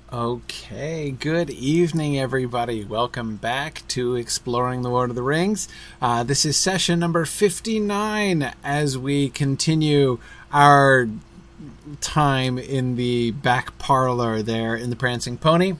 Okay, good evening, everybody. Welcome back to Exploring the Lord of the Rings. This is session number 59 as we continue our time in the back parlor there in the Prancing Pony.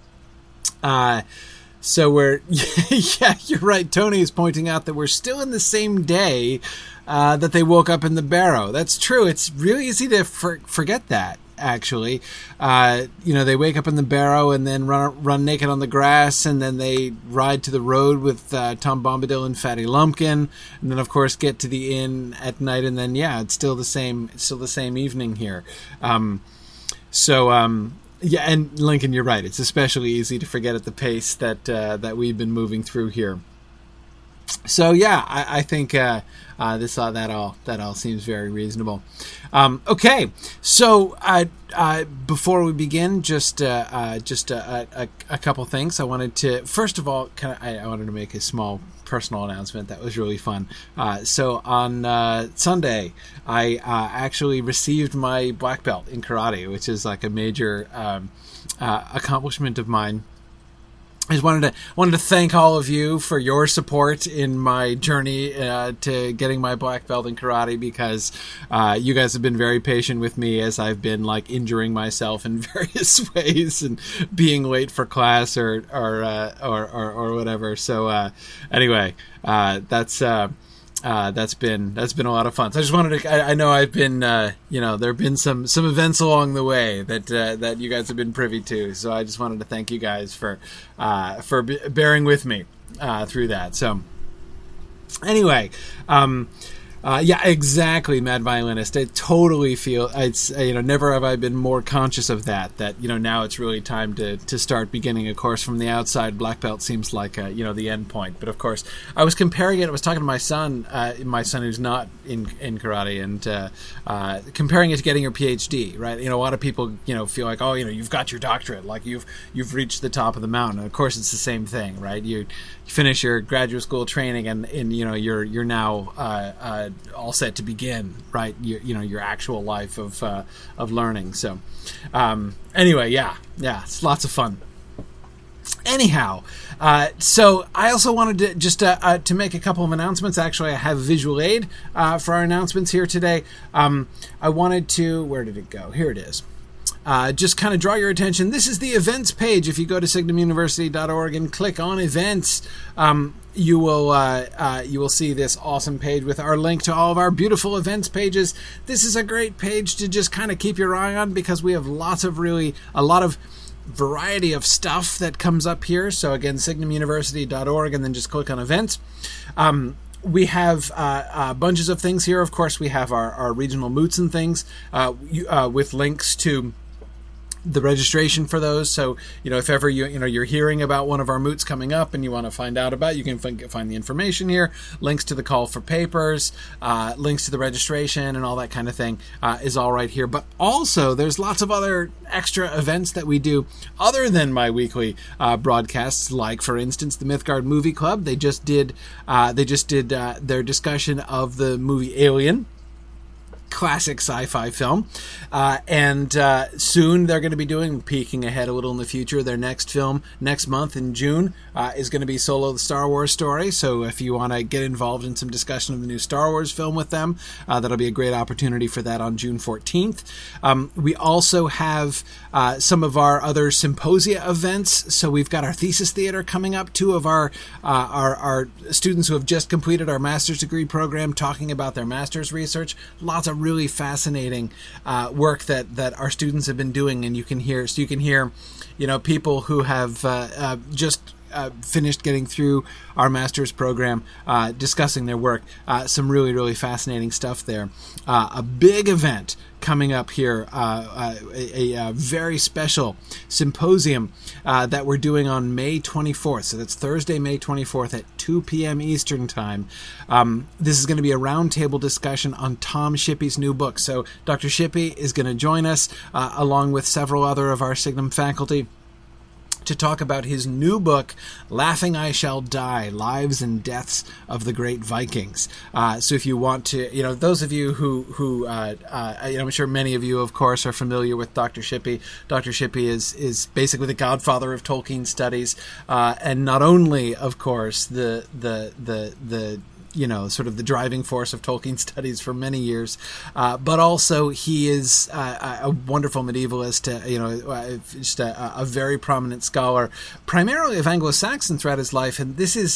So we're, yeah, you're right. Tony is pointing out that we're still in the same day that they woke up in the barrow. That's true. It's really easy to forget that. Actually, they wake up in the barrow and then run naked on the grass, and then they ride to the road with Tom Bombadil and Fatty Lumpkin, and then of course get to the inn at night, and then it's still the same evening here. Yeah, and Lincoln, you're right. It's especially easy to forget at the pace that we've been moving through here. So yeah, I think that all seems very reasonable. Okay, so before we begin, just a couple things. I wanted to first of all I wanted to make a small personal announcement that was really fun. So on Sunday, I actually received my black belt in karate, which is like a major accomplishment of mine. I just wanted to thank all of you for your support in my journey to getting my black belt in karate, because you guys have been very patient with me as I've been like injuring myself in various ways and being late for class or whatever. So anyway, that's been a lot of fun. So I just wanted to. I know I've been, there have been some events along the way that you guys have been privy to. So I just wanted to thank you guys for bearing with me through that. So anyway, yeah, exactly, Mad Violinist. I totally feel it's never have I been more conscious of that now it's really time to start beginning a course from the outside. Black belt seems like the end point, but of course I was comparing it. I was talking to my son who's not in karate, and comparing it to getting your PhD, right? A lot of people feel like, oh, you've got your doctorate, like you've reached the top of the mountain. And of course it's the same thing, right? You finish your graduate school training, and you're now all set to begin, right? Your actual life of learning. So anyway, yeah, it's lots of fun. Anyhow, so I also wanted to just to make a couple of announcements. Actually, I have visual aid for our announcements here today. I wanted to, where did it go? Here it is. Just kind of draw your attention. This is the events page. If you go to signumuniversity.org and click on events, you will see this awesome page with our link to all of our beautiful events pages. This is a great page to just kind of keep your eye on, because we have a lot of variety of stuff that comes up here. So again, signumuniversity.org, and then just click on events. We have bunches of things here. Of course, we have our regional moots and things with links to the registration for those. So, if ever you're hearing about one of our moots coming up and you want to find out about it, you can find the information here. Links to the call for papers, links to the registration, and all that kind of thing is all right here. But also, there's lots of other extra events that we do other than my weekly broadcasts. Like, for instance, the Mythgard Movie Club. They just did their discussion of the movie Alien, classic sci-fi film, and soon they're going to be peeking ahead a little in the future, their next film next month in June is going to be Solo the Star Wars Story. So if you want to get involved in some discussion of the new Star Wars film with them, that'll be a great opportunity for that on June 14th. We also have some of our other symposia events. So we've got our thesis theater coming up. Two of our students who have just completed our master's degree program talking about their master's research. Lots of really fascinating work that our students have been doing, and you can hear people who have just finished getting through our master's program discussing their work. Some really, really fascinating stuff there. A big event coming up here, a very special symposium that we're doing on May 24th. So that's Thursday, May 24th at 2 p.m. Eastern Time. This is going to be a roundtable discussion on Tom Shippey's new book. So Dr. Shippey is going to join us along with several other of our Signum faculty. to talk about his new book, Laughing I Shall Die, Lives and Deaths of the Great Vikings. So if you want to, those of you who I'm sure many of you, of course, are familiar with Dr. Shippey. Dr. Shippey is basically the godfather of Tolkien studies, and not only, of course, the sort of the driving force of Tolkien studies for many years, but also he is a wonderful medievalist, just a very prominent scholar, primarily of Anglo-Saxon throughout his life. And this is,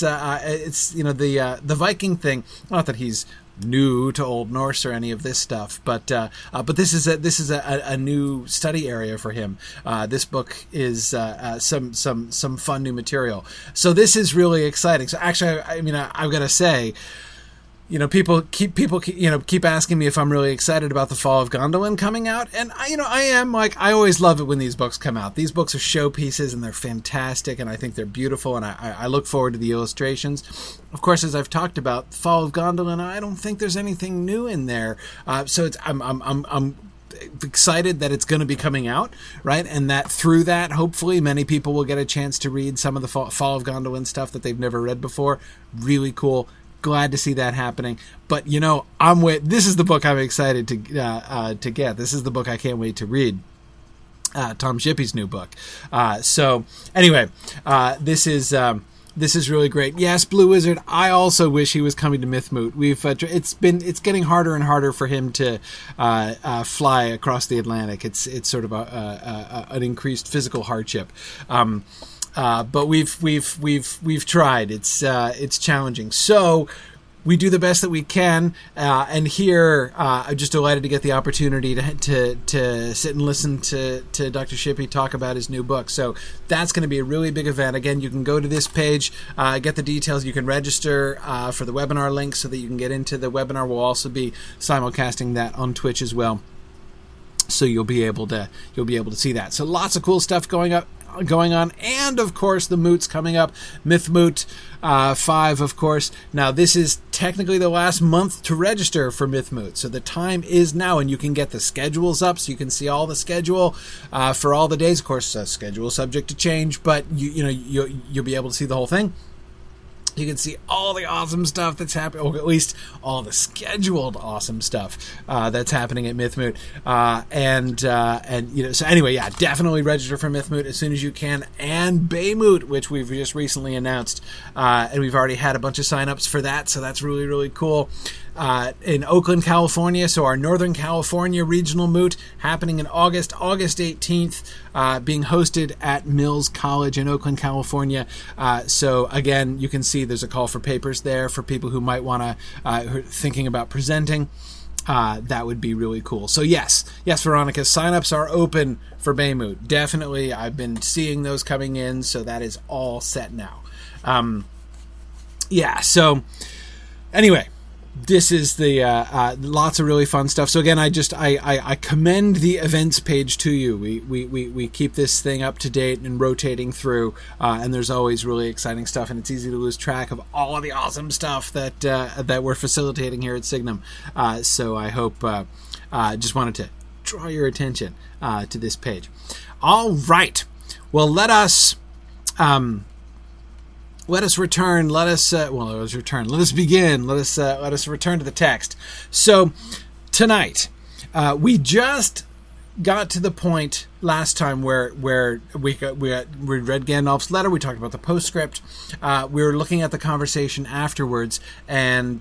the Viking thing, not that he's new to Old Norse or any of this stuff, but this is a new study area for him. This book is some fun new material. So this is really exciting. So actually, I've got to say, people keep asking me if I'm really excited about The Fall of Gondolin coming out, and I am. Like, I always love it when these books come out. These books are showpieces, and they're fantastic, and I think they're beautiful, and I look forward to the illustrations. Of course, as I've talked about, The Fall of Gondolin, I don't think there's anything new in there, so I'm excited that it's going to be coming out, right? And that through that, hopefully, many people will get a chance to read some of the Fall of Gondolin stuff that they've never read before. Really cool. Glad to see that happening. But this is the book I'm excited to get. This is the book I can't wait to read. Tom Shippey's new book. So anyway, this is really great. Yes, Blue Wizard. I also wish he was coming to Mythmoot. It's getting harder and harder for him to fly across the Atlantic. It's sort of an increased physical hardship. But we've tried. It's challenging. So we do the best that we can. And here, I'm just delighted to get the opportunity to sit and listen to Dr. Shippey talk about his new book. So that's going to be a really big event. Again, you can go to this page, get the details. You can register for the webinar link so that you can get into the webinar. We'll also be simulcasting that on Twitch as well. So you'll be able to see that. So lots of cool stuff going on, and of course the Moot's coming up. Mythmoot 5, of course. Now this is technically the last month to register for Mythmoot, so the time is now, and you can get the schedules up so you can see all the schedule for all the days. Of course, schedule subject to change, but you'll be able to see the whole thing. You can see all the awesome stuff that's happening, or at least all the scheduled awesome stuff that's happening at Mythmoot. So anyway, yeah, definitely register for Mythmoot as soon as you can, and Baymoot, which we've just recently announced, and we've already had a bunch of signups for that, so that's really, really cool. In Oakland, California, so our Northern California regional moot happening in August 18th, being hosted at Mills College in Oakland, California. So again, you can see there's a call for papers there for people who might want to, thinking about presenting. That would be really cool. So yes, Veronica, signups are open for Baymoot. Definitely, I've been seeing those coming in, so that is all set now. So anyway, this is the lots of really fun stuff. So again, I commend the events page to you. We keep this thing up to date and rotating through, and there's always really exciting stuff. And it's easy to lose track of all of the awesome stuff that we're facilitating here at Signum. So I hope just wanted to draw your attention to this page. All right. Well, let us return. Let us begin. Let us return to the text. So tonight, we just got to the point last time where we read Gandalf's letter. We talked about the postscript. We were looking at the conversation afterwards, and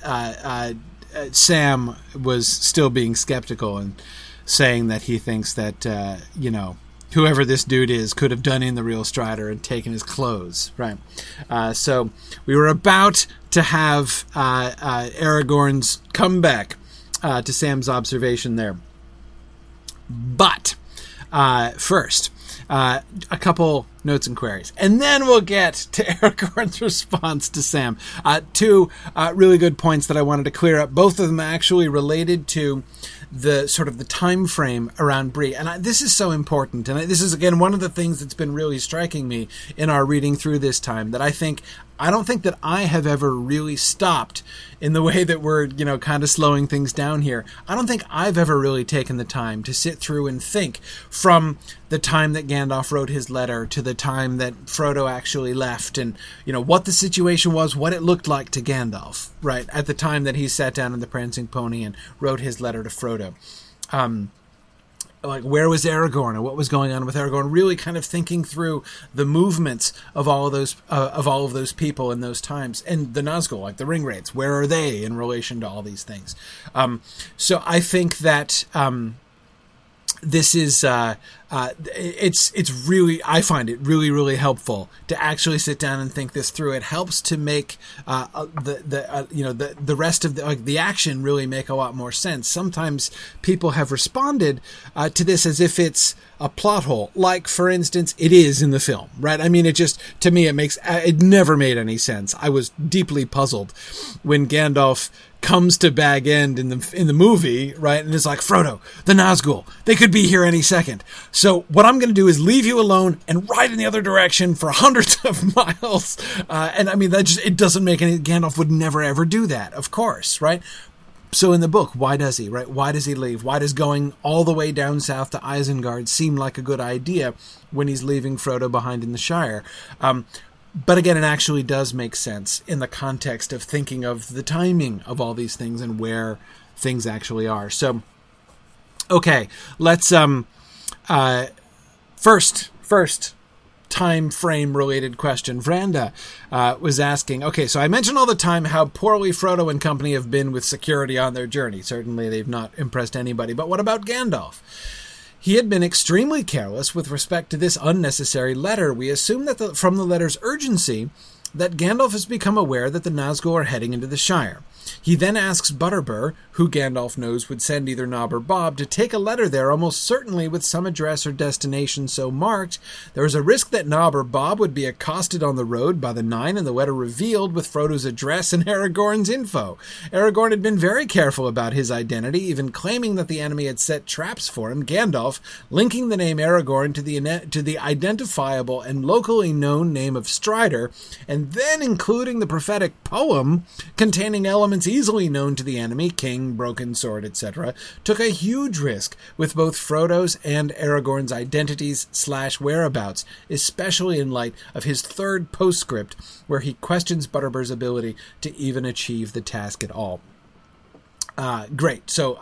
Sam was still being skeptical and saying that he thinks that whoever this dude is could have done in the real Strider and taken his clothes, right? So we were about to have Aragorn's comeback to Sam's observation there. But first, a couple notes and queries, and then we'll get to Aragorn's response to Sam. Two really good points that I wanted to clear up, both of them actually related to the sort of the time frame around Bree. And this is so important. And this is, again, one of the things that's been really striking me in our reading through this time, that I don't think that I have ever really stopped in the way that we're, kind of slowing things down here. I don't think I've ever really taken the time to sit through and think from the time that Gandalf wrote his letter to the time that Frodo actually left, and what the situation was, what it looked like to Gandalf, right, at the time that he sat down in the Prancing Pony and wrote his letter to Frodo. Like, where was Aragorn, and what was going on with Aragorn? Really kind of thinking through the movements of all of those people in those times, and the Nazgul, like the Ringwraiths, where are they in relation to all these things? So I think that this is it's really, I find it really, really helpful to actually sit down and think this through. It helps to make the rest of the action really make a lot more sense. Sometimes people have responded to this as if it's a plot hole, like, for instance, it is in the film, right? I mean, to me, it never made any sense. I was deeply puzzled when Gandalf comes to Bag End in the movie, right? And it's like, Frodo, the Nazgul, they could be here any second. So what I'm going to do is leave you alone and ride in the other direction for hundreds of miles. And I mean, it doesn't make any, Gandalf would never ever do that, of course, right? So in the book, why does he, right? Why does he leave? Why does going all the way down south to Isengard seem like a good idea when he's leaving Frodo behind in the Shire? But again, it actually does make sense in the context of thinking of the timing of all these things and where things actually are. So, okay, let's first time frame related question. Vranda was asking, okay, so I mentioned all the time how poorly Frodo and company have been with security on their journey. Certainly they've not impressed anybody, but what about Gandalf? He had been extremely careless with respect to this unnecessary letter. We assume that from the letter's urgency that Gandalf has become aware that the Nazgul are heading into the Shire. He then asks Butterbur, who Gandalf knows would send either Nob or Bob, to take a letter there, almost certainly with some address or destination so marked. There was a risk that Nob or Bob would be accosted on the road by the Nine and the letter revealed with Frodo's address and Aragorn's info. Aragorn had been very careful about his identity, even claiming that the enemy had set traps for him. Gandalf, linking the name Aragorn to the identifiable and locally known name of Strider, and then including the prophetic poem containing elements easily known to the enemy, king, broken sword, etc., took a huge risk with both Frodo's and Aragorn's identities / whereabouts, especially in light of his third postscript, where he questions Butterbur's ability to even achieve the task at all. Great. So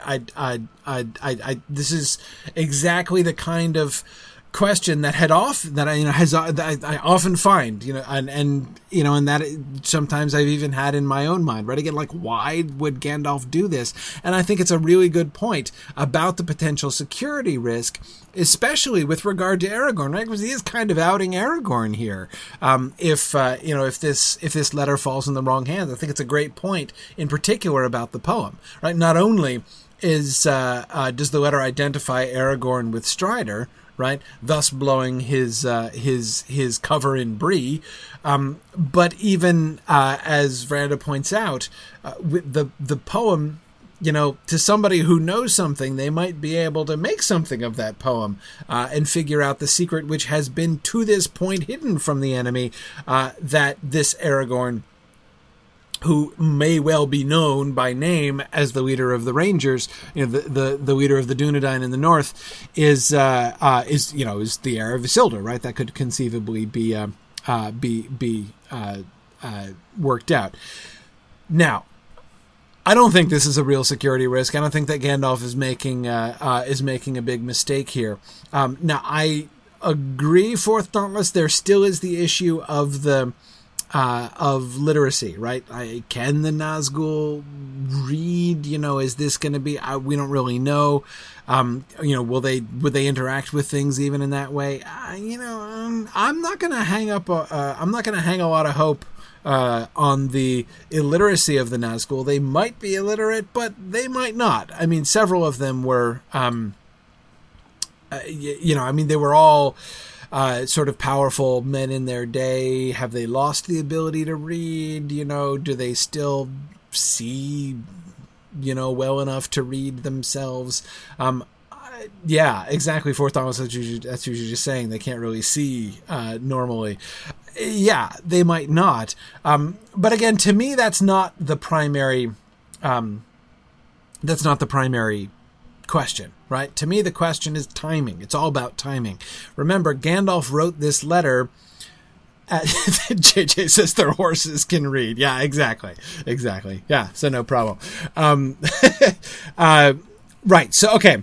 this is exactly the kind of question that I often find, and that sometimes I've even had in my own mind, right? Again, like, why would Gandalf do this? And I think it's a really good point about the potential security risk, especially with regard to Aragorn, right? Because he is kind of outing Aragorn here. If this letter falls in the wrong hands, I think it's a great point, in particular about the poem, right? Not only does the letter identify Aragorn with Strider, right, thus blowing his cover in Bree, but even as Vranda points out, with the poem, to somebody who knows something, they might be able to make something of that poem and figure out the secret which has been to this point hidden from the enemy, that this Aragorn, who may well be known by name as the leader of the Rangers, the leader of the Dunedain in the north, is the heir of Isildur, right? That could conceivably be worked out. Now, I don't think this is a real security risk. I don't think that Gandalf is making a big mistake here. Now, I agree, Fourth Dauntless. There still is the issue of literacy, right? Can the Nazgul read? Is this going to be? We don't really know. Would they interact with things even in that way? I'm not going to hang up. I'm not going to hang a lot of hope on the illiteracy of the Nazgul. They might be illiterate, but they might not. I mean, several of them were. They were all sort of powerful men in their day. Have they lost the ability to read? Do they still see, well enough to read themselves? Yeah, exactly. Fourth Dauntless, that's usually just saying they can't really see normally. Yeah, they might not. But again, to me, that's not the primary question, right? To me, the question is timing. It's all about timing. Remember, Gandalf wrote this letter. JJ says their horses can read. Yeah, exactly. Yeah, so no problem. Right. So, okay.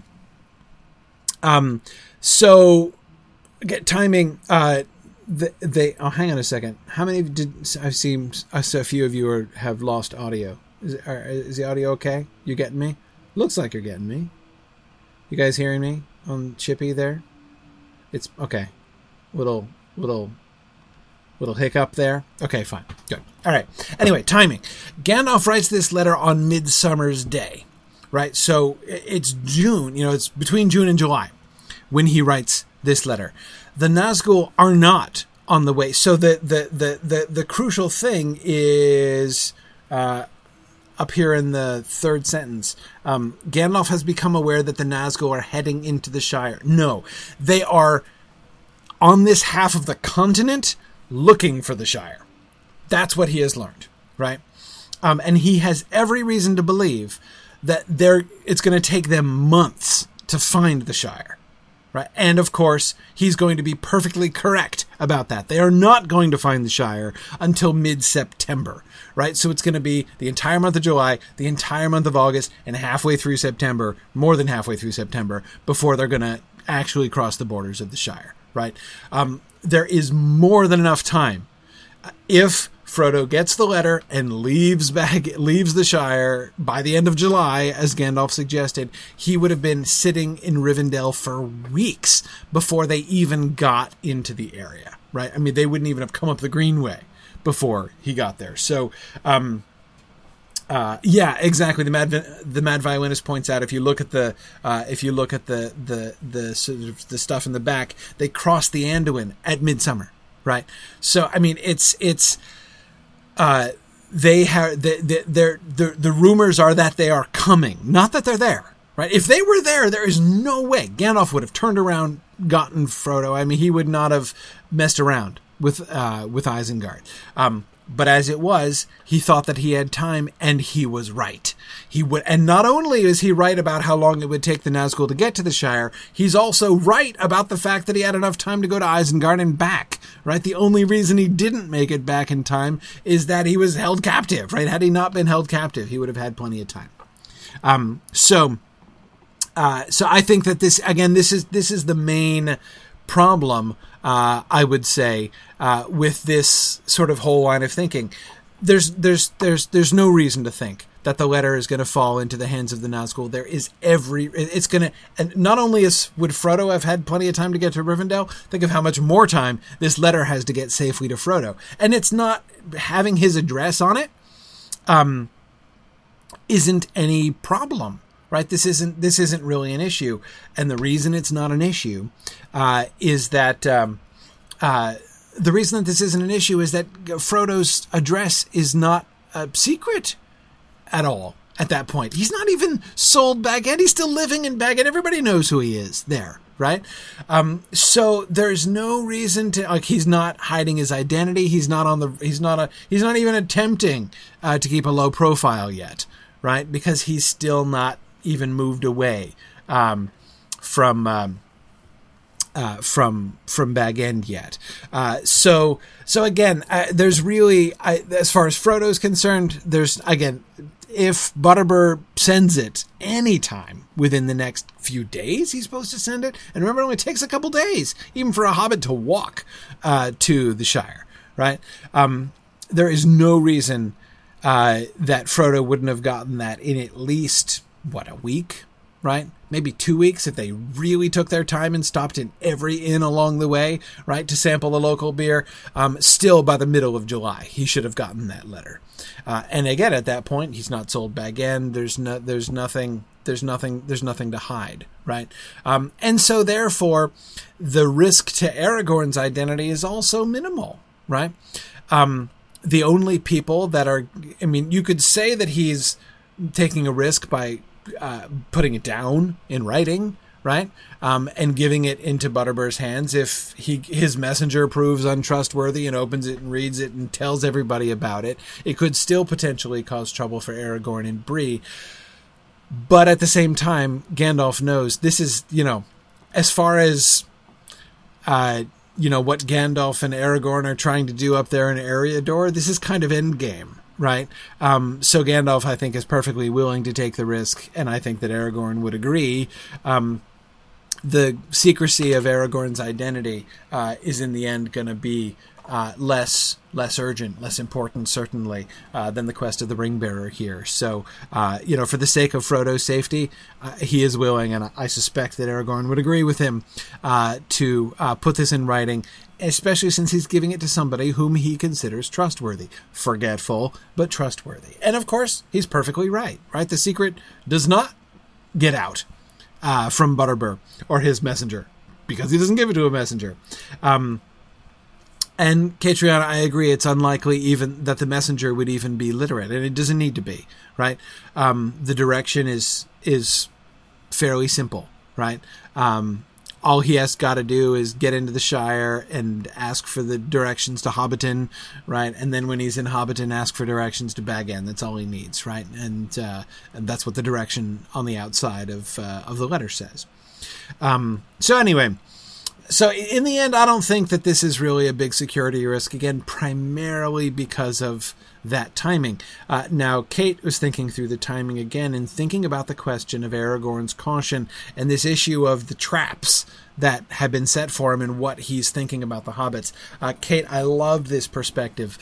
So, get timing. Hang on a second. How many I've seen? A few of you have lost audio. Is the audio okay? You getting me? Looks like you're getting me. You guys hearing me on Chippy there? It's okay. Little hiccup there. Okay, fine. Good. All right. Anyway, timing. Gandalf writes this letter on Midsummer's Day, right? So it's June, it's between June and July when he writes this letter. The Nazgul are not on the way. So the crucial thing is up here in the third sentence. Gandalf has become aware that the Nazgul are heading into the Shire. No, they are on this half of the continent looking for the Shire. That's what he has learned, right? And he has every reason to believe that it's going to take them months to find the Shire, right? And of course, he's going to be perfectly correct about that. They are not going to find the Shire until mid-September, right? So it's going to be the entire month of July, the entire month of August, and halfway through September, more than halfway through September, before they're going to actually cross the borders of the Shire, right? There is more than enough time. If Frodo gets the letter and leaves the Shire by the end of July, as Gandalf suggested, he would have been sitting in Rivendell for weeks before they even got into the area, right? I mean, they wouldn't even have come up the Greenway before he got there. So, yeah, exactly. The mad violinist points out, if you look at the sort of the stuff in the back, they cross the Anduin at midsummer, right? So I mean, they have the rumors are that they are coming, not that they're there, right? If they were there, there is no way Gandalf would have turned around, gotten Frodo. I mean, he would not have messed around with Isengard. But as it was, he thought that he had time, and he was right. And not only is he right about how long it would take the Nazgul to get to the Shire, he's also right about the fact that he had enough time to go to Isengard and back, right? The only reason he didn't make it back in time is that he was held captive, right? Had he not been held captive, he would have had plenty of time. So I think that this is the main problem, I would say, with this sort of whole line of thinking. There's no reason to think that the letter is going to fall into the hands of the Nazgul. And not only would Frodo have had plenty of time to get to Rivendell, think of how much more time this letter has to get safely to Frodo. And it's not having his address on it, isn't any problem. Right? This isn't really an issue. And the reason it's not an issue is that Frodo's address is not secret at all at that point. He's not even sold Bag End. He's still living in Bag End. Everybody knows who he is there, right? So there's no reason to, he's not hiding his identity. He's not even attempting to keep a low profile yet, right? Because he's still not even moved away from Bag End yet. So again, there's really, as far as Frodo's concerned, there's, again, if Butterbur sends it anytime within the next few days, he's supposed to send it. And remember, it only takes a couple days, even for a hobbit to walk to the Shire, right? There is no reason that Frodo wouldn't have gotten that in at least, a week, right? Maybe 2 weeks if they really took their time and stopped in every inn along the way, right, to sample the local beer. Still, by the middle of July, he should have gotten that letter. And again, at that point, he's not sold Bag End. There's nothing to hide, right? And so, therefore, the risk to Aragorn's identity is also minimal, right? The only people that are, you could say that he's taking a risk by putting it down in writing, right? And giving it into Butterbur's hands. If his messenger proves untrustworthy and opens it and reads it and tells everybody about it, it could still potentially cause trouble for Aragorn and Bree. But at the same time, Gandalf knows this is, as far as, what Gandalf and Aragorn are trying to do up there in Eriador, this is kind of endgame, right? So Gandalf, I think, is perfectly willing to take the risk, and I think that Aragorn would agree. The secrecy of Aragorn's identity is in the end going to be less urgent, less important, certainly, than the quest of the Ringbearer here. So, for the sake of Frodo's safety, he is willing, and I suspect that Aragorn would agree with him, to put this in writing, especially since he's giving it to somebody whom he considers trustworthy. Forgetful, but trustworthy. And of course, he's perfectly right? The secret does not get out from Butterbur or his messenger, because he doesn't give it to a messenger. And Catriona, I agree, it's unlikely even that the messenger would even be literate, and it doesn't need to be, right? The direction is fairly simple, right? All he has got to do is get into the Shire and ask for the directions to Hobbiton, right? And then when he's in Hobbiton, ask for directions to Bag End. That's all he needs, right? And that's what the direction on the outside of the letter says. So anyway. So in the end, I don't think that this is really a big security risk, again, primarily because of that timing. Now, Kate was thinking through the timing again and thinking about the question of Aragorn's caution and this issue of the traps that have been set for him and what he's thinking about the hobbits. Kate, I love this perspective,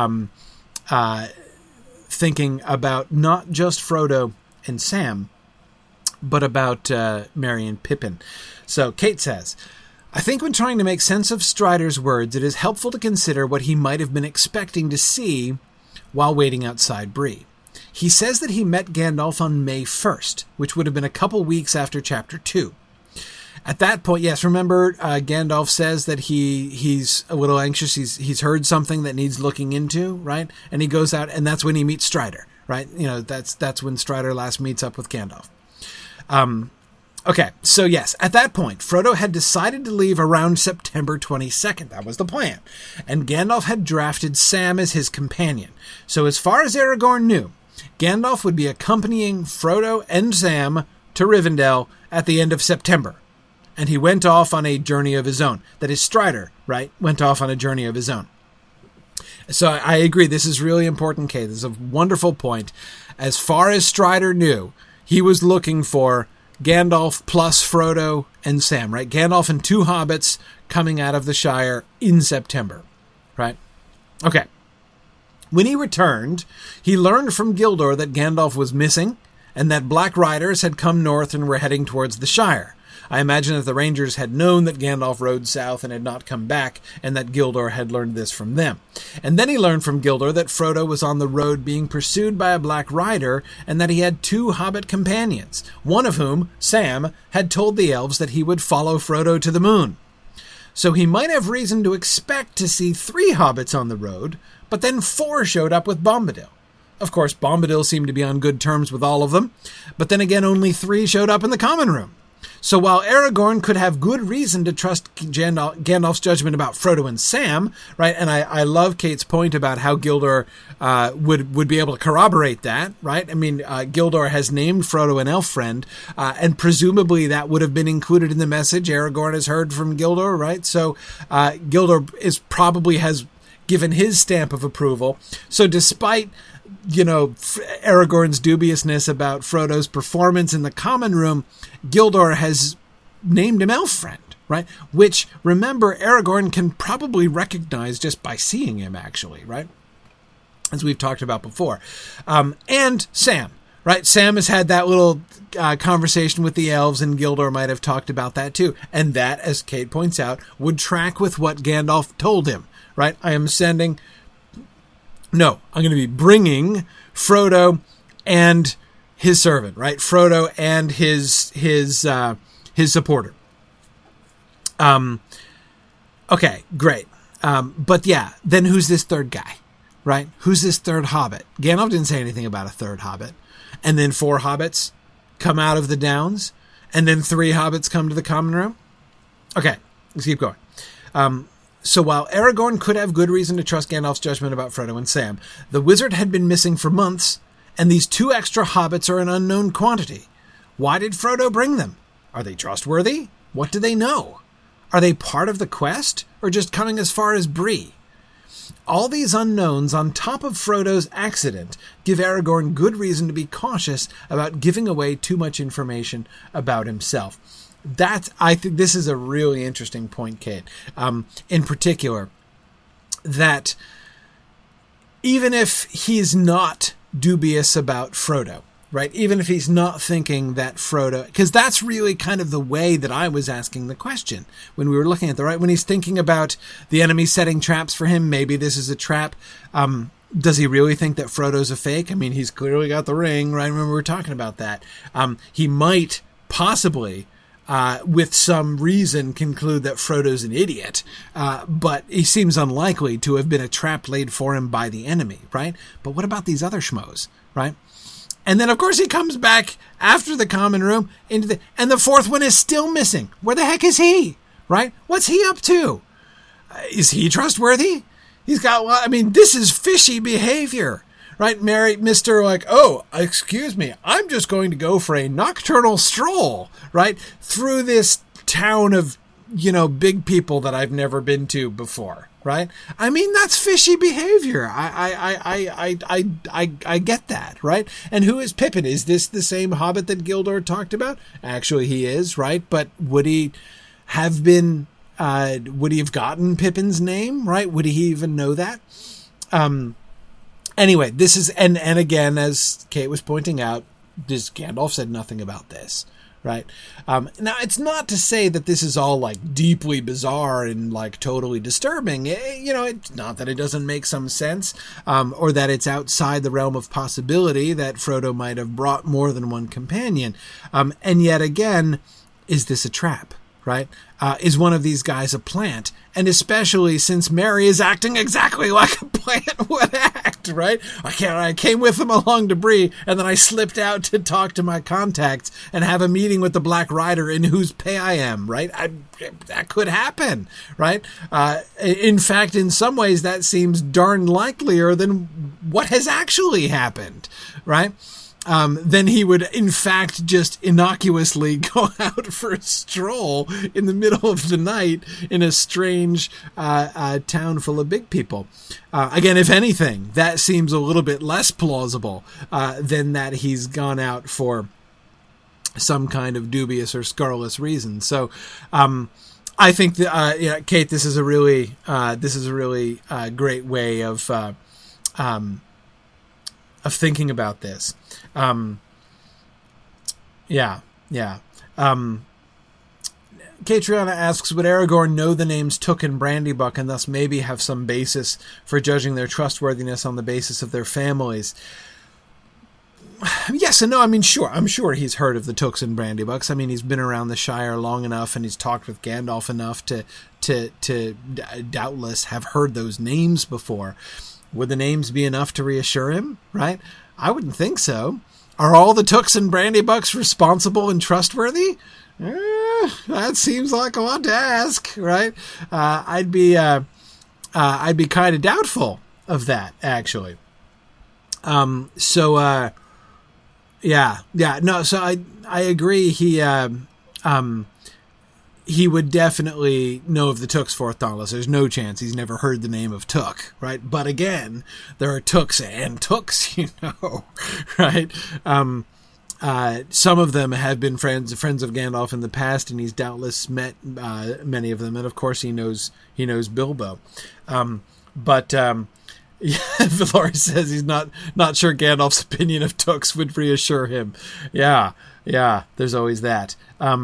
thinking about not just Frodo and Sam, but about Merry and Pippin. So Kate says, I think when trying to make sense of Strider's words, it is helpful to consider what he might have been expecting to see while waiting outside Bree. He says that he met Gandalf on May 1st, which would have been a couple weeks after Chapter 2. At that point, yes, remember, Gandalf says that he's a little anxious. He's heard something that needs looking into, right? And he goes out, and that's when he meets Strider, right? That's when Strider last meets up with Gandalf. Okay, so yes, at that point, Frodo had decided to leave around September 22nd. That was the plan. And Gandalf had drafted Sam as his companion. So as far as Aragorn knew, Gandalf would be accompanying Frodo and Sam to Rivendell at the end of September. And he went off on a journey of his own. That is, Strider, right, went off on a journey of his own. So I agree, this is really important, Kay. This is a wonderful point. As far as Strider knew, he was looking for Gandalf plus Frodo and Sam, right? Gandalf and two hobbits coming out of the Shire in September, right? Okay. When he returned, he learned from Gildor that Gandalf was missing and that Black Riders had come north and were heading towards the Shire. I imagine that the Rangers had known that Gandalf rode south and had not come back, and that Gildor had learned this from them. And then he learned from Gildor that Frodo was on the road being pursued by a Black Rider, and that he had two hobbit companions, one of whom, Sam, had told the elves that he would follow Frodo to the moon. So he might have reason to expect to see 3 hobbits on the road, but then 4 showed up with Bombadil. Of course, Bombadil seemed to be on good terms with all of them, but then again only 3 showed up in the common room. So while Aragorn could have good reason to trust Gandalf's judgment about Frodo and Sam, right, and I love Kate's point about how Gildor would be able to corroborate that, right? I mean, Gildor has named Frodo an elf friend, and presumably that would have been included in the message Aragorn has heard from Gildor, right? So Gildor probably has given his stamp of approval. So despite Aragorn's dubiousness about Frodo's performance in the common room, Gildor has named him elf friend, right? Which, remember, Aragorn can probably recognize just by seeing him, actually, right? As we've talked about before. And Sam, right? Sam has had that little conversation with the elves, and Gildor might have talked about that too. And that, as Kate points out, would track with what Gandalf told him, right? I'm going to be bringing Frodo and his servant, right? Frodo and his supporter. Okay, great. But yeah, then who's this third guy, right? Who's this third hobbit? Gandalf didn't say anything about a third hobbit. And then 4 hobbits come out of the Downs, and then 3 hobbits come to the common room. Okay, let's keep going. So while Aragorn could have good reason to trust Gandalf's judgment about Frodo and Sam, the wizard had been missing for months, And these 2 extra hobbits are an unknown quantity. Why did Frodo bring them? Are they trustworthy? What do they know? Are they part of the quest, or just coming as far as Bree? All these unknowns on top of Frodo's accident give Aragorn good reason to be cautious about giving away too much information about himself. I think this is a really interesting point, Kate. In particular, that even if he's not dubious about Frodo, right? Even if he's not thinking that Frodo, because that's really kind of the way that I was asking the question when we were looking at when he's thinking about the enemy setting traps for him, maybe this is a trap. Does he really think that Frodo's a fake? I mean, he's clearly got the ring, right? Remember we were talking about that. He might possibly, with some reason, conclude that Frodo's an idiot, but he seems unlikely to have been a trap laid for him by the enemy, right? But what about these other schmoes, right? And then, of course, he comes back after the common room and the 4th one is still missing. Where the heck is he? Right? What's he up to? Is he trustworthy? He's got, this is fishy behavior, right? Mr. oh, excuse me, I'm just going to go for a nocturnal stroll, right? Through this town of, big people that I've never been to before. Right? That's fishy behavior. I get that, right? And who is Pippin? Is this the same hobbit that Gildor talked about? Actually, he is, right? But would he have been, would he have gotten Pippin's name, right? Would he even know that? Anyway, this is, and again, as Kate was pointing out, Gandalf said nothing about this. Right. Now, it's not to say that this is all deeply bizarre and totally disturbing. It's not that it doesn't make some sense, or that it's outside the realm of possibility that Frodo might have brought more than one companion. And yet again, is this a trap? Right? Is one of these guys a plant? And especially since Merry is acting exactly like a plant would act, right? I came with him along to Bree, and then I slipped out to talk to my contacts and have a meeting with the Black Rider in whose pay I am, right? That could happen, right? In fact, in some ways, that seems darn likelier than what has actually happened, right? Then he would, in fact, just innocuously go out for a stroll in the middle of the night in a strange town full of big people. Again, if anything, that seems a little bit less plausible than that he's gone out for some kind of dubious or scurrilous reason. So, I think that, Kate, this is a really great way of thinking about this. Catriona asks, would Aragorn know the names Took and Brandybuck and thus maybe have some basis for judging their trustworthiness on the basis of their families? Yes and no. Sure. I'm sure he's heard of the Tooks and Brandybucks. He's been around the Shire long enough and he's talked with Gandalf enough to doubtless have heard those names before. Would the names be enough to reassure him, right? I wouldn't think so. Are all the Tooks and Brandybucks responsible and trustworthy? That seems like a lot to ask, right? I'd be kind of doubtful of that, actually. So I agree. He would definitely know of the Tooks for Thornless. There's no chance he's never heard the name of Took, right? But again, there are Tooks and Tooks, right? Some of them have been friends of Gandalf in the past, and he's doubtless met many of them, and of course he knows Bilbo. Valori says he's not sure Gandalf's opinion of Tooks would reassure him. Yeah, there's always that.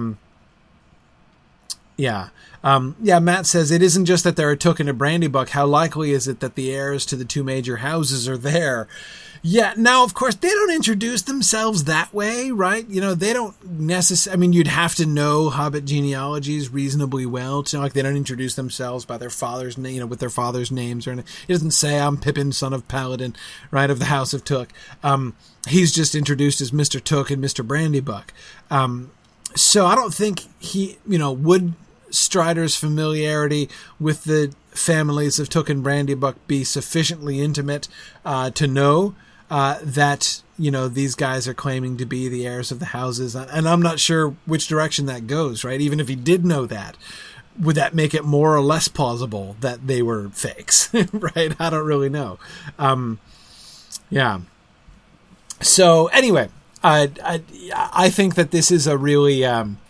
Matt says, it isn't just that there are Took and a Brandybuck. How likely is it that the heirs to the 2 major houses are there? Yeah, now, of course, they don't introduce themselves that way, right? They don't necessarily... you'd have to know Hobbit genealogies reasonably well to know, they don't introduce themselves by their father's name, with their father's names or anything. It doesn't say, I'm Pippin, son of Paladin, right, of the House of Took. He's just introduced as Mr. Took and Mr. Brandybuck. So I don't think he, would Strider's familiarity with the families of Took and Brandybuck be sufficiently intimate to know that, these guys are claiming to be the heirs of the houses. And I'm not sure which direction that goes, right? Even if he did know that, would that make it more or less plausible that they were fakes, right? I don't really know. Yeah. So anyway, I think that this is a really,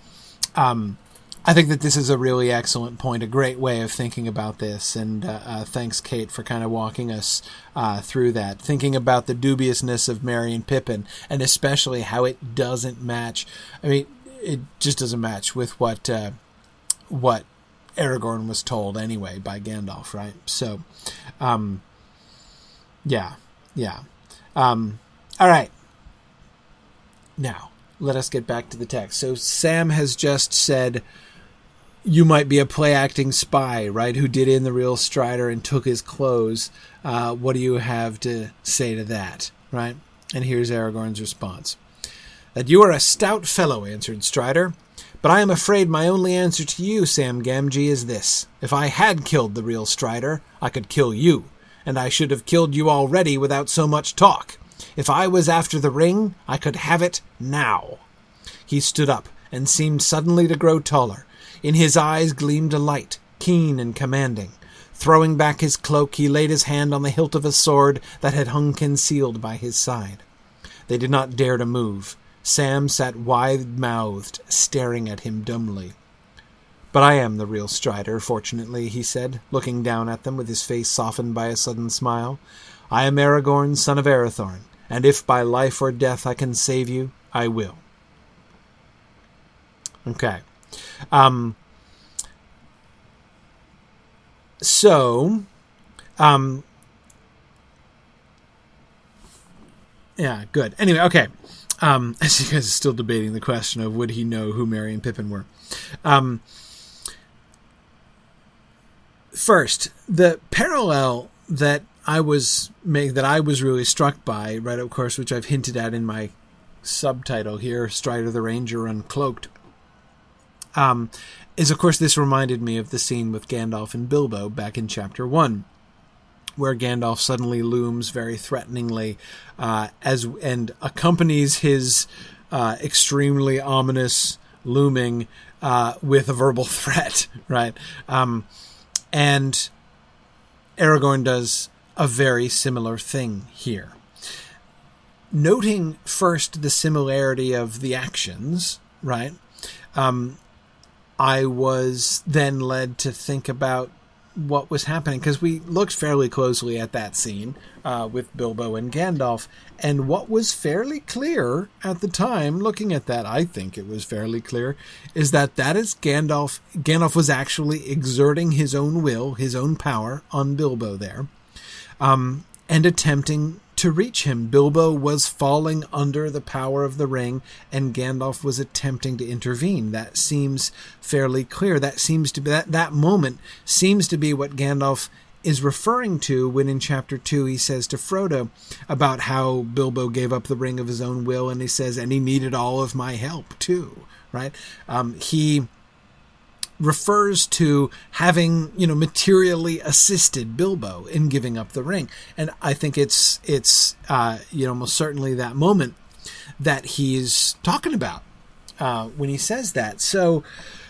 excellent point, a great way of thinking about this. And thanks, Kate, for kind of walking us through that, thinking about the dubiousness of Merry and Pippin, and especially how it doesn't match. I mean, it just doesn't match with what Aragorn was told anyway by Gandalf, right? So, yeah. All right. Now, let us get back to the text. So Sam has just said, you might be a play-acting spy, right, who did in the real Strider and took his clothes. What do you have to say to that, right? And here's Aragorn's response. That you are a stout fellow, answered Strider, but I am afraid my only answer to you, Sam Gamgee, is this. If I had killed the real Strider, I could kill you, and I should have killed you already without so much talk. If I was after the ring, I could have it now. He stood up and seemed suddenly to grow taller. In his eyes gleamed a light, keen and commanding. Throwing back his cloak, he laid his hand on the hilt of a sword that had hung concealed by his side. They did not dare to move. Sam sat wide-mouthed, staring at him dumbly. But I am the real Strider, fortunately, he said, looking down at them with his face softened by a sudden smile. I am Aragorn, son of Arathorn, and if by life or death I can save you, I will. Okay. Yeah, good. Anyway, okay. As you guys are still debating the question of would he know who Merry and Pippin were. First, the parallel that I was really struck by, right, of course, which I've hinted at in my subtitle here, Strider the Ranger Uncloaked, is, of course, this reminded me of the scene with Gandalf and Bilbo back in Chapter 1, where Gandalf suddenly looms very threateningly and accompanies his extremely ominous looming with a verbal threat, right? And Aragorn does a very similar thing here. Noting first the similarity of the actions, right? I was then led to think about what was happening, because we looked fairly closely at that scene with Bilbo and Gandalf, and what was fairly clear at the time, looking at that, I think it was fairly clear, is that is Gandalf. Gandalf was actually exerting his own will, his own power on Bilbo there, and attempting to reach him. Bilbo was falling under the power of the ring, and Gandalf was attempting to intervene. That seems fairly clear. That seems to be that moment seems to be what Gandalf is referring to when in Chapter 2 he says to Frodo about how Bilbo gave up the ring of his own will, and he says, and he needed all of my help too, right? He refers to having, materially assisted Bilbo in giving up the ring. And I think it's most certainly that moment that he's talking about when he says that. So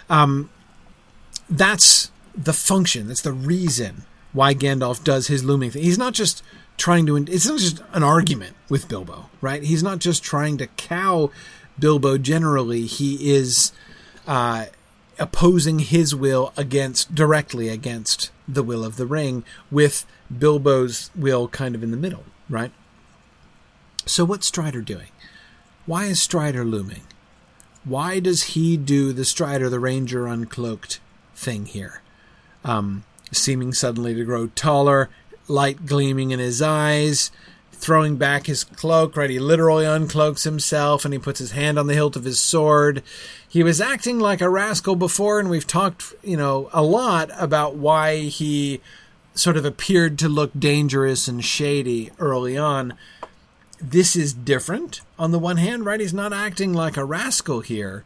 that's the function. That's the reason why Gandalf does his looming thing. He's not just it's not just an argument with Bilbo, right? He's not just trying to cow Bilbo generally. He is opposing his will directly against the will of the ring, with Bilbo's will kind of in the middle, right? So what's Strider doing? Why is Strider looming? Why does he do the Strider the Ranger Uncloaked thing here? Seeming suddenly to grow taller, light gleaming in his eyes, throwing back his cloak, right? He literally uncloaks himself and he puts his hand on the hilt of his sword. He was acting like a rascal before, and we've talked, a lot about why he sort of appeared to look dangerous and shady early on. This is different on the one hand, right? He's not acting like a rascal here.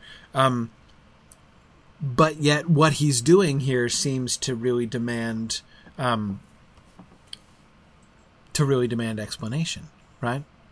But yet what he's doing here seems to really demand explanation, right?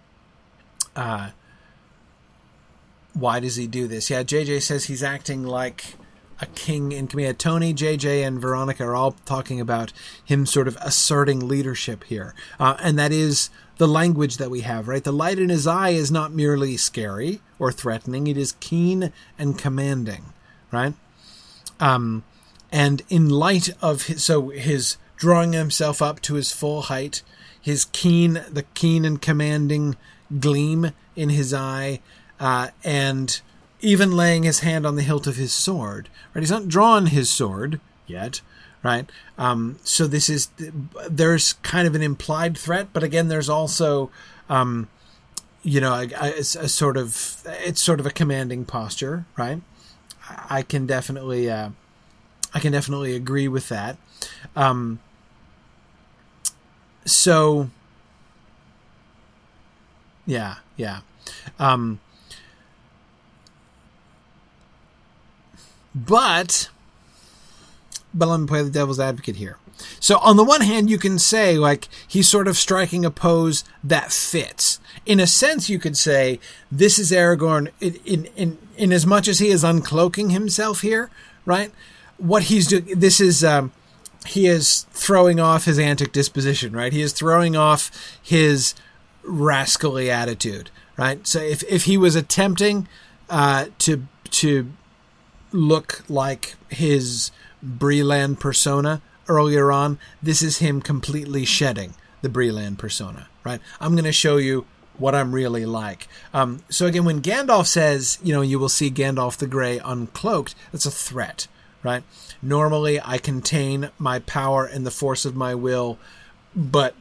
Why does he do this? Yeah, JJ says he's acting like a king in command. Tony, JJ, and Veronica are all talking about him sort of asserting leadership here. And that is the language that we have, right? The light in his eye is not merely scary or threatening. It is keen and commanding, right? And in light of his drawing himself up to his full height, the keen and commanding gleam in his eye, and even laying his hand on the hilt of his sword, right? He's not drawn his sword yet, right? So there's kind of an implied threat, but again, there's also, it's sort of a commanding posture, right? I can definitely agree with that. So yeah. But let me play the devil's advocate here. So on the one hand, you can say, like, he's sort of striking a pose that fits. In a sense, you could say this is Aragorn in as much as he is uncloaking himself here, right? What he's doing, he is throwing off his antic disposition, right? He is throwing off his rascally attitude, right? So if he was attempting to look like his Breland persona earlier on, this is him completely shedding the Breland persona, right? I'm going to show you what I'm really like. So again, when Gandalf says, you will see Gandalf the Grey uncloaked, that's a threat, right? Normally, I contain my power and the force of my will, but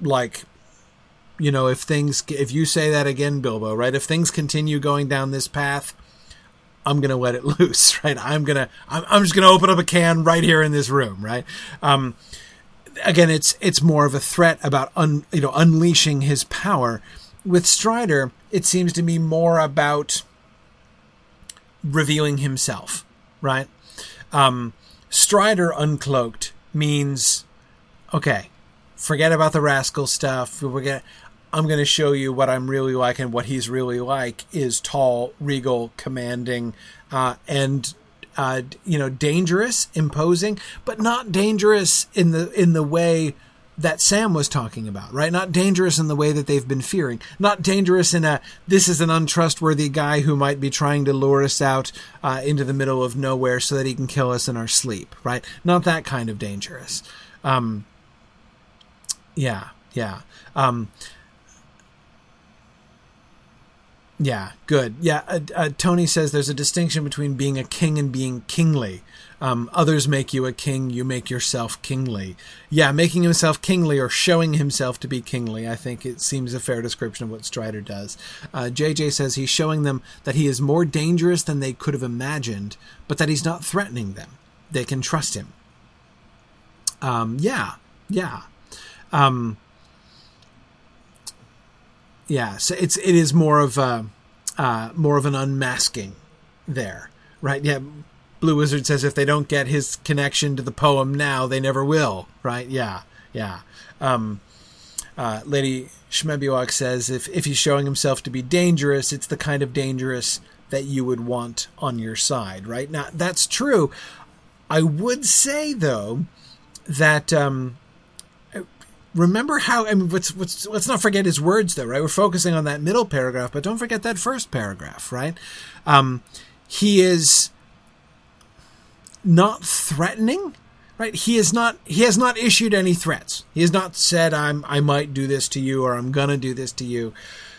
if you say that again, Bilbo, right? If things continue going down this path, I'm going to let it loose, right? I'm just going to open up a can right here in this room, right? Again, it's more of a threat about unleashing his power. With Strider, it seems to be more about revealing himself, right? Strider uncloaked means, okay, forget about the rascal stuff. I'm going to show you what I'm really like, and what he's really like is tall, regal, commanding, and dangerous, imposing, but not dangerous in the way that Sam was talking about, right? Not dangerous in the way that they've been fearing. Not dangerous in this is an untrustworthy guy who might be trying to lure us out into the middle of nowhere so that he can kill us in our sleep, right? Not that kind of dangerous. Yeah, good. Yeah, Tony says there's a distinction between being a king and being kingly. Others make you a king, you make yourself kingly. Yeah, making himself kingly or showing himself to be kingly, I think it seems a fair description of what Strider does. JJ says he's showing them that he is more dangerous than they could have imagined, but that he's not threatening them. They can trust him. Yeah. So it is more of an unmasking there, right? Yeah, Blue Wizard says if they don't get his connection to the poem now, they never will, right? Yeah. Lady Shmebiwak says if he's showing himself to be dangerous, it's the kind of dangerous that you would want on your side, right? Now, that's true. I would say, though, that... remember how, let's not forget his words, though, right? We're focusing on that middle paragraph, but don't forget that first paragraph, right? He is not threatening, right? He has not issued any threats. He has not said, I might do this to you, or I'm going to do this to you.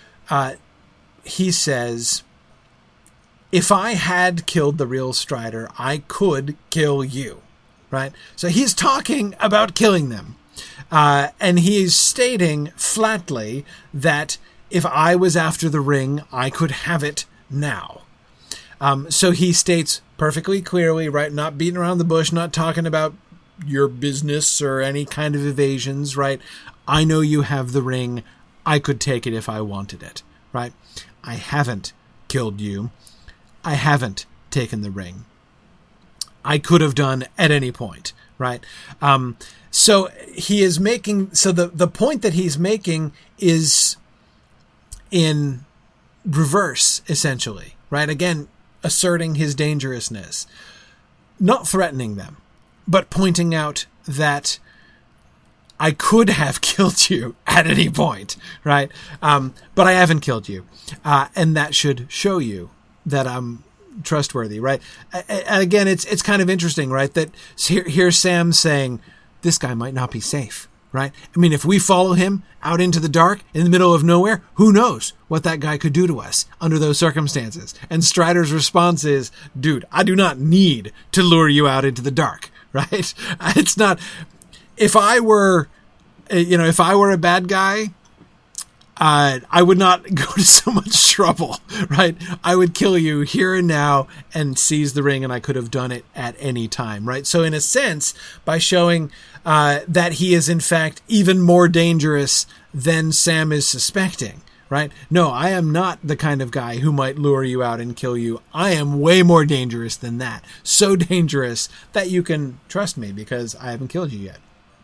He says, if I had killed the real Strider, I could kill you, right? So he's talking about killing them. And he's stating flatly that if I was after the ring, I could have it now. So he states perfectly clearly, right, not beating around the bush, not talking about your business or any kind of evasions, right? I know you have the ring. I could take it if I wanted it, right? I haven't killed you. I haven't taken the ring. I could have done at any point, right? So he is making, so the point that he's making is in reverse, essentially, right? Again, asserting his dangerousness, not threatening them, but pointing out that I could have killed you at any point, right? But I haven't killed you. And that should show you that I'm trustworthy, right? And again, it's kind of interesting, right? That here's Sam saying, this guy might not be safe, right? I mean, if we follow him out into the dark in the middle of nowhere, who knows what that guy could do to us under those circumstances? And Strider's response is, dude, I do not need to lure you out into the dark, right? It's not... If I were a bad guy, I would not go to so much trouble, right? I would kill you here and now and seize the ring, and I could have done it at any time, right? So in a sense, by showing that he is in fact even more dangerous than Sam is suspecting, right? No, I am not the kind of guy who might lure you out and kill you. I am way more dangerous than that. So dangerous that you can trust me because I haven't killed you yet.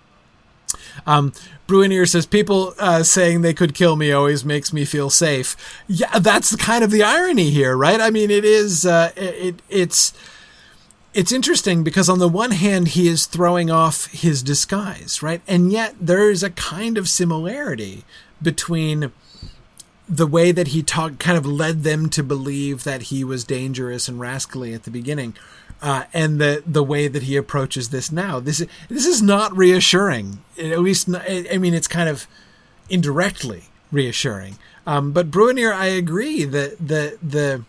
Bruinier says, people saying they could kill me always makes me feel safe. Yeah, that's kind of the irony here, right? I mean, it is, it's interesting because on the one hand, he is throwing off his disguise, right? And yet there is a kind of similarity between the way that he kind of led them to believe that he was dangerous and rascally at the beginning, and the way that he approaches this now. This is not reassuring. At least, I mean, it's kind of indirectly reassuring. But Bruinier, I agree that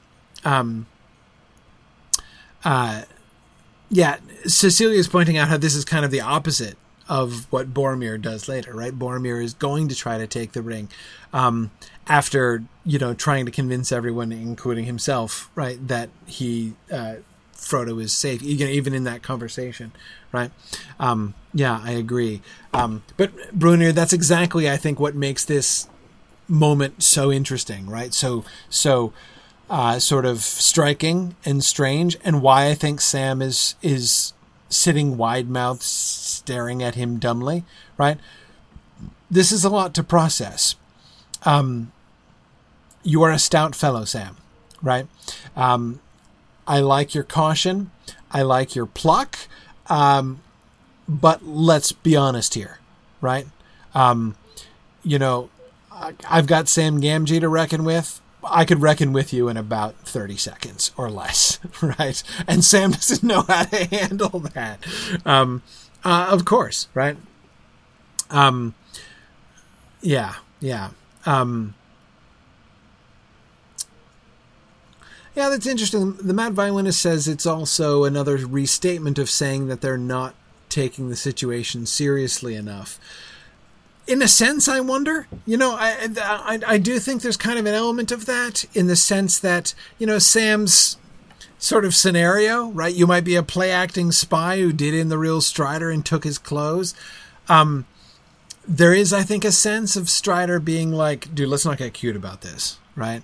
Cecilia's pointing out how this is kind of the opposite of what Boromir does later, right? Boromir is going to try to take the ring, after, trying to convince everyone, including himself, right, that Frodo is safe, even in that conversation, right? I agree. But Bruinier, that's exactly, I think, what makes this moment so interesting, right? So sort of striking and strange, and why I think Sam is sitting wide-mouthed, staring at him dumbly, right? This is a lot to process. You are a stout fellow, Sam, right? I like your caution. I like your pluck. But let's be honest here, right? I've got Sam Gamgee to reckon with. I could reckon with you in about 30 seconds or less, right? And Sam doesn't know how to handle that. Of course, right? Yeah. Yeah, that's interesting. The Mad Violinist says it's also another restatement of saying that they're not taking the situation seriously enough. In a sense, I wonder. I do think there's kind of an element of that, in the sense that, Sam's sort of scenario, right? You might be a play-acting spy who did in the real Strider and took his clothes. There is, I think, a sense of Strider being like, dude, let's not get cute about this, right?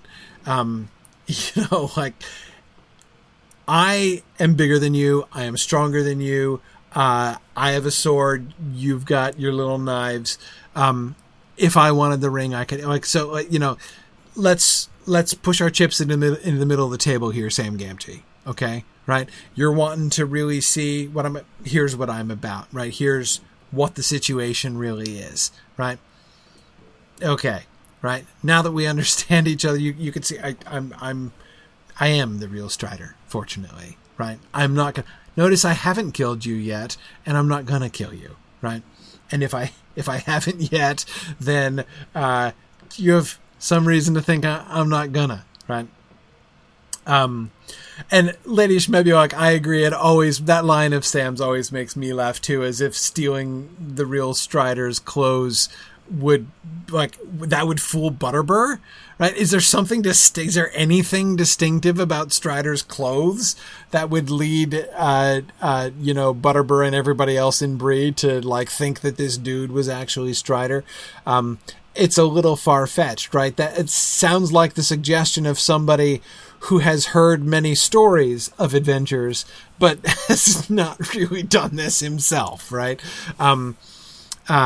I am bigger than you. I am stronger than you. I have a sword. You've got your little knives. If I wanted the ring, I could. Let's push our chips into the middle of the table here, Sam Gamgee. Okay, right? You're wanting to really see here's what I'm about, right? Here's what the situation really is, right? Okay. Right, now that we understand each other, you can see I am the real Strider. Fortunately, right? I'm not gonna notice I haven't killed you yet, and I'm not gonna kill you, right? And if I haven't yet, then you have some reason to think I'm not gonna, right? And Lady Schmebiok, I agree. That line of Sam's always makes me laugh too, as if stealing the real Strider's clothes would fool Butterbur, right? Is there anything distinctive about Strider's clothes that would lead Butterbur and everybody else in Bree to think that this dude was actually Strider? It's a little far-fetched, right? That it sounds like the suggestion of somebody who has heard many stories of adventures but has not really done this himself, right?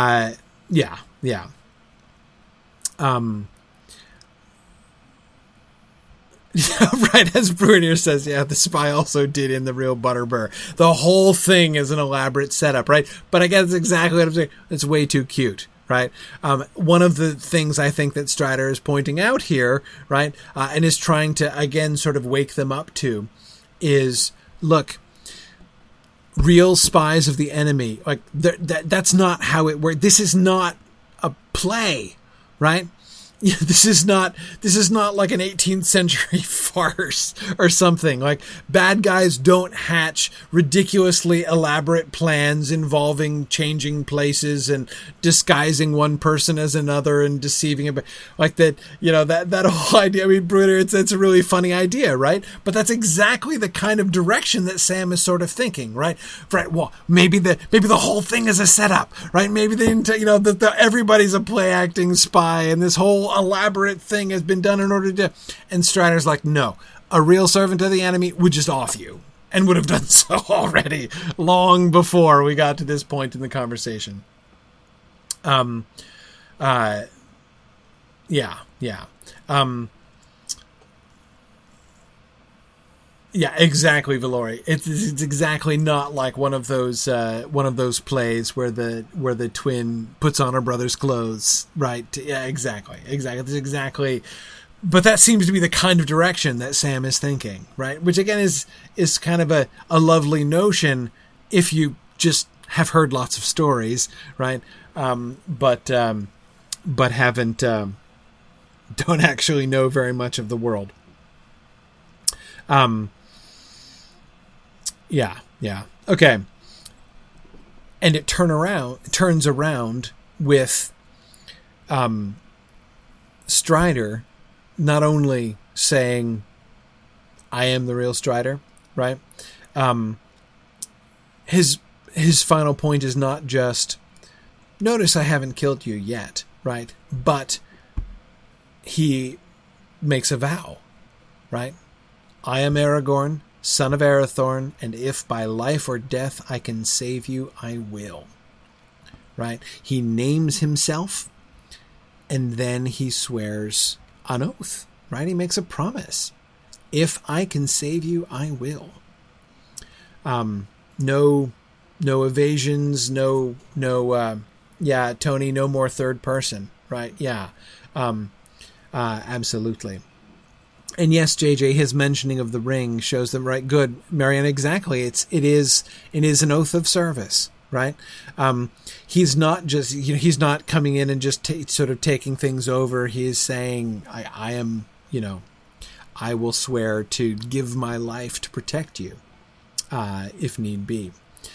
Yeah. Right, as Bruinier says, yeah, the spy also did in the real Butterbur. The whole thing is an elaborate setup, right? But I guess exactly what I'm saying. It's way too cute, right? One of the things I think that Strider is pointing out here, right, and is trying to, again, sort of wake them up to, is, look, real spies of the enemy, like, that's not how it works. This is not a play, right? This is not like an 18th century farce or something. Like, bad guys don't hatch ridiculously elaborate plans involving changing places and disguising one person as another and deceiving him. Like that, that whole idea. I mean, Bruder, it's a really funny idea, right? But that's exactly the kind of direction that Sam is sort of thinking, right? Right. Well, maybe the whole thing is a setup, right? Maybe everybody's a play acting spy, and this whole elaborate thing has been done in order to. And Strider's like, no, a real servant of the enemy would just off you, and would have done so already long before we got to this point in the conversation. Yeah. Yeah, exactly, Valori. It's exactly not like one of those plays where the twin puts on her brother's clothes, right? Yeah, exactly. That's exactly. But that seems to be the kind of direction that Sam is thinking, right? Which again is kind of a lovely notion if you just have heard lots of stories, right? But haven't don't actually know very much of the world. Yeah. Okay. And it turns around with Strider not only saying, I am the real Strider, right? His final point is not just, notice I haven't killed you yet, right? But he makes a vow, right? I am Aragorn, son of Arathorn, and if by life or death I can save you, I will. Right? He names himself, and then he swears an oath. Right? He makes a promise. If I can save you, I will. No evasions, no, Tony, no more third person. Right? Yeah. Absolutely. And yes, JJ, his mentioning of the ring shows them, right? Good, Marianne, exactly. It is an oath of service, right? He's not just, he's not coming in and just sort of taking things over. He is saying, I am, I will swear to give my life to protect you, if need be.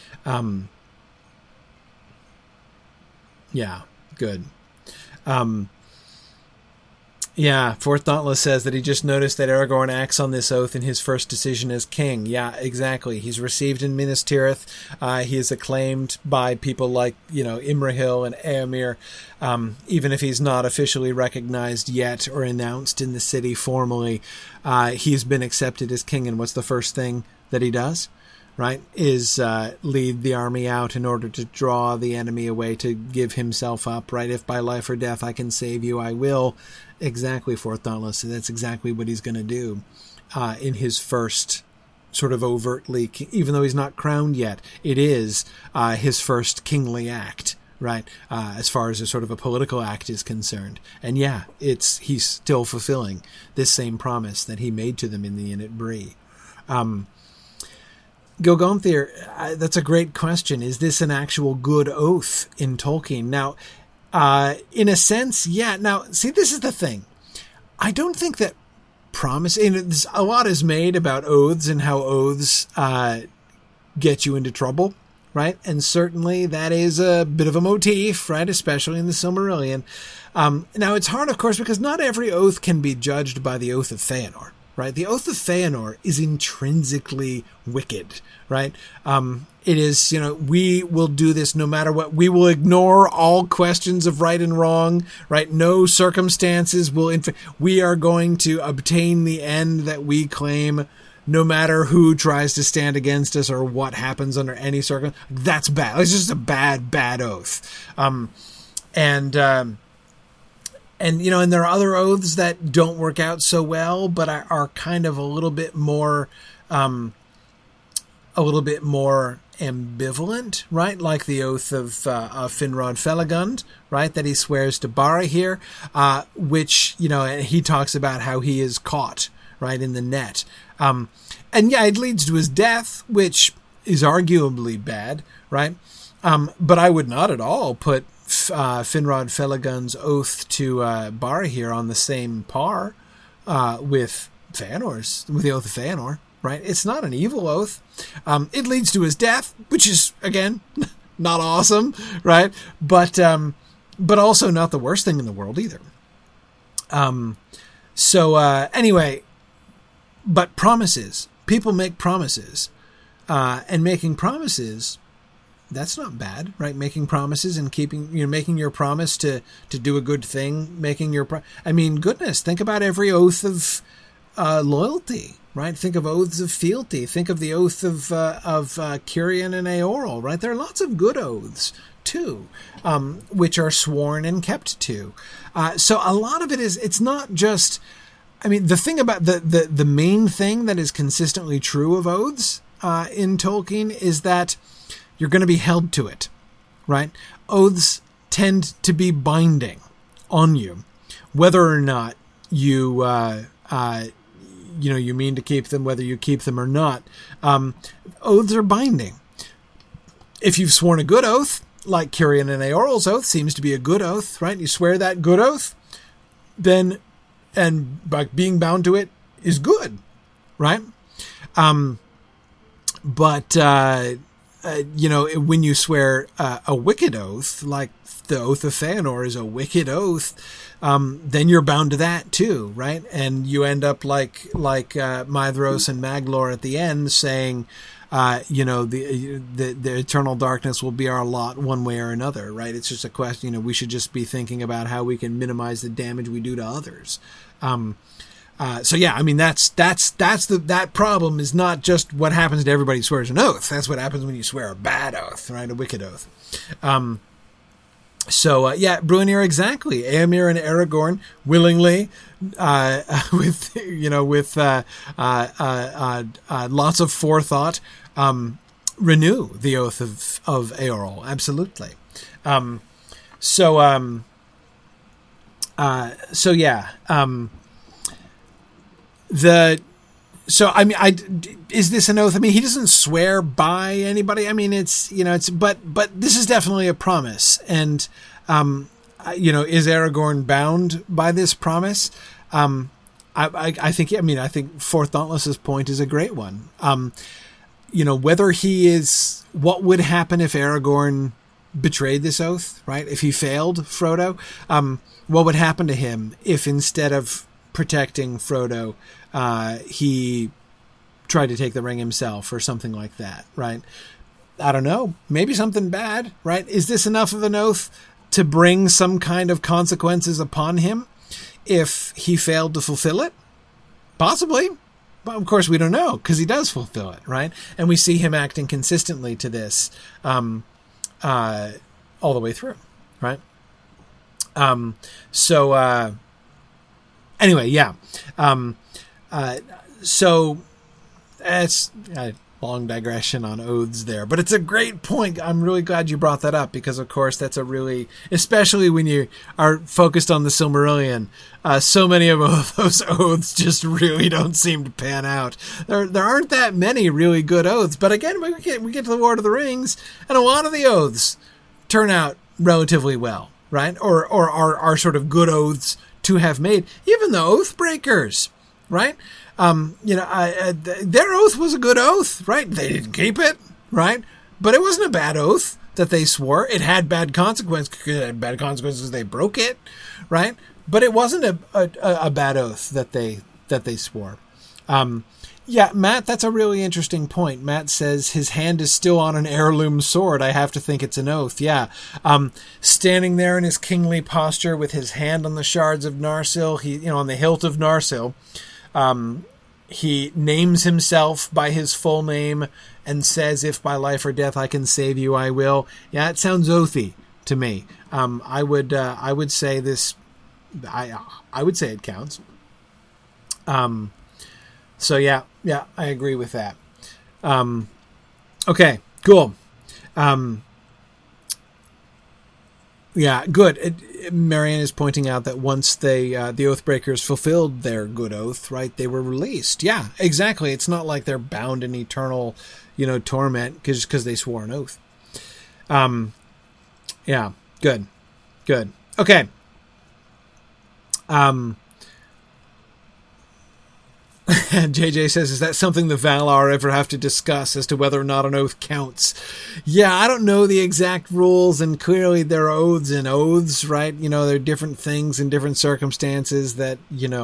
Yeah, good. Yeah, Fourth Dauntless says that he just noticed that Aragorn acts on this oath in his first decision as king. Yeah, exactly. He's received in Minas Tirith. He is acclaimed by people like, Imrahil and Éomer, even if he's not officially recognized yet or announced in the city formally. He's been accepted as king, and what's the first thing that he does? Right, is lead the army out in order to draw the enemy away, to give himself up, right? If by life or death I can save you, I will. Exactly, Fourth Dauntless. That's exactly what he's going to do in his first sort of overtly, even though he's not crowned yet, it is his first kingly act, right? As far as a sort of a political act is concerned. And yeah, he's still fulfilling this same promise that he made to them in the inn at Bree. Gilgonthir, that's a great question. Is this an actual good oath in Tolkien? Now, in a sense, yeah. Now, see, this is the thing. I don't think that promise... a lot is made about oaths and how oaths get you into trouble, right? And certainly that is a bit of a motif, right? Especially in the Silmarillion. Now, it's hard, of course, because not every oath can be judged by the Oath of Feanor. Right, the Oath of Feanor is intrinsically wicked, right? It is, we will do this no matter what. We will ignore all questions of right and wrong, right? No circumstances will... we are going to obtain the end that we claim, no matter who tries to stand against us or what happens under any circumstance. That's bad. It's just a bad oath. And, and there are other oaths that don't work out so well, but are kind of a little bit more ambivalent, right? Like the oath of Finrod Felagund, right? That he swears to Barahir, which, he talks about how he is caught, right, in the net. And yeah, it leads to his death, which is arguably bad, right? But I would not at all put Finrod Felagund's oath to Barahir on the same par with Feanor's, with the oath of Feanor. Right? It's not an evil oath. It leads to his death, which is, again, not awesome, right? But also not the worst thing in the world either. Anyway, but promises. People make promises. And making promises, that's not bad, right? Making promises and making your promise to do a good thing, goodness, think about every oath of loyalty. Right? Think of oaths of fealty. Think of the oath of Cirion and Eorl, right? There are lots of good oaths, too, which are sworn and kept to. So a lot of it it's not just, the thing about the main thing that is consistently true of oaths in Tolkien is that you're going to be held to it, right? Oaths tend to be binding on you, whether or not you mean to keep them, whether you keep them or not. Oaths are binding. If you've sworn a good oath, like Cirion and Eorl's oath seems to be a good oath, right? You swear that good oath, then, and by being bound to it is good, right? When you swear a wicked oath, like the oath of Feanor is a wicked oath, then you're bound to that too, right? And you end up like Maedhros and Maglor at the end saying, the eternal darkness will be our lot one way or another, right? It's just a question, we should just be thinking about how we can minimize the damage we do to others. That problem is not just what happens to everybody who swears an oath. That's what happens when you swear a bad oath, right? A wicked oath. Bruenir, exactly. Éomer and Aragorn willingly, with lots of forethought, renew the oath of Eorl. Absolutely. Is this an oath? He doesn't swear by anybody. But this is definitely a promise. And, is Aragorn bound by this promise? I think Fourth Dauntless's point is a great one. Whether he is, what would happen if Aragorn betrayed this oath, right? If he failed Frodo, what would happen to him if instead of protecting Frodo, he tried to take the ring himself or something like that, right? I don't know. Maybe something bad, right? Is this enough of an oath to bring some kind of consequences upon him if he failed to fulfill it? Possibly. But of course we don't know because he does fulfill it, right? And we see him acting consistently to this all the way through, right? Anyway, yeah. So it's a long digression on oaths there, but it's a great point. I'm really glad you brought that up because, of course, that's a really, especially when you are focused on the Silmarillion, so many of those oaths just really don't seem to pan out. There aren't that many really good oaths, but again, we get to the Lord of the Rings, and a lot of the oaths turn out relatively well, right? Or are sort of good oaths to have made, even the oath breakers, right? Their oath was a good oath, right? They didn't keep it, right? But it wasn't a bad oath that they swore. It had bad consequences. It had bad consequences because they broke it, right? But it wasn't a bad oath that they swore. Yeah, Matt, that's a really interesting point. Matt says his hand is still on an heirloom sword. I have to think it's an oath. Yeah. Standing there in his kingly posture with his hand on the shards of Narsil, on the hilt of Narsil, he names himself by his full name and says, if by life or death I can save you, I will. Yeah, it sounds oathy to me. I would say this I would say it counts. So yeah, I agree with that. Okay, cool. Yeah, good. Marianne is pointing out that once the Oathbreakers fulfilled their good oath, right, they were released. Yeah, exactly. It's not like they're bound in eternal, torment because they swore an oath. Yeah, good. Okay. JJ says, is that something the Valar ever have to discuss as to whether or not an oath counts? Yeah, I don't know the exact rules, and clearly there are oaths and oaths, right? There are different things in different circumstances that,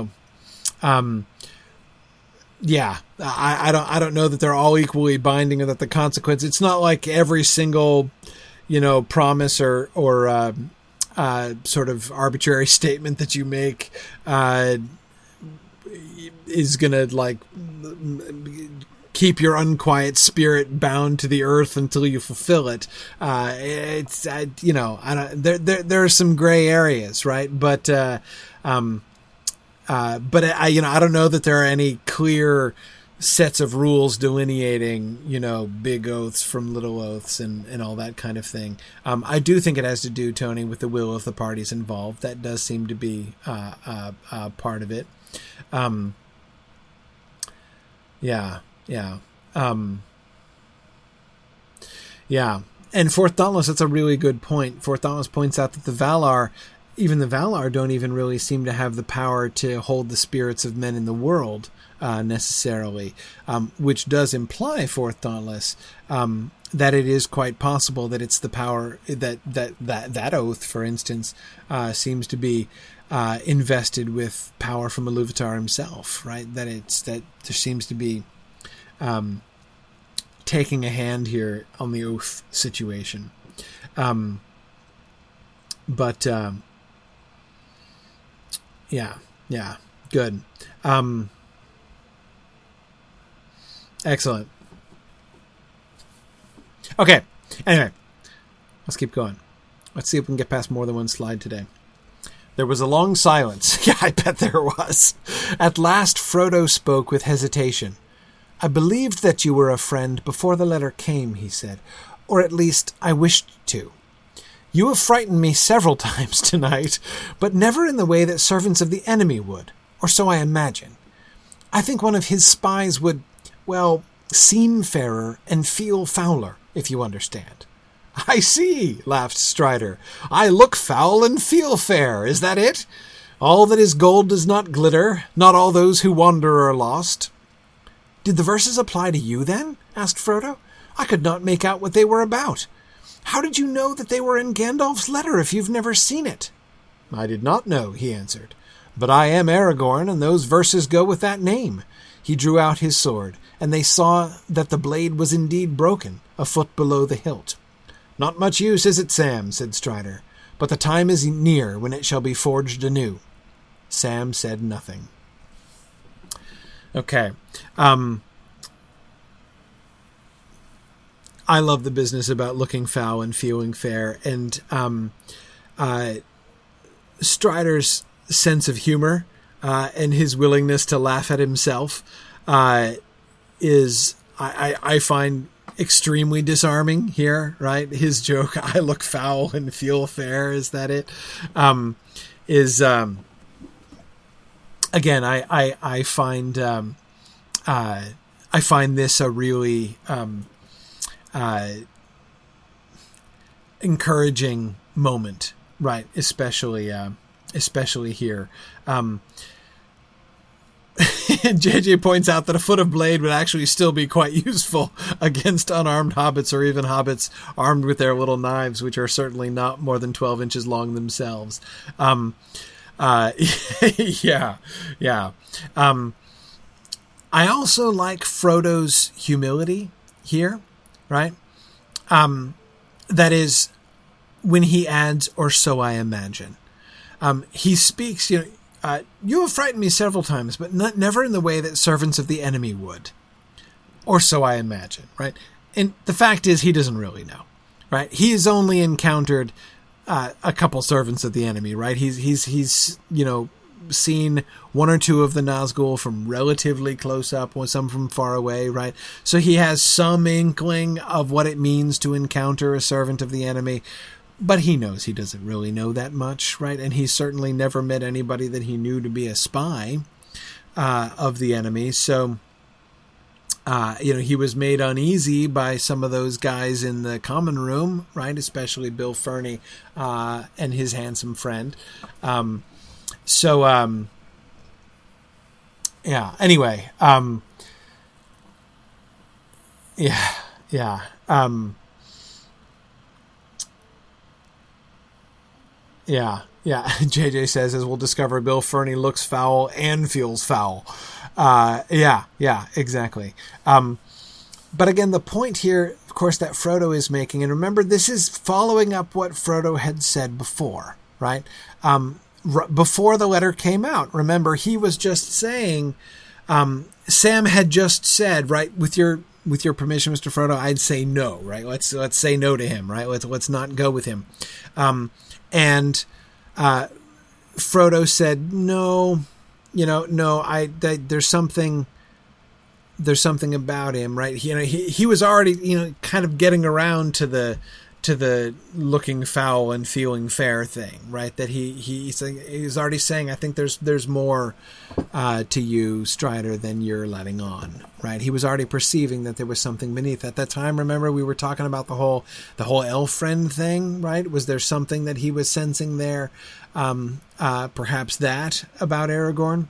yeah, I don't know that they're all equally binding or that the consequence, it's not like every single, promise or sort of arbitrary statement that you make, is gonna keep your unquiet spirit bound to the earth until you fulfill it. I there are some gray areas, right? But I don't know that there are any clear sets of rules delineating, big oaths from little oaths and all that kind of thing. I do think it has to do, Tony, with the will of the parties involved. That does seem to be part of it. Yeah. And Fourth Dauntless, that's a really good point. Fourth Dauntless points out that the Valar don't even really seem to have the power to hold the spirits of men in the world, necessarily, which does imply, Fourth Dauntless, that it is quite possible that it's the power that oath, for instance, seems to be invested with power from Iluvatar himself, right? That there seems to be taking a hand here on the oath situation. Yeah, good. Excellent. Okay, anyway, let's keep going. Let's see if we can get past more than one slide today. There was a long silence. Yeah, I bet there was. At last, Frodo spoke with hesitation. I believed that you were a friend before the letter came, he said. Or at least, I wished to. You have frightened me several times tonight, but never in the way that servants of the enemy would, or so I imagine. I think one of his spies would, seem fairer and feel fouler, if you understand. I see, laughed Strider. I look foul and feel fair, is that it? All that is gold does not glitter, not all those who wander are lost. Did the verses apply to you, then? Asked Frodo. I could not make out what they were about. How did you know that they were in Gandalf's letter if you've never seen it? I did not know, he answered. But I am Aragorn, and those verses go with that name. He drew out his sword, and they saw that the blade was indeed broken, a foot below the hilt. Not much use, is it, Sam? Said Strider. But the time is near when it shall be forged anew. Sam said nothing. Okay. I love the business about looking foul and feeling fair, and Strider's sense of humor and his willingness to laugh at himself is, I find, extremely disarming here, right? His joke, I look foul and feel fair, is that it? Again, I find this a really encouraging moment, right? Especially here. JJ points out that a foot of blade would actually still be quite useful against unarmed hobbits, or even hobbits armed with their little knives, which are certainly not more than 12 inches long themselves. Yeah. I also like Frodo's humility here, right? That is, when he adds, or so I imagine. He speaks, you have frightened me several times, but never in the way that servants of the enemy would. Or so I imagine, right? And the fact is, he doesn't really know, right? He has only encountered a couple servants of the enemy, right? He's seen one or two of the Nazgul from relatively close up, or some from far away, right? So he has some inkling of what it means to encounter a servant of the enemy, but he knows he doesn't really know that much, right? And he's certainly never met anybody that he knew to be a spy of the enemy. So, he was made uneasy by some of those guys in the common room, right? Especially Bill Ferny and his handsome friend. Anyway, JJ says, as we'll discover, Bill Ferny looks foul and feels foul. Exactly. But again, the point here, of course, that Frodo is making, and remember, this is following up what Frodo had said before, right? Before the letter came out, remember, he was just saying, Sam had just said, right, with your permission, Mr. Frodo, I'd say no, right? Let's say no to him, right? Let's not go with him. And Frodo said, no, there's something about him, right? He was already, kind of getting around to the looking foul and feeling fair thing, right? That he's already saying, I think there's more to you, Strider, than you're letting on, right? He was already perceiving that there was something beneath. At that time, remember, we were talking about the whole elf friend thing, right? Was there something that he was sensing there? Perhaps that about Aragorn?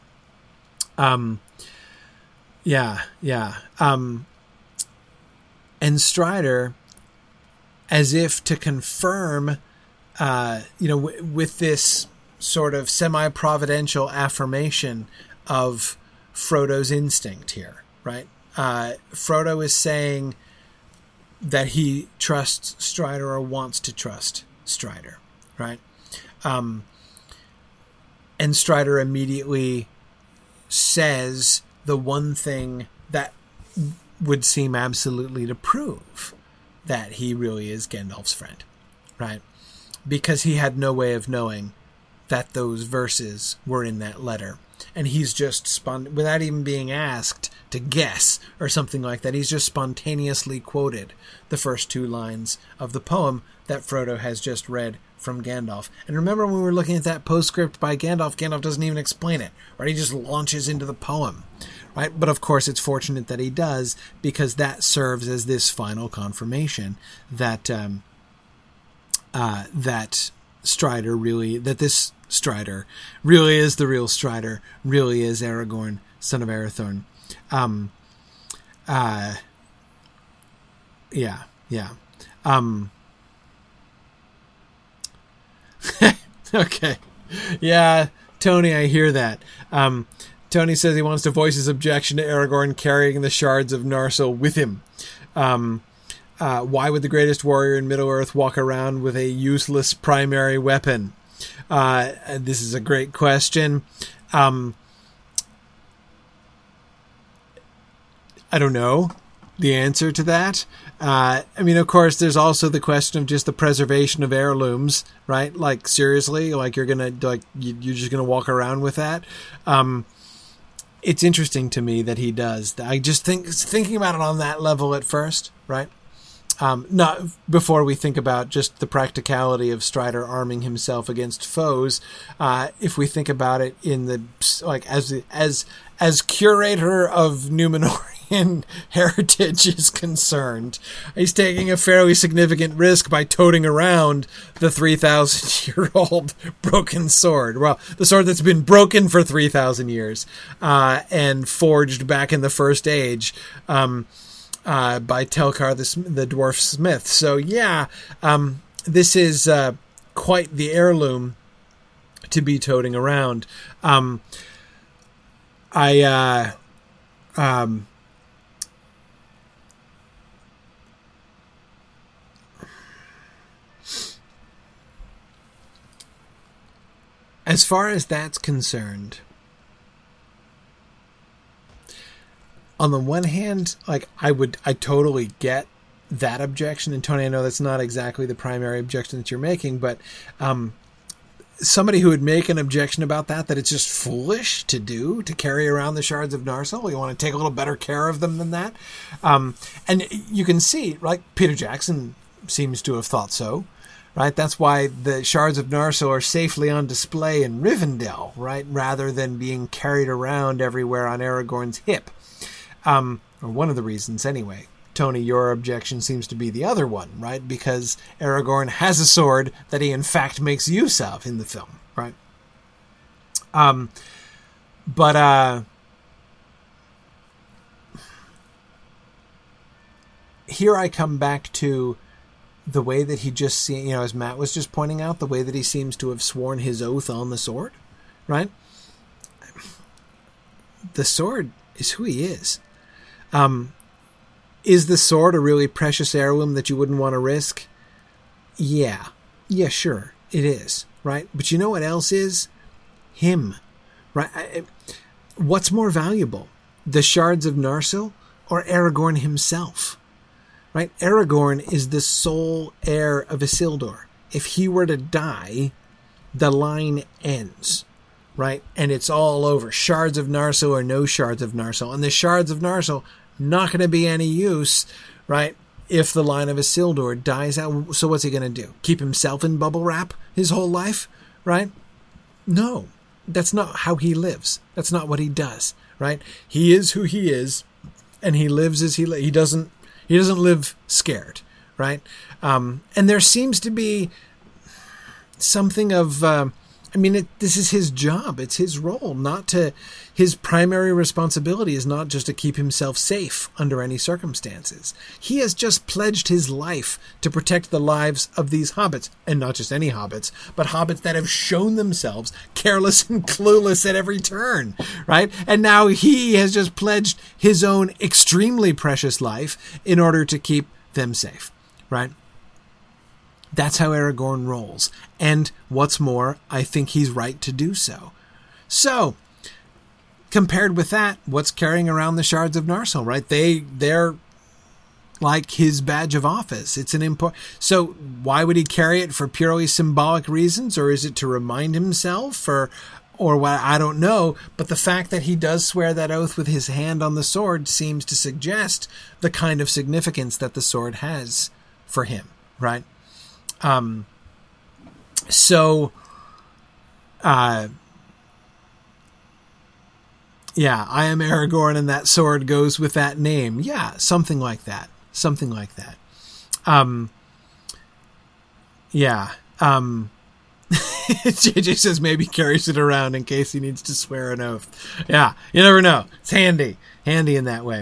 And Strider, as if to confirm, with this sort of semi-providential affirmation of Frodo's instinct here, right? Frodo is saying that he trusts Strider, or wants to trust Strider, right? And Strider immediately says the one thing that would seem absolutely to prove that he really is Gandalf's friend, right? Because he had no way of knowing that those verses were in that letter. And he's just, without even being asked to guess or something like that, he's just spontaneously quoted the first two lines of the poem that Frodo has just read from Gandalf. And remember, when we were looking at that postscript by Gandalf doesn't even explain it, right? He just launches into the poem, right? But of course, it's fortunate that he does, because that serves as this final confirmation that that Strider really, that this Strider really is the real Strider, really is Aragorn, son of Arathorn. Okay. Yeah, Tony, I hear that. Tony says he wants to voice his objection to Aragorn carrying the shards of Narsil with him. Why would the greatest warrior in Middle-earth walk around with a useless primary weapon? This is a great question. I don't know the answer to that. Of course, there's also the question of just the preservation of heirlooms, right? Like, seriously, like you're just gonna walk around with that. It's interesting to me that he does. I just thinking about it on that level at first, right? Not before we think about just the practicality of Strider arming himself against foes. If we think about it in the as curator of Númenórean heritage is concerned, he's taking a fairly significant risk by toting around the 3,000-year-old broken sword. Well, the sword that's been broken for 3,000 years and forged back in the First Age. By Telkar the dwarf smith. So yeah, this is quite the heirloom to be toting around. As far as that's concerned, on the one hand, like I totally get that objection. And Tony, I know that's not exactly the primary objection that you're making, but somebody who would make an objection about that it's just foolish to do, to carry around the shards of Narsil. You want to take a little better care of them than that. And you can see, right, Peter Jackson seems to have thought so, right? That's why the shards of Narsil are safely on display in Rivendell, right, rather than being carried around everywhere on Aragorn's hip. Or one of the reasons, anyway. Tony, your objection seems to be the other one, right? Because Aragorn has a sword that he in fact makes use of in the film, right? Here I come back to the way that he just, as Matt was just pointing out, the way that he seems to have sworn his oath on the sword, right? The sword is who he is. Is the sword a really precious heirloom that you wouldn't want to risk? Yeah, sure, it is, right? But you know what else is? Him, right? What's more valuable, the shards of Narsil or Aragorn himself, right? Aragorn is the sole heir of Isildur. If he were to die, the line ends, right? And it's all over. Shards of Narsil or no shards of Narsil. And the shards of Narsil, not going to be any use, right, if the line of Isildur dies out. So what's he going to do? Keep himself in bubble wrap his whole life, right? No, that's not how he lives. That's not what he does, right? He is who he is, and he lives as he doesn't live scared, right? And there seems to be something of... this is his job. It's his role. His primary responsibility is not just to keep himself safe under any circumstances. He has just pledged his life to protect the lives of these hobbits, and not just any hobbits, but hobbits that have shown themselves careless and clueless at every turn, right? And now he has just pledged his own extremely precious life in order to keep them safe, right? That's how Aragorn rolls. And what's more, I think he's right to do so. So, compared with that, what's carrying around the shards of Narsil, right? They're like his badge of office. It's an So why would he carry it? For purely symbolic reasons? Or is it to remind himself? Or what? I don't know. But the fact that he does swear that oath with his hand on the sword seems to suggest the kind of significance that the sword has for him, right? I am Aragorn and that sword goes with that name. Yeah, something like that. JJ says maybe carries it around in case he needs to swear an oath. Yeah, you never know. It's handy in that way.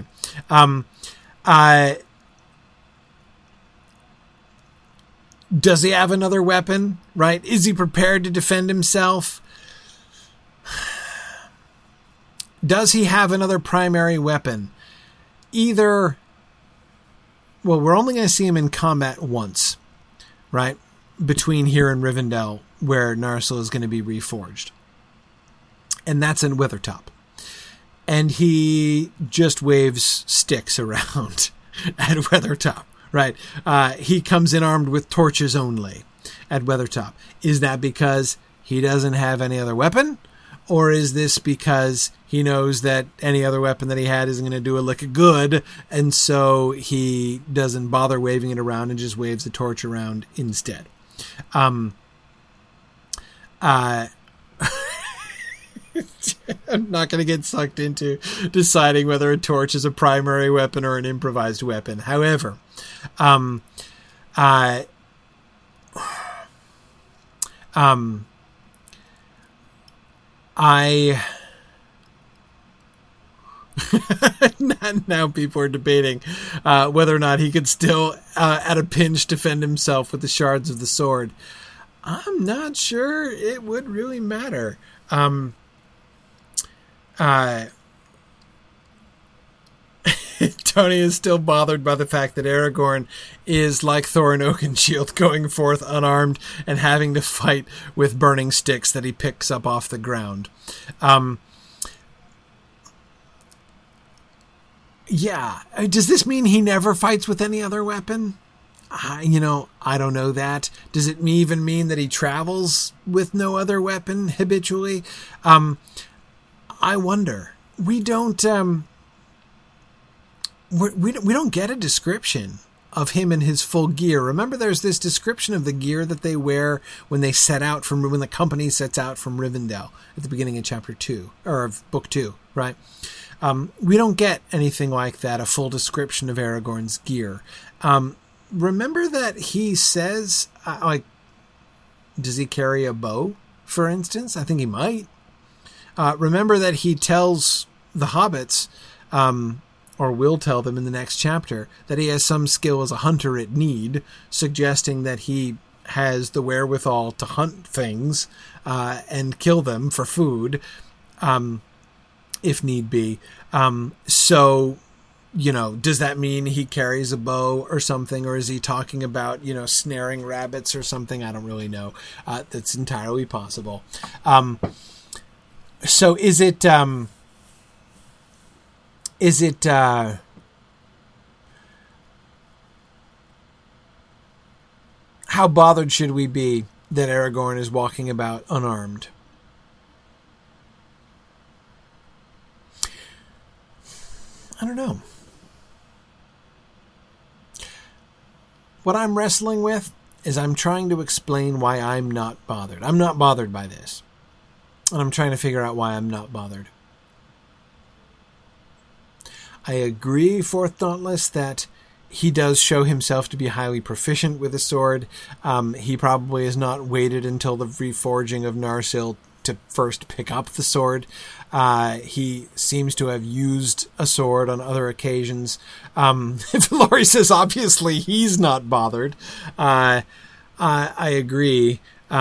Does he have another weapon, right? Is he prepared to defend himself? Does he have another primary weapon? We're only going to see him in combat once, right? Between here and Rivendell, where Narsil is going to be reforged. And that's in Weathertop. And he just waves sticks around at Weathertop. Right. He comes in armed with torches only at Weathertop. Is that because he doesn't have any other weapon? Or is this because he knows that any other weapon that he had isn't going to do a lick of good, and so he doesn't bother waving it around and just waves the torch around instead? I'm not going to get sucked into deciding whether a torch is a primary weapon or an improvised weapon. However, now people are debating whether or not he could still, at a pinch, defend himself with the shards of the sword. I'm not sure it would really matter. Tony is still bothered by the fact that Aragorn is like Thorin Oakenshield, going forth unarmed and having to fight with burning sticks that he picks up off the ground. Yeah. Does this mean he never fights with any other weapon? I don't know that. Does it even mean that he travels with no other weapon habitually? I wonder. We don't we don't get a description of him in his full gear. Remember, there's this description of the gear that they wear when they set out from, when the company sets out from Rivendell at the beginning of chapter 2 or of book 2, right? We don't get anything like that, a full description of Aragorn's gear. Remember that he says, does he carry a bow, for instance? I think he might. Remember that he tells the hobbits, or will tell them in the next chapter, that he has some skill as a hunter at need, suggesting that he has the wherewithal to hunt things and kill them for food, if need be. So, does that mean he carries a bow or something, or is he talking about, snaring rabbits or something? I don't really know. That's entirely possible. So is it how bothered should we be that Aragorn is walking about unarmed? I don't know. What I'm wrestling with is I'm trying to explain why I'm not bothered. I'm not bothered by this. And I'm trying to figure out why I'm not bothered. I agree, Fourth Dauntless, that he does show himself to be highly proficient with a sword. He probably has not waited until the reforging of Narsil to first pick up the sword. He seems to have used a sword on other occasions. Laurie says, obviously, he's not bothered. I agree.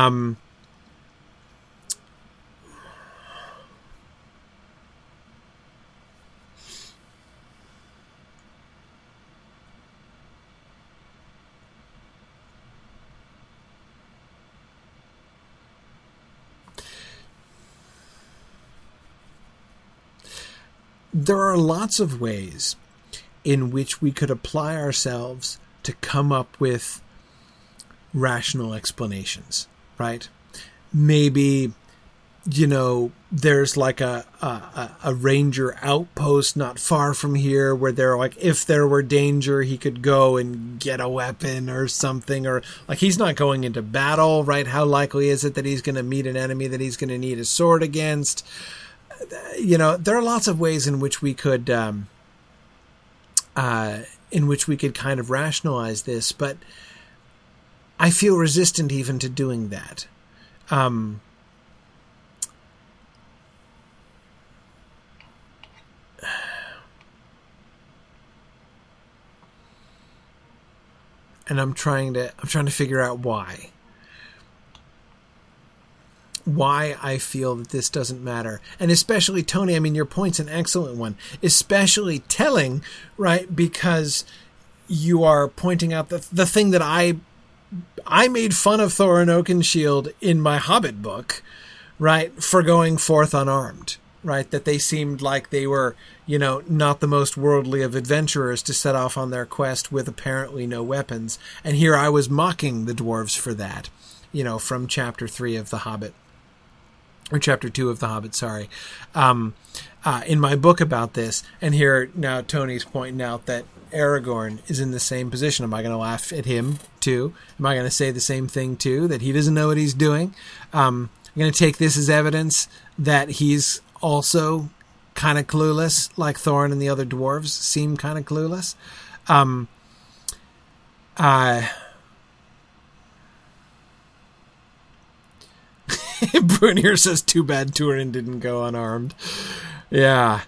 There are lots of ways in which we could apply ourselves to come up with rational explanations, right? Maybe, there's like a ranger outpost not far from here where they're like, if there were danger, he could go and get a weapon or something, or like he's not going into battle, right? How likely is it that he's going to meet an enemy that he's going to need a sword against? There are lots of ways in which we could kind of rationalize this, but I feel resistant even to doing that. And I'm trying to figure out why I feel that this doesn't matter. And especially, Tony, your point's an excellent one. Especially telling, right? Because you are pointing out the thing that I made fun of Thorin Oakenshield in my Hobbit book, right? For going forth unarmed, right? That they seemed like they were, not the most worldly of adventurers to set off on their quest with apparently no weapons. And here I was mocking the dwarves for that, from chapter 3 of The Hobbit. Or chapter 2 of The Hobbit, sorry, in my book about this. And here now Tony's pointing out that Aragorn is in the same position. Am I going to laugh at him too? Am I going to say the same thing too, that he doesn't know what he's doing? I'm going to take this as evidence that he's also kind of clueless, like Thorin and the other dwarves seem kind of clueless. Brunier says, too bad Turin didn't go unarmed. Yeah.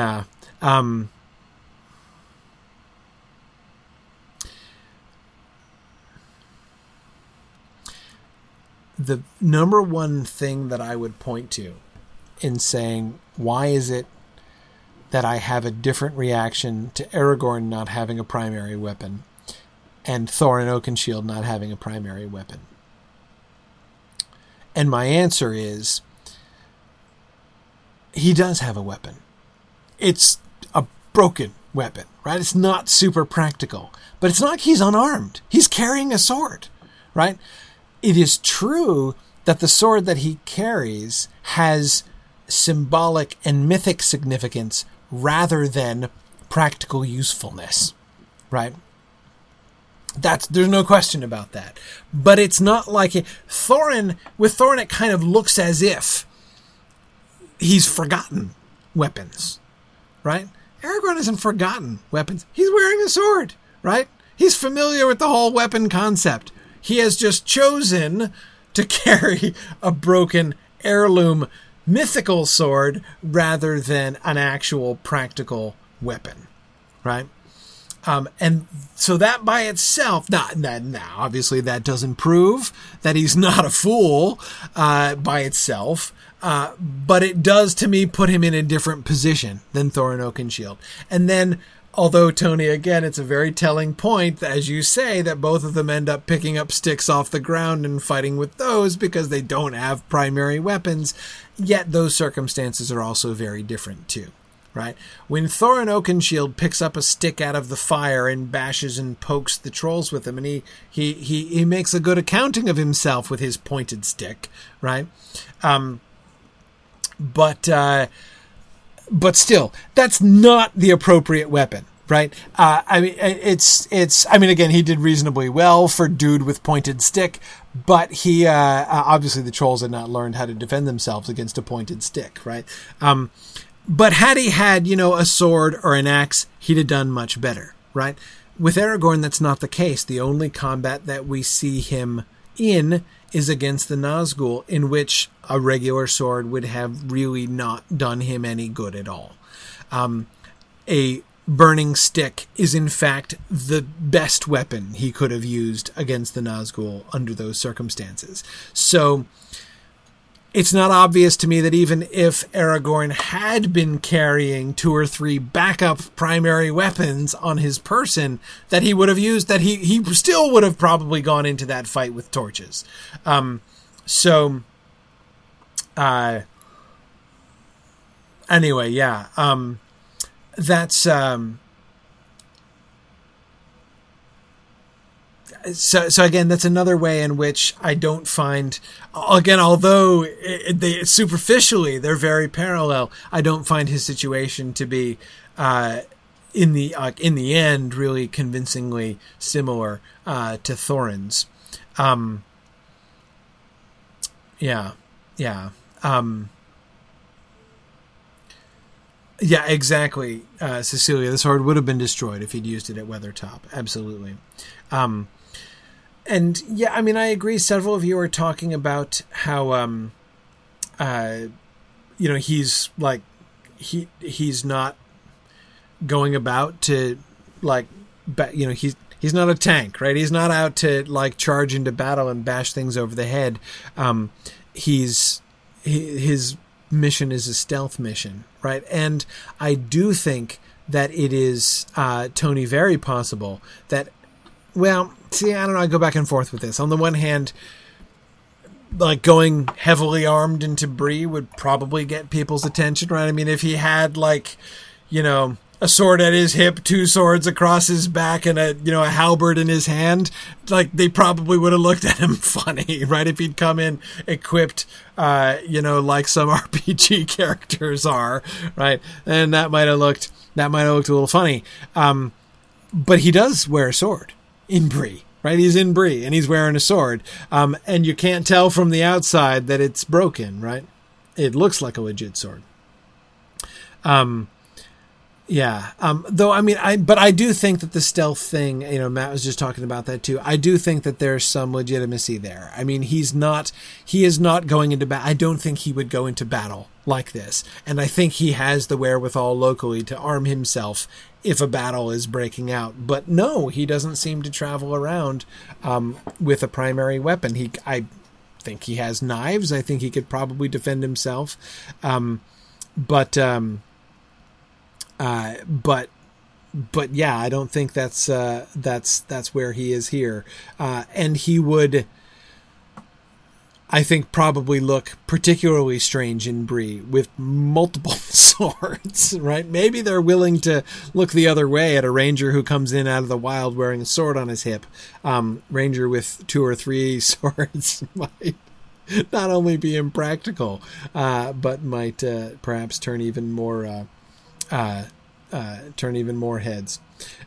The number one thing that I would point to in saying, why is it that I have a different reaction to Aragorn not having a primary weapon and Thorin Oakenshield not having a primary weapon? And my answer is, he does have a weapon. It's a broken weapon, right? It's not super practical, but it's not like he's unarmed. He's carrying a sword, right? It is true that the sword that he carries has symbolic and mythic significance rather than practical usefulness, right? There's no question about that. But it's not like Thorin, it kind of looks as if he's forgotten weapons, right? Aragorn hasn't forgotten weapons. He's wearing a sword, right? He's familiar with the whole weapon concept. He has just chosen to carry a broken heirloom mythical sword rather than an actual practical weapon, right? And so that by itself, now obviously that doesn't prove that he's not a fool by itself, but it does to me put him in a different position than Thorin Oakenshield. And then, although Tony, again, it's a very telling point, as you say, that both of them end up picking up sticks off the ground and fighting with those because they don't have primary weapons, yet those circumstances are also very different too. Right? When Thorin Oakenshield picks up a stick out of the fire and bashes and pokes the trolls with him, and he makes a good accounting of himself with his pointed stick, right? But still, that's not the appropriate weapon, right? Again, he did reasonably well for dude with pointed stick, but he obviously the trolls had not learned how to defend themselves against a pointed stick, right? But had he had, a sword or an axe, he'd have done much better, right? With Aragorn, that's not the case. The only combat that we see him in is against the Nazgul, in which a regular sword would have really not done him any good at all. A burning stick is, in fact, the best weapon he could have used against the Nazgul under those circumstances. So it's not obvious to me that even if Aragorn had been carrying 2 or 3 backup primary weapons on his person that he would have used, that he still would have probably gone into that fight with torches. Anyway, yeah. That's... So again, that's another way in which I don't find, again, although superficially they're very parallel, I don't find his situation to be, in the end, really convincingly similar to Thorin's. Yeah, exactly. Cecilia, the sword would have been destroyed if he'd used it at Weathertop. Absolutely. And yeah, I mean, I agree. Several of you are talking about how, he's like, he's not going about to he's not a tank, right? He's not out to like charge into battle and bash things over the head. His mission is a stealth mission, right? And I do think that it is, Tony, very possible that, well, see, I don't know, I go back and forth with this. On the one hand, like going heavily armed into Bree would probably get people's attention, right? I mean, if he had like, a sword at his hip, 2 swords across his back, and a halberd in his hand, like they probably would have looked at him funny, right? If he'd come in equipped, like some RPG characters are, right? And that might have looked a little funny. But he does wear a sword in Bree, right? He's in Bree and he's wearing a sword. And you can't tell from the outside that it's broken, right? It looks like a legit sword. Though, I mean, I do think that the stealth thing, Matt was just talking about that too. I do think that there's some legitimacy there. I mean, he is not going into battle. I don't think he would go into battle like this. And I think he has the wherewithal locally to arm himself if a battle is breaking out. But no, he doesn't seem to travel around, with a primary weapon. I think he has knives. I think he could probably defend himself. But yeah, I don't think that's where he is here. And he would, I think probably look particularly strange in Bree with multiple swords, right? Maybe they're willing to look the other way at a ranger who comes in out of the wild wearing a sword on his hip. Ranger with 2 or 3 swords might not only be impractical, but might perhaps turn even more heads.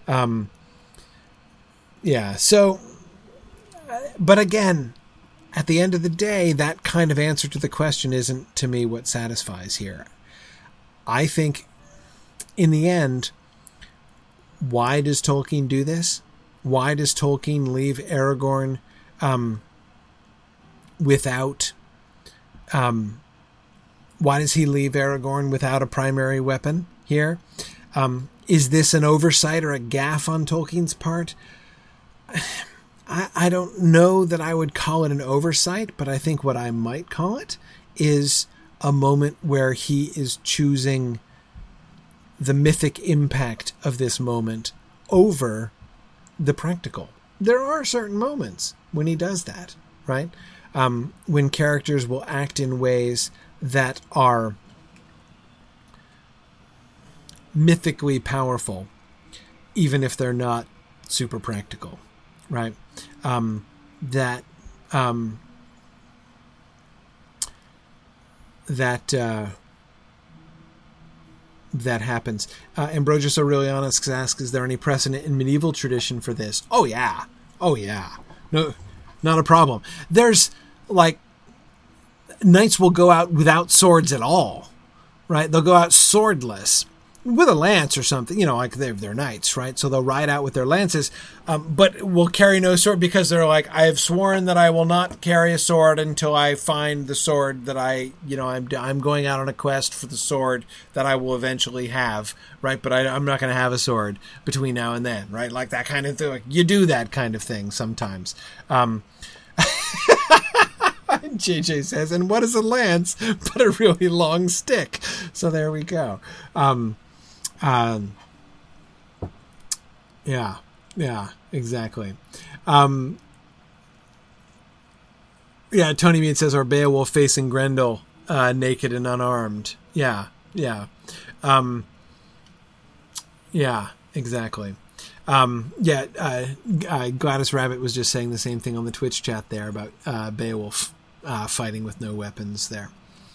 So, but again, at the end of the day, that kind of answer to the question isn't, to me, what satisfies here. I think, in the end, why does Tolkien do this? Why does Tolkien leave Aragorn without... why does he leave Aragorn without a primary weapon here? Is this an oversight or a gaffe on Tolkien's part? I don't know that I would call it an oversight, but I think what I might call it is a moment where he is choosing the mythic impact of this moment over the practical. There are certain moments when he does that, right? When characters will act in ways that are mythically powerful, even if they're not super practical, right? That happens. Ambrosius Aurelianus asks, is there any precedent in medieval tradition for this? Oh yeah. No, not a problem. There's knights will go out without swords at all, right? They'll go out swordless with a lance or something, like they're knights, right? So they'll ride out with their lances, but will carry no sword because they're like, I have sworn that I will not carry a sword until I find the sword that I'm going out on a quest for the sword that I will eventually have, right? But I'm not going to have a sword between now and then, right? Like that kind of thing. Like, you do that kind of thing sometimes. JJ says, and what is a lance but a really long stick? So there we go. Yeah, exactly. Tony Mead says, or Beowulf facing Grendel, naked and unarmed. Yeah, exactly. Gladys Rabbit was just saying the same thing on the Twitch chat there about Beowulf fighting with no weapons there.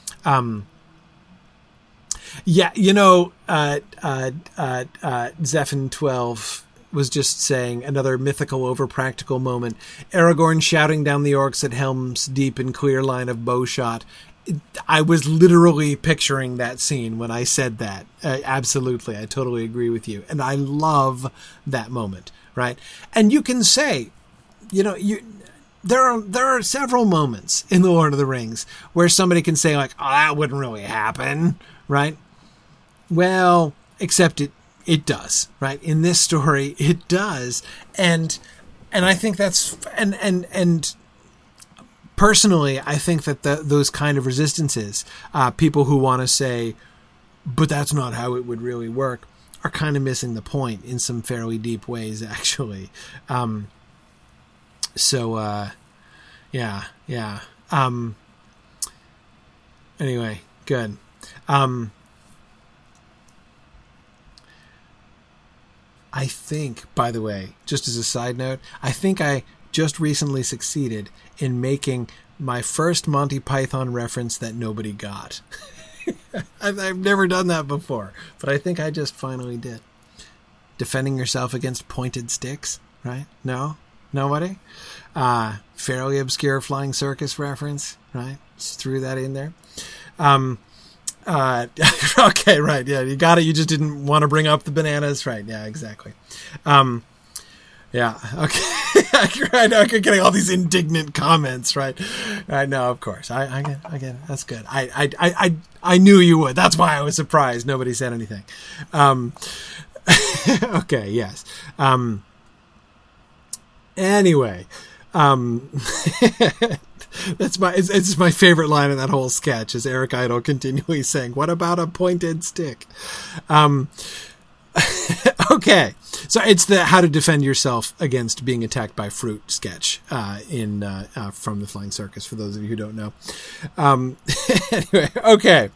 Zephin12 was just saying another mythical over practical moment. Aragorn shouting down the orcs at Helm's Deep in clear line of bowshot. I was literally picturing that scene when I said that. Absolutely. I totally agree with you. And I love that moment, right? And you can say, there are several moments in The Lord of the Rings where somebody can say like, oh, that wouldn't really happen, right? Well, except it does, right? In this story, it does. And I think that's, and personally, I think that those kind of resistances, people who want to say, but that's not how it would really work, are kind of missing the point in some fairly deep ways, actually. Anyway, good. I think, by the way, just as a side note, I think I just recently succeeded in making my first Monty Python reference that nobody got. I've never done that before, but I think I just finally did. Defending yourself against pointed sticks, right? No? Nobody? Fairly obscure flying circus reference, right? Just threw that in there. Okay, right, yeah, you got it. You just didn't want to bring up the bananas, right? Yeah, exactly. Okay. Right, I'm getting all these indignant comments, right? Right, no, of course. I get it. That's good. I knew you would. That's why I was surprised nobody said anything. Okay, yes. Anyway, it's my favorite line in that whole sketch is Eric Idle continually saying, "What about a pointed stick?" Okay, So it's the how to defend yourself against being attacked by fruit sketch in from the Flying Circus, for those of you who don't know. Anyway, okay.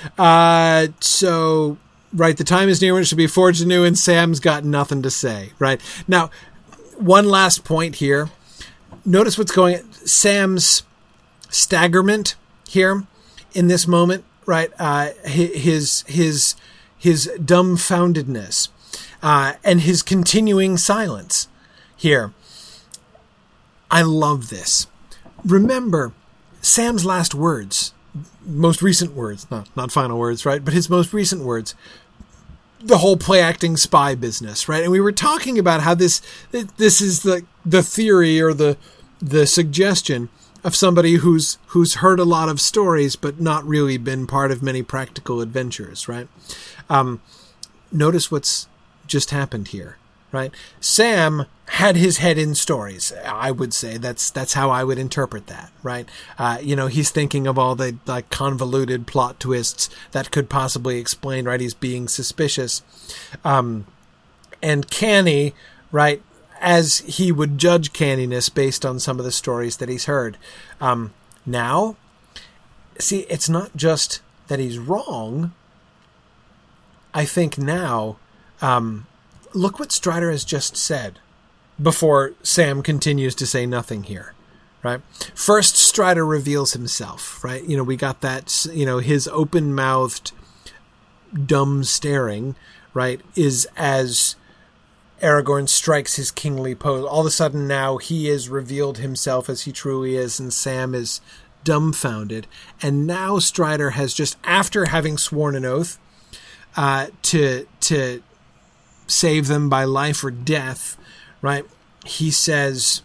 So, right, the time is near when it should be forged anew, and Sam's got nothing to say, right? Now, one last point here. Notice what's going on. Sam's staggerment here in this moment, right? His dumbfoundedness and his continuing silence here. I love this. Remember, Sam's last words, most recent words, not final words, right? But his most recent words, the whole play-acting spy business, right? And we were talking about how this is the theory or the suggestion of somebody who's heard a lot of stories but not really been part of many practical adventures, right? Notice what's just happened here, right? Sam had his head in stories. I would say that's how I would interpret that, right? He's thinking of all the like convoluted plot twists that could possibly explain, right? He's being suspicious, and canny, right? As he would judge canniness based on some of the stories that he's heard. Now, see, it's not just that he's wrong. I think now, look what Strider has just said before Sam continues to say nothing here, right? First, Strider reveals himself, right? We got that, his open-mouthed, dumb staring, right, is as Aragorn strikes his kingly pose. All of a sudden now he is revealed himself as he truly is, and Sam is dumbfounded. And now Strider has just, after having sworn an oath to save them by life or death, right, he says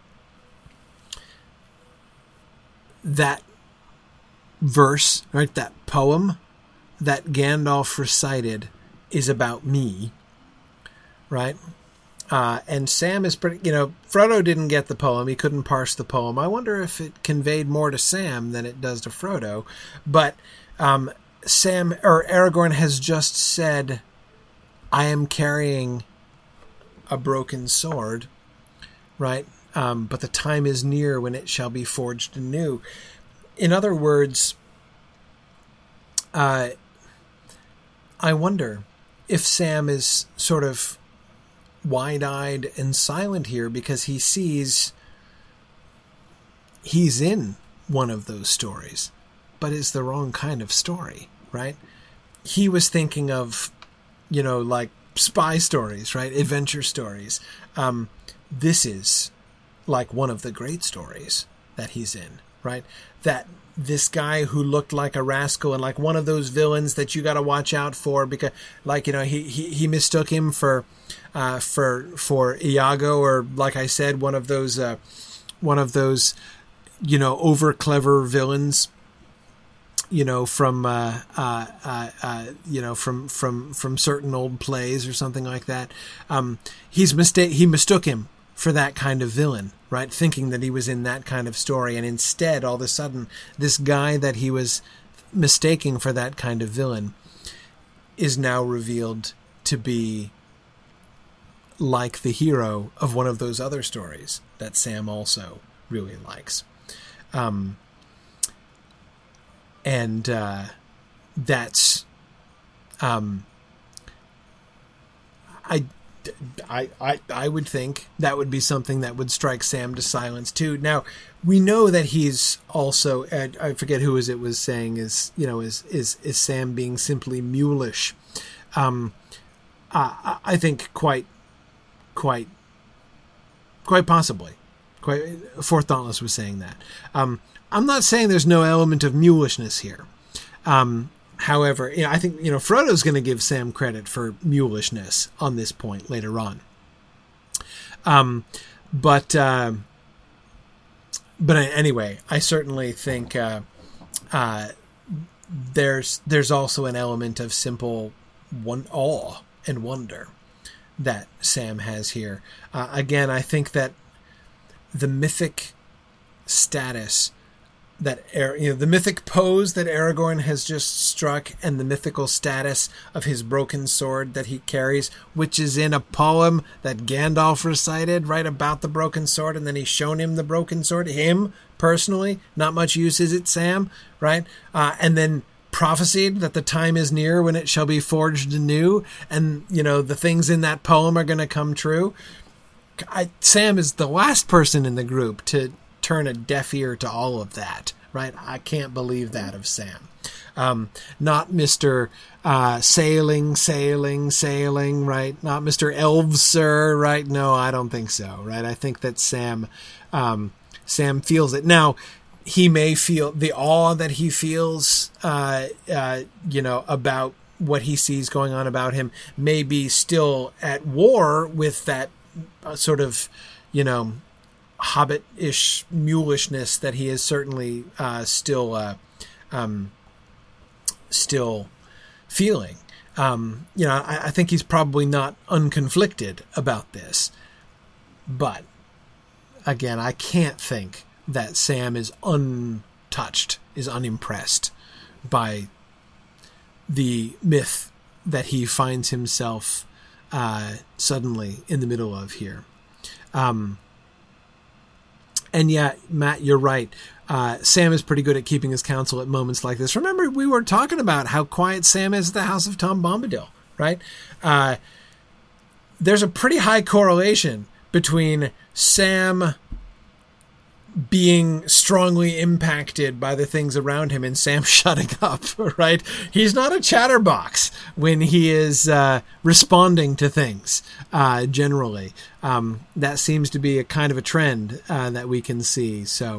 that verse, right, that poem that Gandalf recited is about me, right? And Sam is pretty, Frodo didn't get the poem. He couldn't parse the poem. I wonder if it conveyed more to Sam than it does to Frodo. But Aragorn has just said, I am carrying a broken sword, right? But the time is near when it shall be forged anew. In other words, I wonder if Sam is sort of wide-eyed and silent here because he sees he's in one of those stories, but it's the wrong kind of story, right? He was thinking of, like spy stories, right? Adventure stories. This is like one of the great stories that he's in, right? That this guy who looked like a rascal and like one of those villains that you got to watch out for because, like, he mistook him for Iago, or like I said, one of those over clever villains, from from certain old plays or something like that. He mistook him for that kind of villain, right? Thinking that he was in that kind of story, and instead, all of a sudden, this guy that he was mistaking for that kind of villain is now revealed to be like the hero of one of those other stories that Sam also really likes. That's I would think that would be something that would strike Sam to silence too. Now, we know that he's also, I forget who it was saying is Sam being simply mulish. I think quite possibly. Fourth Dauntless was saying that. I'm not saying there's no element of mulishness here. However, I think, Frodo's going to give Sam credit for mulishness on this point later on. But anyway, I certainly think there's also an element of simple awe and wonder that Sam has here. Again, I think that the mythic status the mythic pose that Aragorn has just struck, and the mythical status of his broken sword that he carries, which is in a poem that Gandalf recited, right, about the broken sword, and then he's shown him the broken sword, him personally. Not much use, is it, Sam? Right? And then prophesied that the time is near when it shall be forged anew, and, the things in that poem are going to come true. Sam is the last person in the group to turn a deaf ear to all of that, right? I can't believe that of Sam. Not Mr. Sailing, right? Not Mr. Elvsir, right? No, I don't think so, right? I think that Sam feels it. Now, he may feel the awe that he feels, about what he sees going on about him, may be still at war with that sort of, hobbit-ish mulishness that he is certainly still feeling. I think he's probably not unconflicted about this. But, again, I can't think that Sam is untouched, is unimpressed by the myth that he finds himself suddenly in the middle of here. And yeah, Matt, you're right. Sam is pretty good at keeping his counsel at moments like this. Remember, we were talking about how quiet Sam is at the House of Tom Bombadil, right? There's a pretty high correlation between Sam being strongly impacted by the things around him and Sam shutting up, right? He's not a chatterbox when he is responding to things, generally. That seems to be a kind of a trend that we can see. So,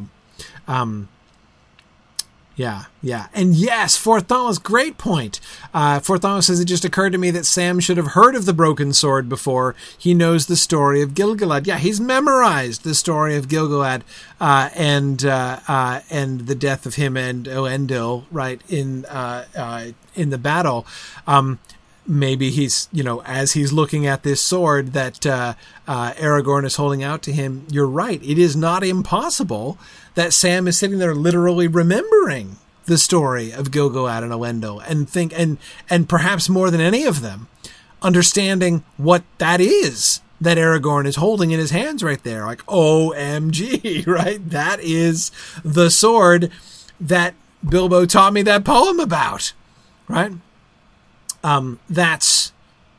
yeah. And yes, Forthalis, great point. Forthalis says, it just occurred to me that Sam should have heard of the broken sword before he knows the story of Gil-galad. Yeah, he's memorized the story of Gil-galad and the death of him and Elendil, right, in the battle. Maybe he's, as he's looking at this sword that Aragorn is holding out to him, you're right. It is not impossible that Sam is sitting there literally remembering the story of Gil-galad and Elendil and perhaps more than any of them, understanding what that is that Aragorn is holding in his hands right there. Like, OMG, right? That is the sword that Bilbo taught me that poem about, right? That's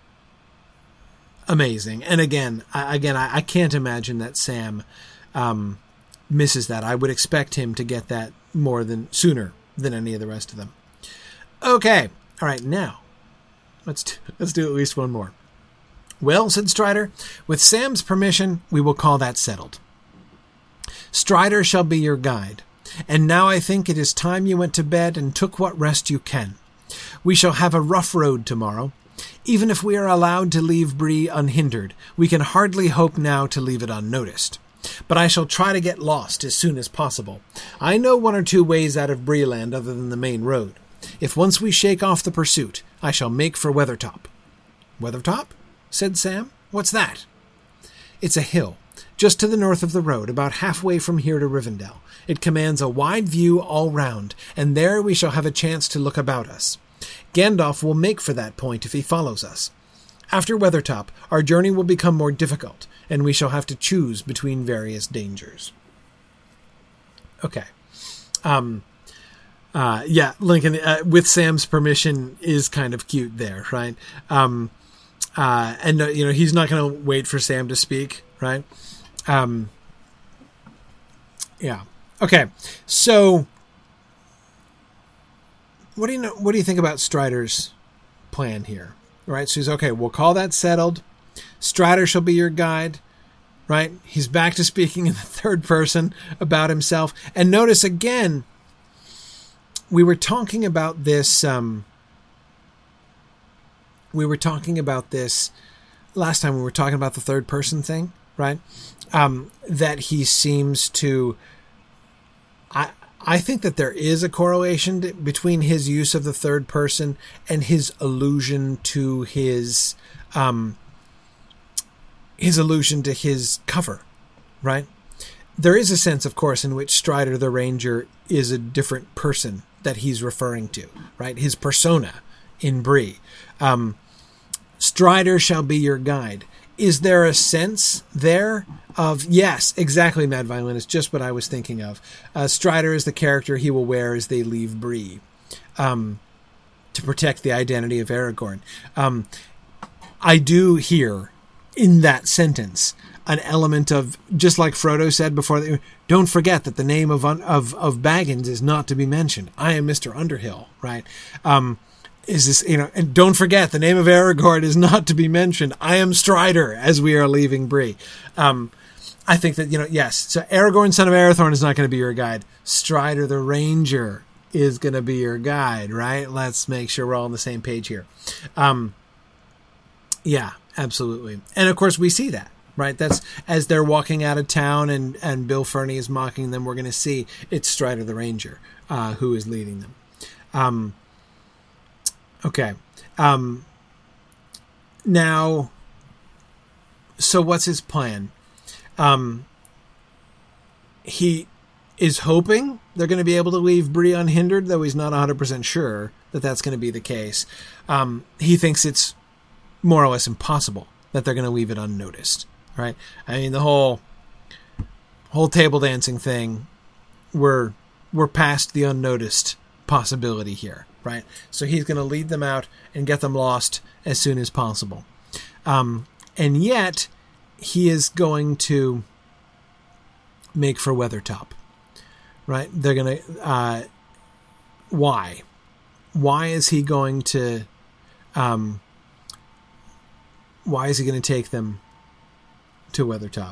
amazing. And again, I can't imagine that Sam misses that. I would expect him to get that sooner than any of the rest of them. Okay. All right. Now let's do at least one more. Well, said Strider, with Sam's permission, we will call that settled. Strider shall be your guide. And now I think it is time you went to bed and took what rest you can. We shall have a rough road tomorrow. Even if we are allowed to leave Bree unhindered, we can hardly hope now to leave it unnoticed. But I shall try to get lost as soon as possible. I know one or two ways out of Breeland other than the main road. If once we shake off the pursuit, I shall make for Weathertop. Weathertop? Said Sam. What's that? It's a hill, just to the north of the road, about halfway from here to Rivendell. It commands a wide view all round, and there we shall have a chance to look about us. Gandalf will make for that point if he follows us. After Weathertop, our journey will become more difficult, and we shall have to choose between various dangers. Okay. Yeah, Lincoln, with Sam's permission, is kind of cute there, right? And he's not going to wait for Sam to speak, right? Yeah. Okay. So, what do you think about Strider's plan here? Right? So he's okay. We'll call that settled. Strider shall be your guide. Right? He's back to speaking in the third person about himself. And notice again, we were talking about this. We were talking about this last time. We were talking about the third person thing, right? That he seems to. I think that there is a correlation between his use of the third person and his allusion to his allusion to his cover, right? there is a sense, of course, in which Strider the Ranger is a different person that he's referring to, right? His persona in Bree. Strider shall be your guide. Is there a sense there of, yes, exactly, Mad Violinist, just what I was thinking of. Strider is the character he will wear as they leave Bree, to protect the identity of Aragorn. I do hear in that sentence an element of, just like Frodo said before, don't forget that the name of Baggins is not to be mentioned. I am Mr. Underhill, right? Is this, and don't forget the name of Aragorn is not to be mentioned. I am Strider as we are leaving Bree. I think that, yes. So Aragorn, son of Arathorn, is not going to be your guide. Strider the Ranger is going to be your guide, right? Let's make sure we're all on the same page here. Yeah, absolutely. And of course we see that, right? That's as they're walking out of town and Bill Ferny is mocking them. We're going to see it's Strider the Ranger, who is leading them. Okay. Now, so what's his plan? He is hoping they're going to be able to leave Bree unhindered, though he's not 100% sure that that's going to be the case. He thinks it's more or less impossible that they're going to leave it unnoticed, right? I mean, the whole table dancing thing, we're past the unnoticed possibility here, right? So he's going to lead them out and get them lost as soon as possible. And yet, he is going to make for Weathertop, right? They're going to... why? Why is he going to... why is he going to take them to Weathertop?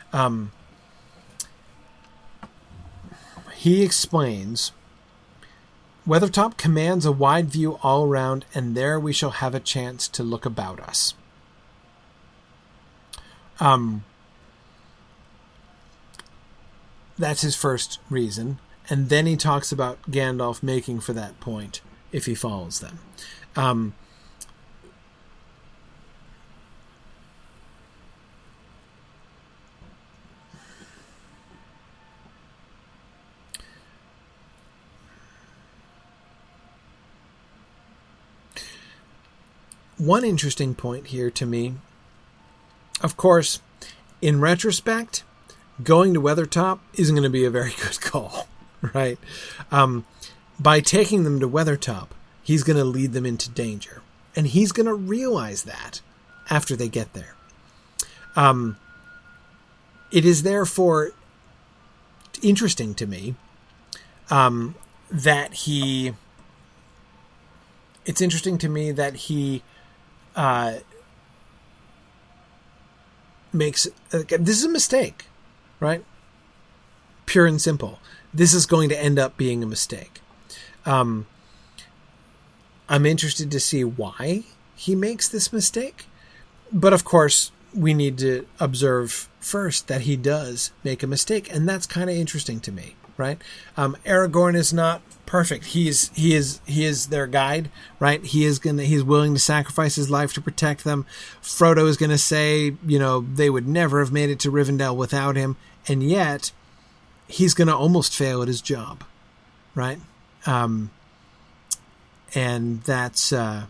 He explains, Weathertop commands a wide view all around, and there we shall have a chance to look about us. That's his first reason. And then he talks about Gandalf making for that point if he follows them. One interesting point here to me, of course, in retrospect, going to Weathertop isn't going to be a very good call, right? By taking them to Weathertop, he's going to lead them into danger. And he's going to realize that after they get there. It is therefore interesting to me that he... It's interesting to me that he makes... this is a mistake, right? Pure and simple. This is going to end up being a mistake. I'm interested to see why he makes this mistake. But of course, we need to observe first that he does make a mistake. And that's kind of interesting to me, right? Aragorn is not perfect. He is their guide, right? He's willing to sacrifice his life to protect them. Frodo is going to say, they would never have made it to Rivendell without him. And yet, he's going to almost fail at his job, right? And that's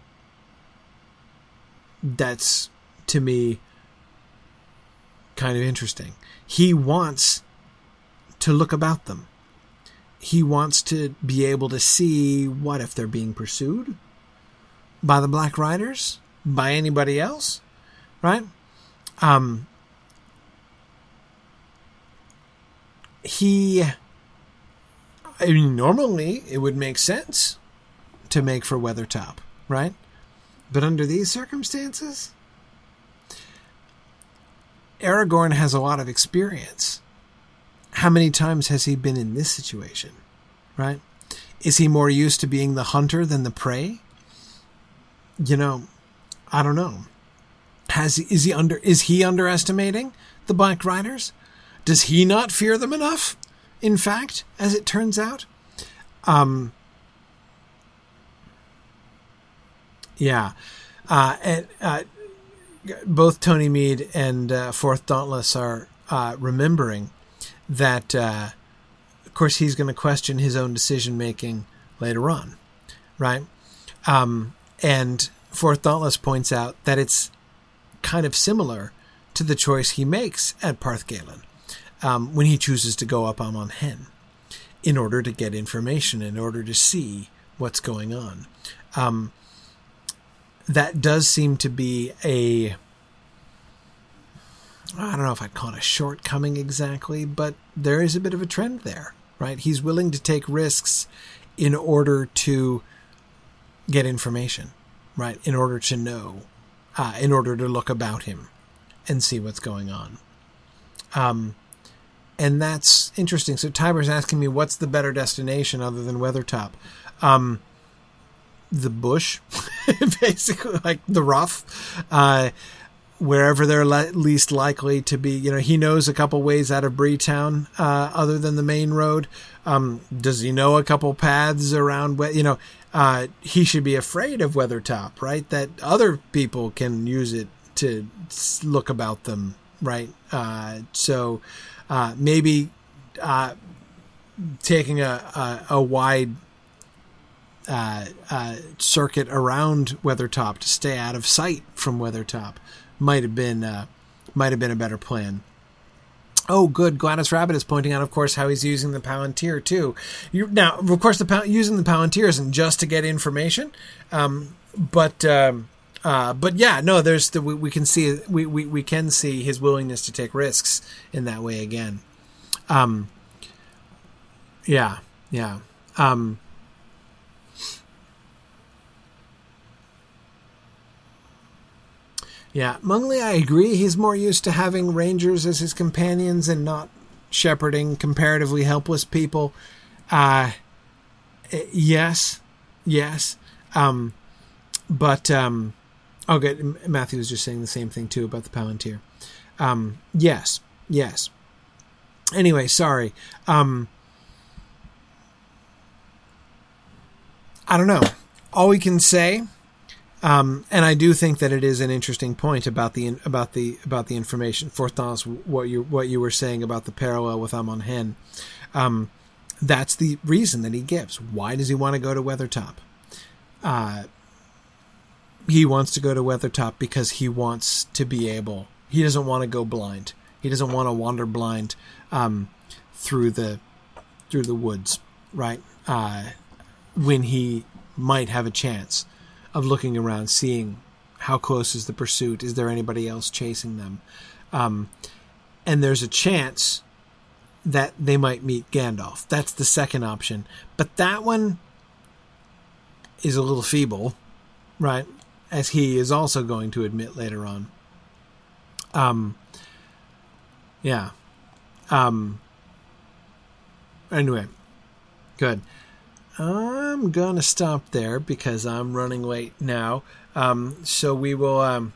to me kind of interesting. He wants to look about them. He wants to be able to see what if they're being pursued by the Black Riders, by anybody else, right? Normally it would make sense to make for Weathertop, right? But under these circumstances, Aragorn has a lot of experience. How many times has he been in this situation, right? Is he more used to being the hunter than the prey? I don't know. Is he underestimating the Black Riders? Does he not fear them enough? In fact, as it turns out, both Tony Mead and Fourth Dauntless are remembering that, of course, he's going to question his own decision-making later on, right? And Fourth Dauntless points out that it's kind of similar to the choice he makes at Parth Galen when he chooses to go up Amon Hen in order to get information, in order to see what's going on. That does seem to be I don't know if I'd call it a shortcoming exactly, but there is a bit of a trend there, right? He's willing to take risks in order to get information, right? In order to know, in order to look about him and see what's going on. And that's interesting. So Tiber's asking me, what's the better destination other than Weathertop? The bush, basically, like the rough, wherever they're least likely to be. He knows a couple ways out of Breetown, other than the main road. Does he know a couple paths around? He should be afraid of Weathertop, right? That other people can use it to look about them, right? So maybe taking a wide circuit around Weathertop to stay out of sight from Weathertop might have been a better plan. Oh, good. Gladys Rabbit is pointing out, of course, how he's using the Palantir too. Now, of course, using the Palantir isn't just to get information, but yeah, no. We can see his willingness to take risks in that way again. Yeah. Yeah, Mungley, I agree. He's more used to having rangers as his companions and not shepherding comparatively helpless people. Yes. But okay, Matthew was just saying the same thing too about the Palantir. Yes. Anyway, sorry. I don't know. All we can say. And I do think that it is an interesting point about the information. Fourth Dauntless, what you were saying about the parallel with Amon Hen. That's the reason that he gives. Why does he want to go to Weathertop? He wants to go to Weathertop because he wants to be able. He doesn't want to go blind. He doesn't want to wander blind through the woods, right? When he might have a chance of looking around, seeing how close is the pursuit. Is there anybody else chasing them? And there's a chance that they might meet Gandalf. That's the second option. But that one is a little feeble, right? As he is also going to admit later on. Yeah. Anyway, good. I'm going to stop there because I'm running late now. So we will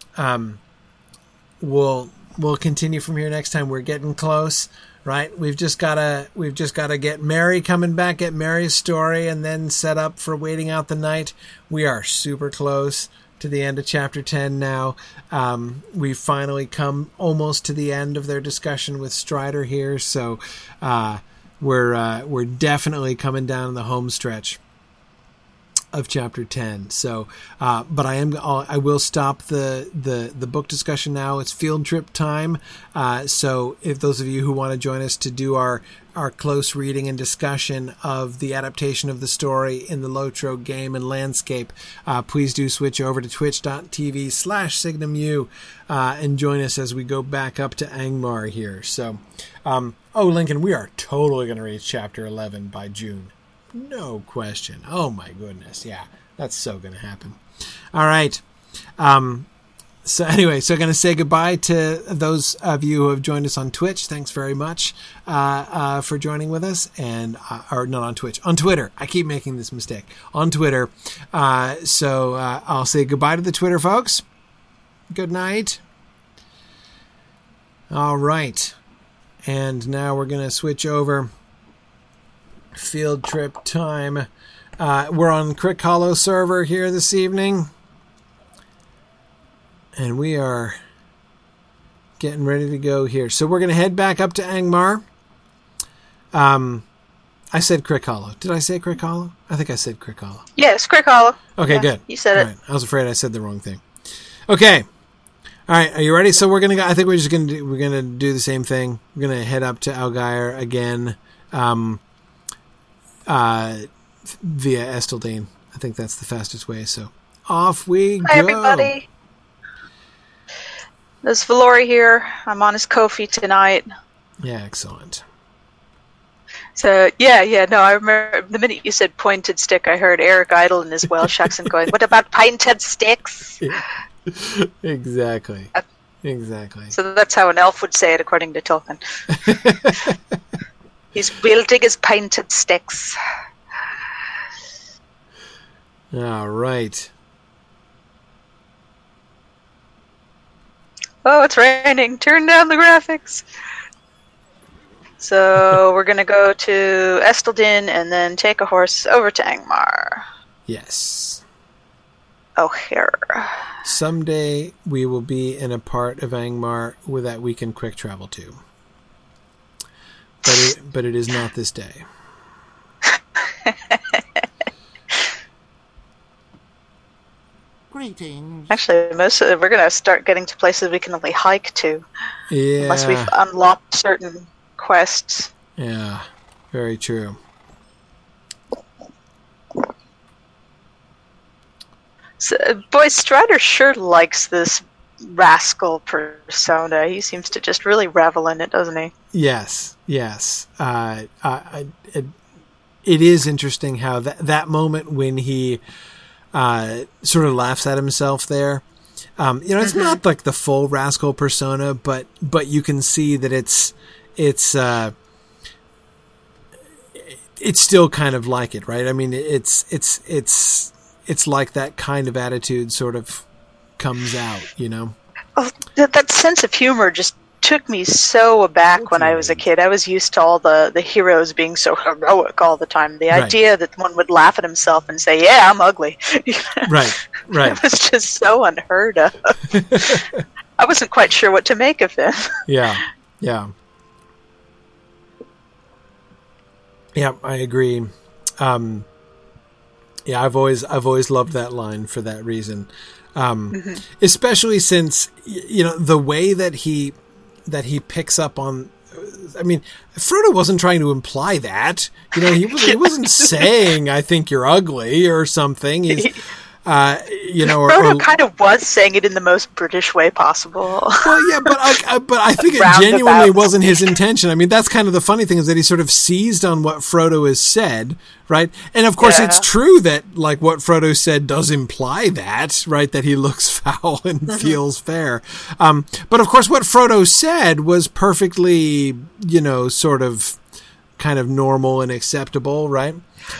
we'll continue from here next time. We're getting close, right? We've just got to get Mary coming back, get Mary's story, and then set up for waiting out the night. We are super close to the end of chapter 10 now. We've finally come almost to the end of their discussion with Strider here. So, we're definitely coming down the home stretch of chapter 10. So, but I will stop the book discussion now. It's field trip time. So if those of you who want to join us to do our close reading and discussion of the adaptation of the story in the Lotro game and landscape, please do switch over to twitch.tv/SignumU and join us as we go back up to Angmar here. So, Lincoln, we are totally going to reach chapter 11 by June. No question. Oh my goodness. Yeah, that's so going to happen. All right. So anyway, so going to say goodbye to those of you who have joined us on Twitch. Thanks very much for joining with us, and or not on Twitch, on Twitter. I keep making this mistake. On Twitter. So I'll say goodbye to the Twitter folks. Good night. All right. And now we're going to switch over. Field trip time. We're on Crick Hollow server here this evening. And we are getting ready to go here. So we're going to head back up to Angmar. I said Crick Hollow. Did I say Crick Hollow? I think I said Crick Hollow. Yes, Crick Hollow. Okay, yeah, good. You said All it. right. I was afraid I said the wrong thing. Okay. All right. Are you ready? So we're gonna go. I think we're gonna do the same thing. We're gonna head up to Algair again, via Esteldane. I think that's the fastest way. So off we go. Hi, everybody. There's Valori here. I'm on his Ko-fi tonight. Yeah, excellent. So, no, I remember the minute you said pointed stick, I heard Eric Idle in his Welsh accent going, what about pointed sticks? Exactly. So that's how an elf would say it, according to Tolkien. He's wielding his pointed sticks. All right. Oh, it's raining. Turn down the graphics. So we're going to go to Esteldin and then take a horse over to Angmar. Yes. Oh, here. Someday we will be in a part of Angmar that we can quick travel to. But it is not this day. Greetings. Actually, we're going to start getting to places we can only hike to. Yeah. Unless we've unlocked certain quests. Yeah, very true. So, boy, Strider sure likes this rascal persona. He seems to just really revel in it, doesn't he? Yes. It is interesting how that moment when he sort of laughs at himself there. It's not like the full rascal persona, but you can see that it's still kind of like it, right? I mean, it's like that kind of attitude sort of comes out, you know? Oh, that sense of humor just took me so aback when I was a kid. I was used to all the heroes being so heroic all the time. The idea that one would laugh at himself and say, yeah, I'm ugly. Right. It was just so unheard of. I wasn't quite sure what to make of him. Yeah, I agree. I've always loved that line for that reason. Especially since, the way that he picks up on, I mean, Frodo wasn't trying to imply that, he wasn't saying, I think you're ugly or something. He's, Frodo kind of was saying it in the most British way possible. Well, yeah, but I think it genuinely wasn't his intention. I mean, that's kind of the funny thing, is that he sort of seized on what Frodo has said, right? And of course, it's true that like what Frodo said does imply that, right? That he looks foul and feels fair. But of course, what Frodo said was perfectly, sort of kind of normal and acceptable, right?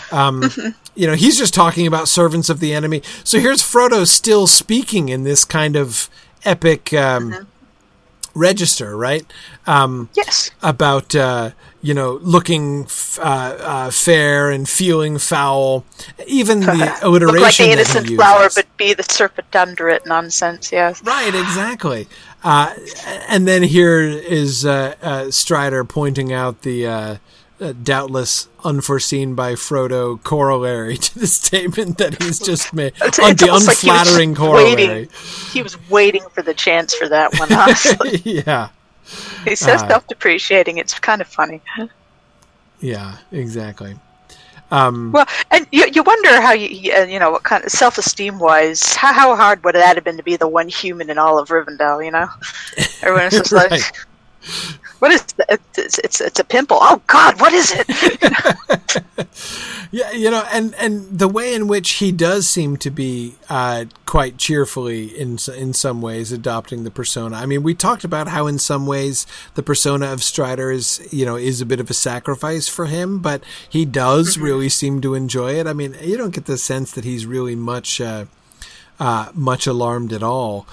He's just talking about servants of the enemy. So here's Frodo still speaking in this kind of epic register, right? Yes. About, looking fair and feeling foul. Even the alliteration. Look like the innocent that he flower, uses. but be the serpent under it nonsense, yes. Right, exactly. And then here is Strider pointing out the doubtless unforeseen by Frodo corollary to the statement that he's just made. The unflattering like corollary. He was waiting for the chance for that one, honestly. Yeah. He's so self-depreciating, it's kind of funny. Yeah, exactly. Well, and you wonder how, what kind of self-esteem-wise, how hard would that have been to be the one human in all of Rivendell, Everyone's just like... Right. What is that? It's a pimple. Oh God, what is it? Yeah, and the way in which he does seem to be quite cheerfully in some ways adopting the persona. I mean, we talked about how in some ways the persona of Strider is a bit of a sacrifice for him, but he does really seem to enjoy it. I mean, you don't get the sense that he's really much alarmed at all.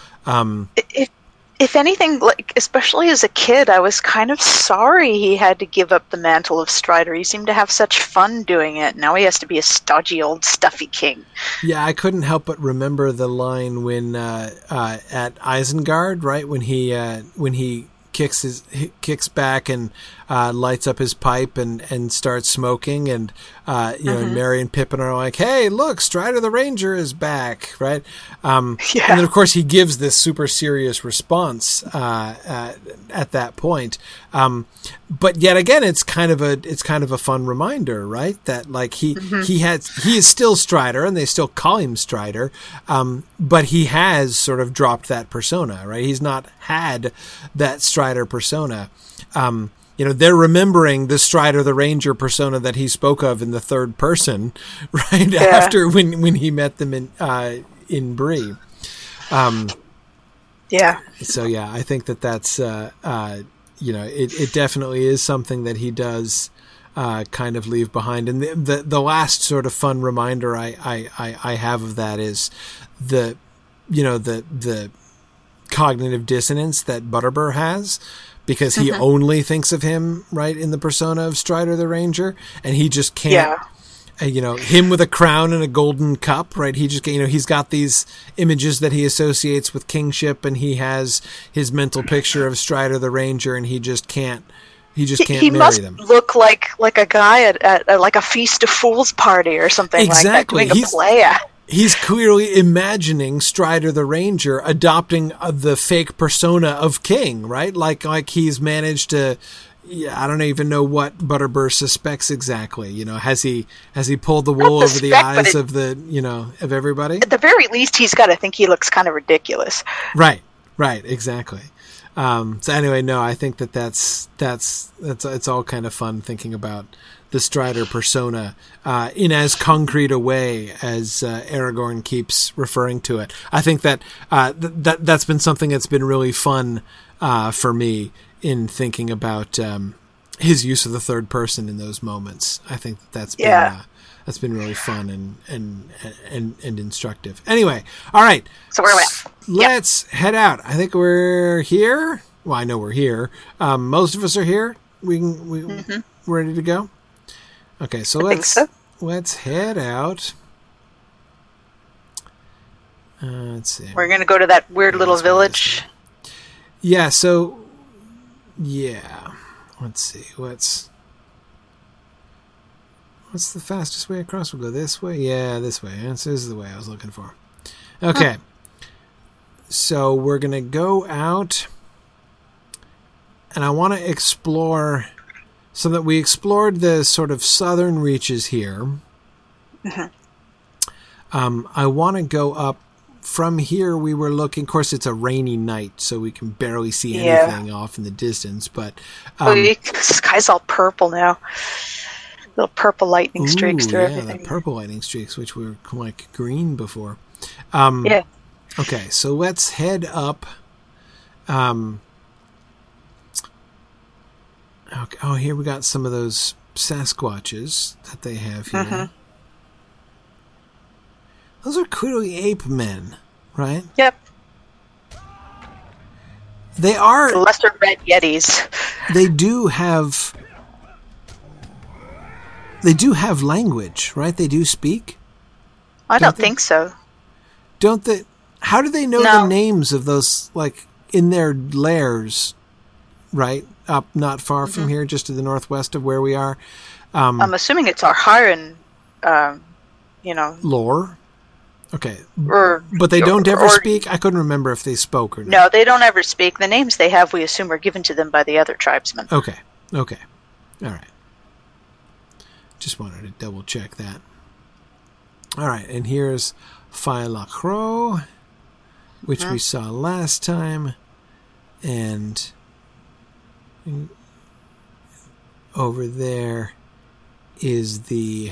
If anything, like especially as a kid, I was kind of sorry he had to give up the mantle of Strider. He seemed to have such fun doing it. Now he has to be a stodgy old stuffy king. Yeah, I couldn't help but remember the line when at Isengard, right, when he kicks back and lights up his pipe and starts smoking, and and Merry and Pippin are like, "Hey, look, Strider the Ranger is back!" Right? And then of course he gives this super serious response at that point. But yet again, it's kind of a fun reminder, right? That like he is still Strider, and they still call him Strider, but he has sort of dropped that persona, right? He's not had that Strider persona. They're remembering the Strider the Ranger persona that he spoke of in the third person, right? Yeah. After when he met them in Bree. So yeah, I think that's it definitely is something that he does kind of leave behind. And the last sort of fun reminder I have of that is the cognitive dissonance that Butterbur has, because he only thinks of him right in the persona of Strider the Ranger, and he just can't. Him with a crown and a golden cup, right? He just, he's got these images that he associates with kingship, and he has his mental picture of Strider the Ranger, and he just can't. He marry must them. Look like a guy at like a Feast of Fools party or something exactly. like that, doing a play. He's clearly imagining Strider the Ranger adopting the fake persona of King, right? Like he's managed to. Yeah, I don't even know what Butterbur suspects exactly. Has he pulled the wool over the eyes of of everybody? At the very least, he's got to think he looks kind of ridiculous. Right, exactly. So anyway, no, I think that's it's all kind of fun thinking about the Strider persona in as concrete a way as Aragorn keeps referring to it. I think that's been something that's been really fun for me in thinking about his use of the third person in those moments. I think that's been really fun and instructive. Anyway, all right. So where are we at? Let's head out. I think we're here. Well, I know we're here. Most of us are here. We're ready to go. Okay, so let's head out. Let's see. We're going to go to that weird little village. Yeah, so let's see. What's the fastest way across? We'll go this way. Yeah, this way. This is the way I was looking for. Okay. So we're going to go out, and I want to explore, so that we explored the sort of southern reaches here. I want to go up. From here, we were looking. Of course, it's a rainy night, so we can barely see anything off in the distance. But the sky's all purple now. Little purple lightning streaks through everything. The purple lightning streaks, which were like green before. Okay, so let's head up. Okay, here we got some of those Sasquatches that they have here. Those are clearly ape men, right? Yep. They are... The lesser red yetis. They do have language, right? They do speak? I don't think so. Don't they... How do they know the names of those, like, in their lairs, right? Up not far from here, just to the northwest of where we are. I'm assuming it's Arharan, lore? Okay. But they don't ever speak? I couldn't remember if they spoke or not. No, they don't ever speak. The names they have, we assume, are given to them by the other tribesmen. Okay. All right. Just wanted to double check that. All right, and here's Failachro, which we saw last time, and over there is the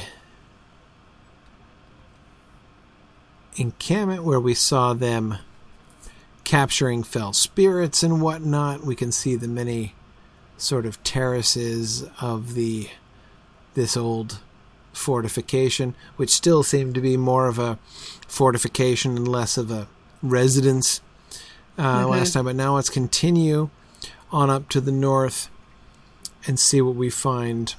encampment where we saw them capturing fell spirits and whatnot. We can see the many sort of terraces of this old fortification, which still seemed to be more of a fortification and less of a residence last time. But now let's continue on up to the north and see what we find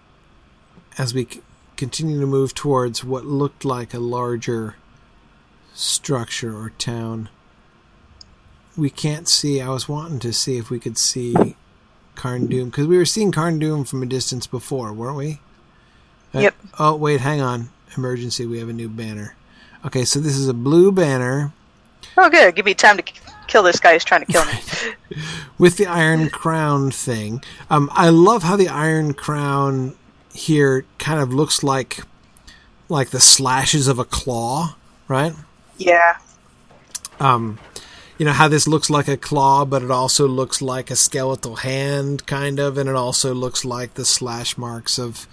as we continue to move towards what looked like a larger structure or town. We can't see. I was wanting to see if we could see Carn Dûm, because we were seeing Carn Dûm from a distance before, weren't we? Yep. Oh, wait, hang on. Emergency, we have a new banner. Okay, so this is a blue banner. Oh, good. Give me time to kill this guy who's trying to kill me. With the Iron Crown thing. I love how the Iron Crown here kind of looks like the slashes of a claw, right? Yeah. You know how this looks like a claw, but it also looks like a skeletal hand, kind of, and it also looks like the slash marks of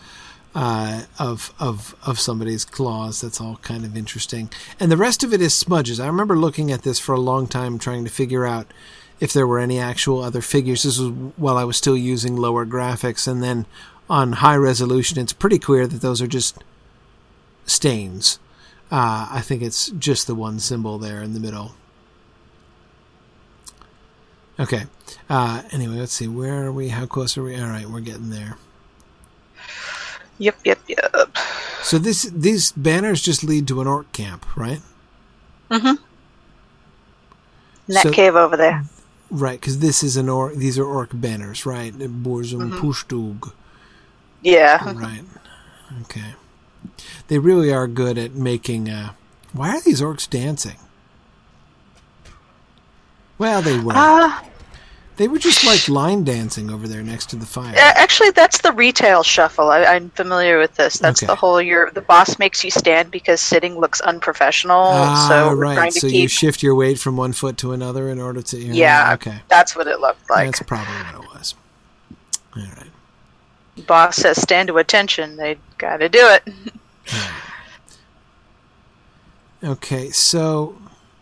somebody's claws. That's all kind of interesting. And the rest of it is smudges. I remember looking at this for a long time, trying to figure out if there were any actual other figures. This was while I was still using lower graphics, and then on high resolution, it's pretty clear that those are just stains. I think it's just the one symbol there in the middle. Okay. Anyway, let's see. Where are we? How close are we? All right, we're getting there. Yep. So these banners just lead to an orc camp, right? Mm-hmm. In that cave over there. Right, because this is these are orc banners, right? Burzum Pushtug. Yeah. Right. Okay. They really are good at making... why are these orcs dancing? Well, they were. They were just like line dancing over there next to the fire. Actually, that's the retail shuffle. I'm familiar with this. That's the whole... the boss makes you stand because sitting looks unprofessional. So we're trying to so you shift your weight from one foot to another in order to... Yeah, okay. That's what it looked like. That's probably what it was. All right. Boss says stand to attention. They got to do it. Right. Okay, so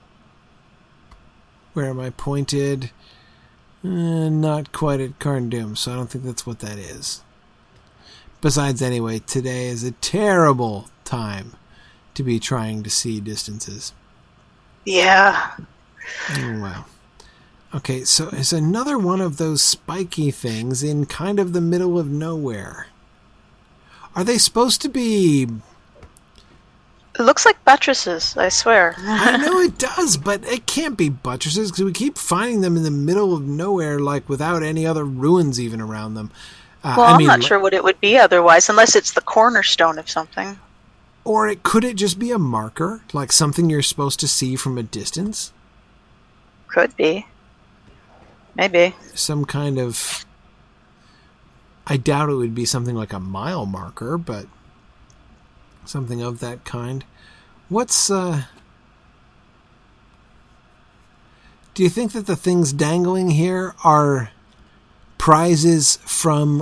where am I pointed? Not quite at Carn Dûm, so I don't think that's what that is. Besides, anyway, today is a terrible time to be trying to see distances. Yeah. Oh, wow. Okay, so it's another one of those spiky things in kind of the middle of nowhere. Are they supposed to be... It looks like buttresses, I swear. I know it does, but it can't be buttresses because we keep finding them in the middle of nowhere, like without any other ruins even around them. I'm not sure what it would be otherwise, unless it's the cornerstone of something. Or could it just be a marker, like something you're supposed to see from a distance? Could be. Maybe. Some kind of... I doubt it would be something like a mile marker, but something of that kind. What's... Do you think that the things dangling here are prizes from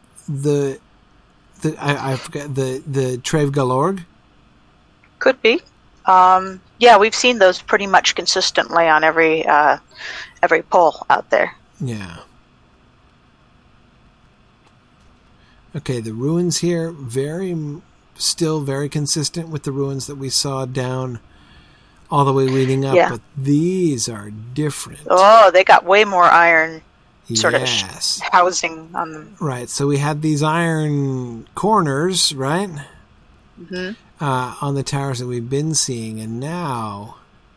I forget, the Treve Galorg? Could be. Yeah, we've seen those pretty much consistently on every pole out there. Yeah. Okay, the ruins here, still very consistent with the ruins that we saw down all the way leading up, but these are different. Oh, they got way more iron sort of housing on them. Right, so we had these iron corners, right? Mm-hmm. On the towers that we've been seeing, and now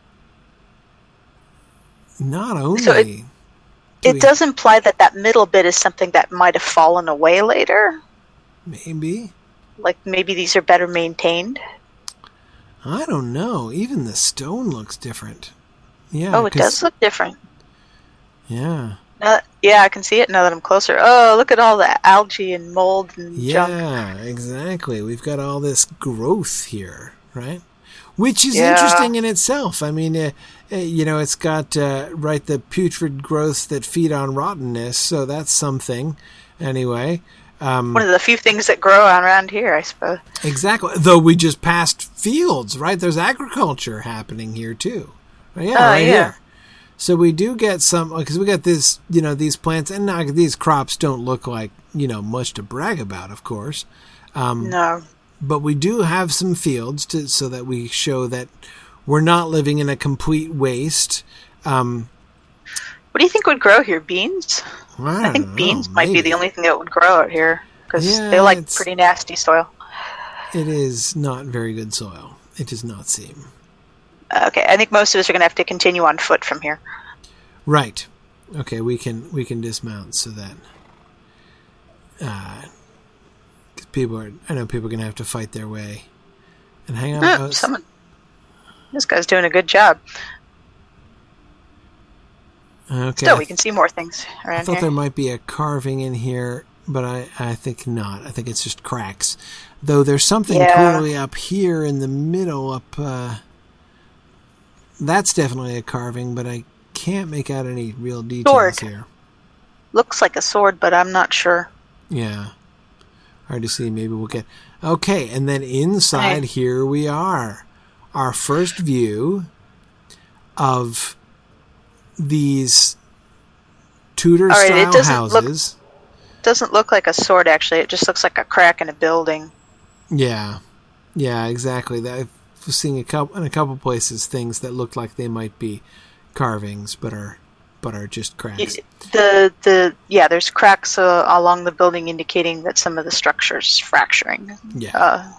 not only... So it does imply that middle bit is something that might have fallen away later? Maybe. Like maybe these are better maintained? I don't know. Even the stone looks different. Yeah. Oh, it does look different. Yeah. Yeah, I can see it now that I'm closer. Oh, look at all the algae and mold and junk. Yeah, exactly. We've got all this growth here, right? Which is interesting in itself. I mean, it's got, the putrid growths that feed on rottenness, so that's something. Anyway. One of the few things that grow around here, I suppose. Exactly. Though we just passed fields, right? There's agriculture happening here, too. Yeah, here. So we do get some, because we got this, these plants, and these crops don't look like, much to brag about, of course. No. But we do have some fields so that we show that we're not living in a complete waste. What do you think would grow here? Beans? I think beans might be the only thing that would grow out here, because they like pretty nasty soil. It is not very good soil. It does not seem. Okay, I think most of us are going to have to continue on foot from here. Right. Okay, we can dismount so that I know people are going to have to fight their way. And hang on. This guy's doing a good job. Okay. Still, we can see more things around I thought here. there might be a carving in here, but I think not. I think it's just cracks. Though there's something totally up here in the middle that's definitely a carving, but I can't make out any real details here. Looks like a sword, but I'm not sure. Yeah. Hard to see. Maybe we'll get... Okay, and then inside here we are. Our first view of these Tudor-style houses. Doesn't look like a sword, actually. It just looks like a crack in a building. Yeah. Yeah, exactly. I was seeing in a couple places things that look like they might be carvings, but are just cracks. There's cracks along the building indicating that some of the structure's fracturing. Yeah.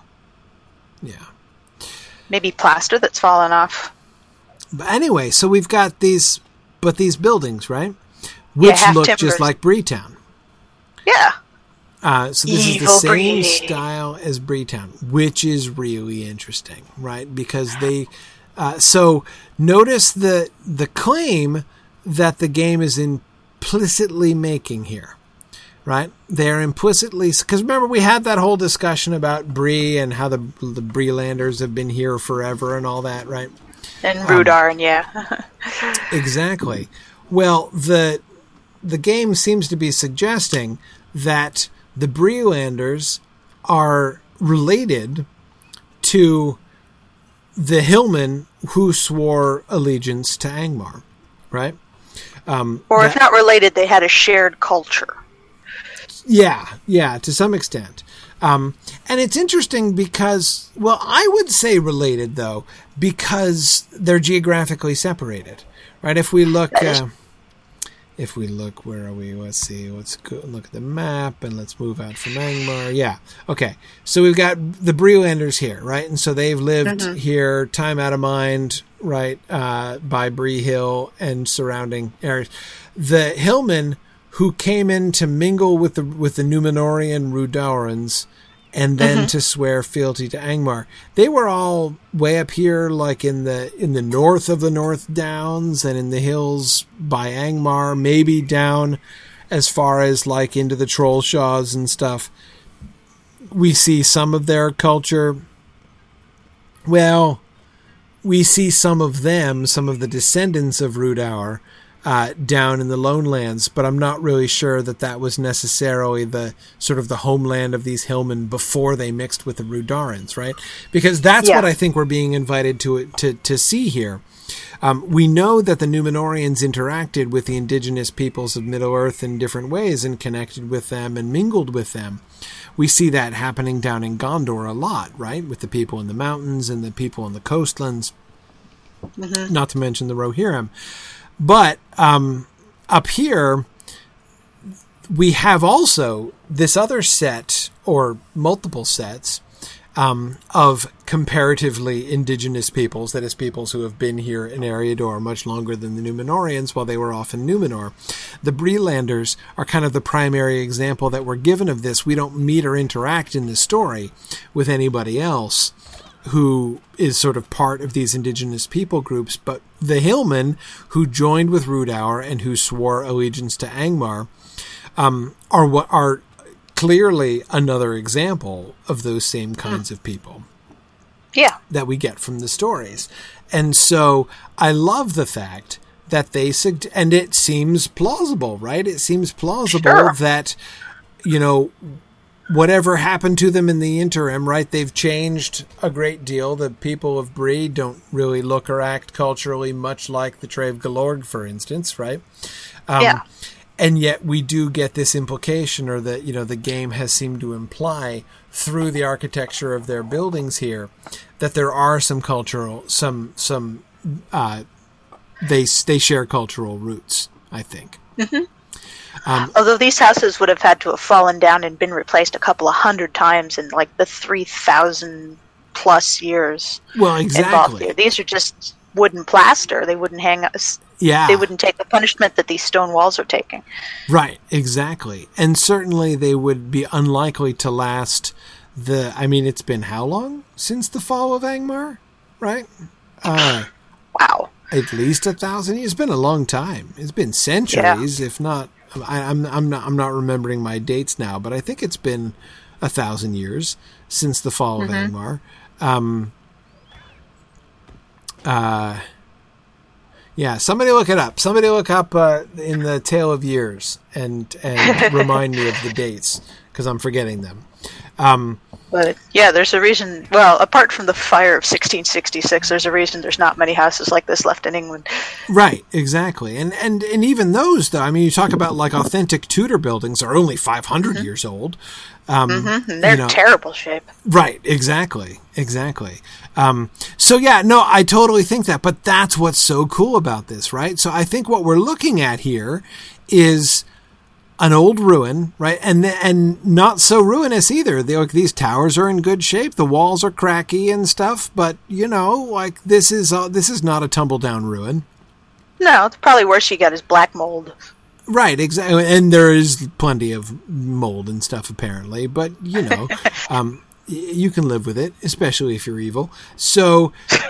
Maybe plaster that's fallen off. But anyway, so we've got these buildings, right? Which look timbers. Just like Breetown. Yeah. So this is the same style as Breetown, which is really interesting, right? Because they... so notice the claim that the game is implicitly making here, right? They're implicitly... Because remember, we had that whole discussion about Bree and how the Breelanders have been here forever and all that, right? And Rudar, yeah. Exactly. Well, the game seems to be suggesting that the Breelanders are related to the Hillmen who swore allegiance to Angmar, right? Or if not related, they had a shared culture. Yeah, to some extent. And it's interesting because, well, I would say related, though, because they're geographically separated, right? If we look, where are we? Let's see. Let's go look at the map and let's move out from Angmar. Yeah. Okay. So we've got the Breelanders here, right? And so they've lived here, time out of mind, right, by Bree Hill and surrounding areas. The Hillmen who came in to mingle with the Númenórean Rudauerans and then to swear fealty to Angmar. They were all way up here, like in the north of the North Downs and in the hills by Angmar, maybe down as far as like into the Trollshaws and stuff. We see some of their culture. Well, we see some of them, some of the descendants of Rudauer, down in the Lone Lands, but I'm not really sure that was necessarily the sort of the homeland of these Hillmen before they mixed with the Rudarans, right? Because that's what I think we're being invited to see here. We know that the Númenóreans interacted with the indigenous peoples of Middle-earth in different ways and connected with them and mingled with them. We see that happening down in Gondor a lot, right? With the people in the mountains and the people in the coastlands, not to mention the Rohirrim. But up here, we have also this other set, or multiple sets, of comparatively indigenous peoples, that is, peoples who have been here in Eriador much longer than the Númenóreans while they were off in Númenor. The Breelanders are kind of the primary example that we're given of this. We don't meet or interact in the story with anybody else who is sort of part of these indigenous people groups, but the Hillmen who joined with Rudauer and who swore allegiance to Angmar are clearly another example of those same kinds of people. Yeah. That we get from the stories. And so I love the fact that and it seems plausible, right? It seems plausible that, whatever happened to them in the interim, right? They've changed a great deal. The people of Bree don't really look or act culturally much like the Trave Galorg, for instance, right? And yet we do get this implication, or that, the game has seemed to imply through the architecture of their buildings here, that there are some cultural, they share cultural roots, I think. Although these houses would have had to have fallen down and been replaced a couple of hundred times in like the 3,000 plus years. Well, exactly. Involved here. These are just wooden plaster. They wouldn't hang us. Yeah. They wouldn't take the punishment that these stone walls are taking. Right, exactly. And certainly they would be unlikely to last it's been how long since the fall of Angmar, right? Wow. At least 1,000 years. It's been a long time. It's been centuries, if not. I'm not remembering my dates now, but I think it's been 1,000 years since the fall of Angmar. Yeah, somebody look it up. Somebody look up in the Tale of Years and remind me of the dates, because I'm forgetting them. But yeah, there's a reason. Well, apart from the fire of 1666, there's a reason there's not many houses like this left in England. Right, exactly. And even those, though, I mean, you talk about like authentic Tudor buildings are only 500 years old. They're in terrible shape. Right, exactly. So yeah, no, I totally think that, but that's what's so cool about this, right? So I think what we're looking at here is an old ruin, right? And not so ruinous either. These towers are in good shape. The walls are cracky and stuff, but this is not a tumble down ruin. No, it's probably worse you got is black mold. Right, exactly. And there is plenty of mold and stuff apparently, but you can live with it, especially if you're evil. So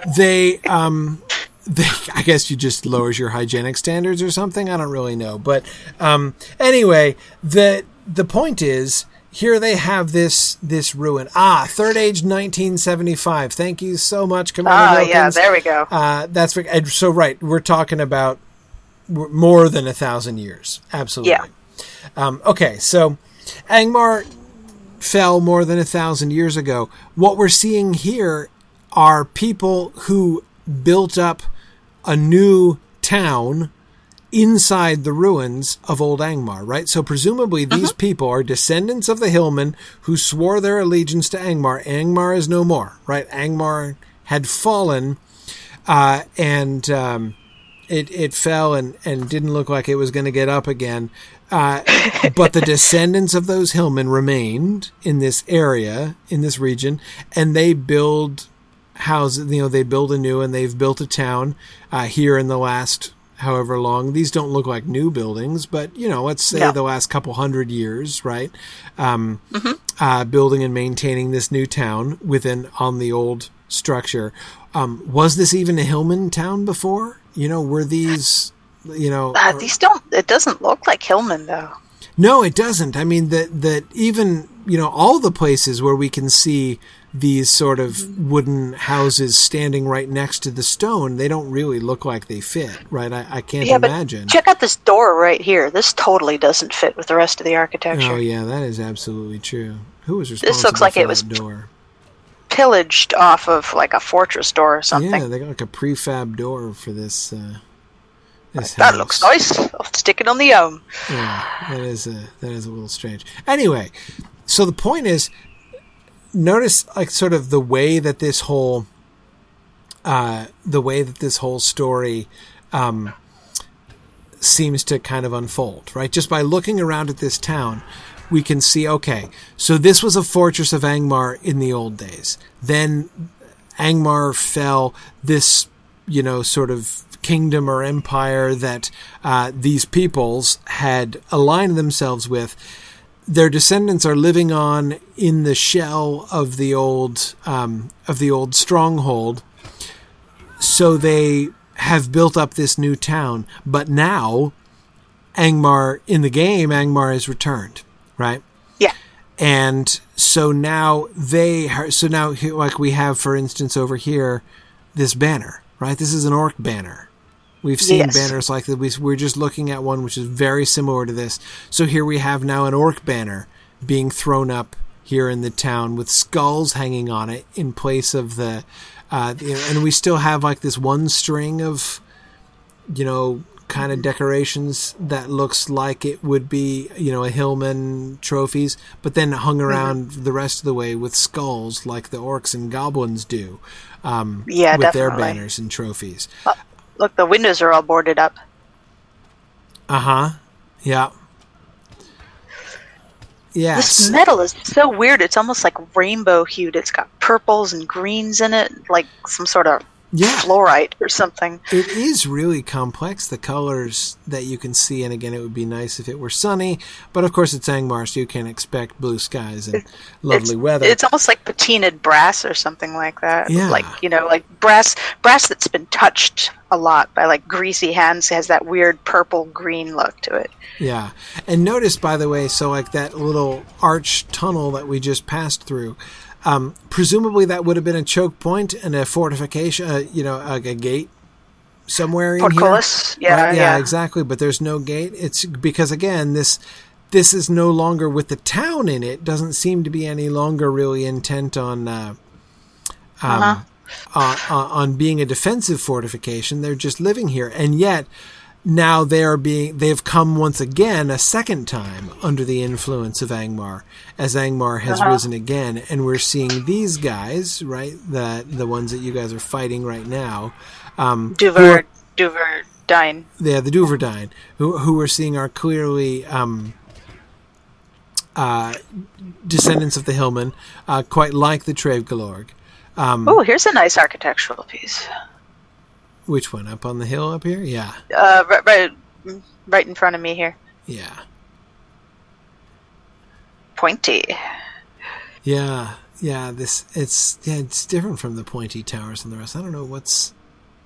I guess you just lowers your hygienic standards or something. I don't really know. But anyway, the point is, here they have this ruin. Third Age 1975. Thank you so much, Commander Wilkins. Yeah, there we go. That's so right. We're talking about more than 1,000 years. Absolutely. Yeah. Okay, so Angmar fell more than 1,000 years ago. What we're seeing here are people who built up a new town inside the ruins of old Angmar, right? So presumably these people are descendants of the Hillmen who swore their allegiance to Angmar. Angmar is no more, right? Angmar had fallen, and it fell and didn't look like it was going to get up again. But the descendants of those Hillmen remained in this area, in this region, and they build houses. They build anew, and they've built a town here in the last however long. These don't look like new buildings, but let's say the last couple hundred years, right? Building and maintaining this new town on the old structure. Was this even a Hillman town before? Were these? These don't. It doesn't look like Hillman though. No, it doesn't. I mean, that even all the places where we can see these sort of wooden houses standing right next to the stone, they don't really look like they fit, right? I can't imagine. But check out this door right here. This totally doesn't fit with the rest of the architecture. Oh yeah, that is absolutely true. Who was responsible this looks like for it was that door? Pillaged off of like a fortress door or something. Yeah, they got like a prefab door for this. This that house. Looks nice. I'll stick it on the Yeah, that is a little strange. Anyway, so the point is, notice like sort of the way that this whole story seems to kind of unfold, right? Just by looking around at this town, we can see, okay, so this was a fortress of Angmar in the old days. Then Angmar fell, this, sort of kingdom or empire that these peoples had aligned themselves with. Their descendants are living on in the shell of the old stronghold. So they have built up this new town, but now Angmar has returned, right? Yeah. And so now like we have, for instance, over here, this banner, right? This is an orc banner. We've seen banners like that. We're just looking at one which is very similar to this. So here we have now an orc banner being thrown up here in the town with skulls hanging on it in place of the, and we still have like this one string of, kind of decorations that looks like it would be, a Hillman trophies, but then hung around the rest of the way with skulls like the orcs and goblins do, with definitely. their banners and trophies. Look, the windows are all boarded up. Yeah. Yes. This metal is so weird. It's almost like rainbow hued. It's got purples and greens in it, like some sort of fluorite or something. It is really complex, the colors that you can see, and again, it would be nice if it were sunny, but of course it's Angmar, so you can't expect blue skies and lovely weather. It's almost like patinaed brass or something like that. Yeah. Like, like brass that's been touched a lot by like greasy hands, has that weird purple-green look to it. Yeah. And notice, by the way, so like that little arch tunnel that we just passed through, presumably that would have been a choke point and a fortification, a gate somewhere in Portcullis. here. Yeah, right? yeah, exactly. But there's no gate. It's because, again, this is no longer with the town in it. Doesn't seem to be any longer really intent on being a defensive fortification. They're just living here, and yet now they've come once again a second time under the influence of Angmar, as Angmar has risen again, and we're seeing these guys, right, the ones that you guys are fighting right now, Duverdine. Yeah, the Duverdine, who we're seeing are clearly descendants of the Hillmen, quite like the Trevegalorg. Here's a nice architectural piece. Which one? Up on the hill up here? Yeah. Right in front of me here. Yeah. Pointy. Yeah. Yeah. It's different from the pointy towers and the rest. I don't know what's.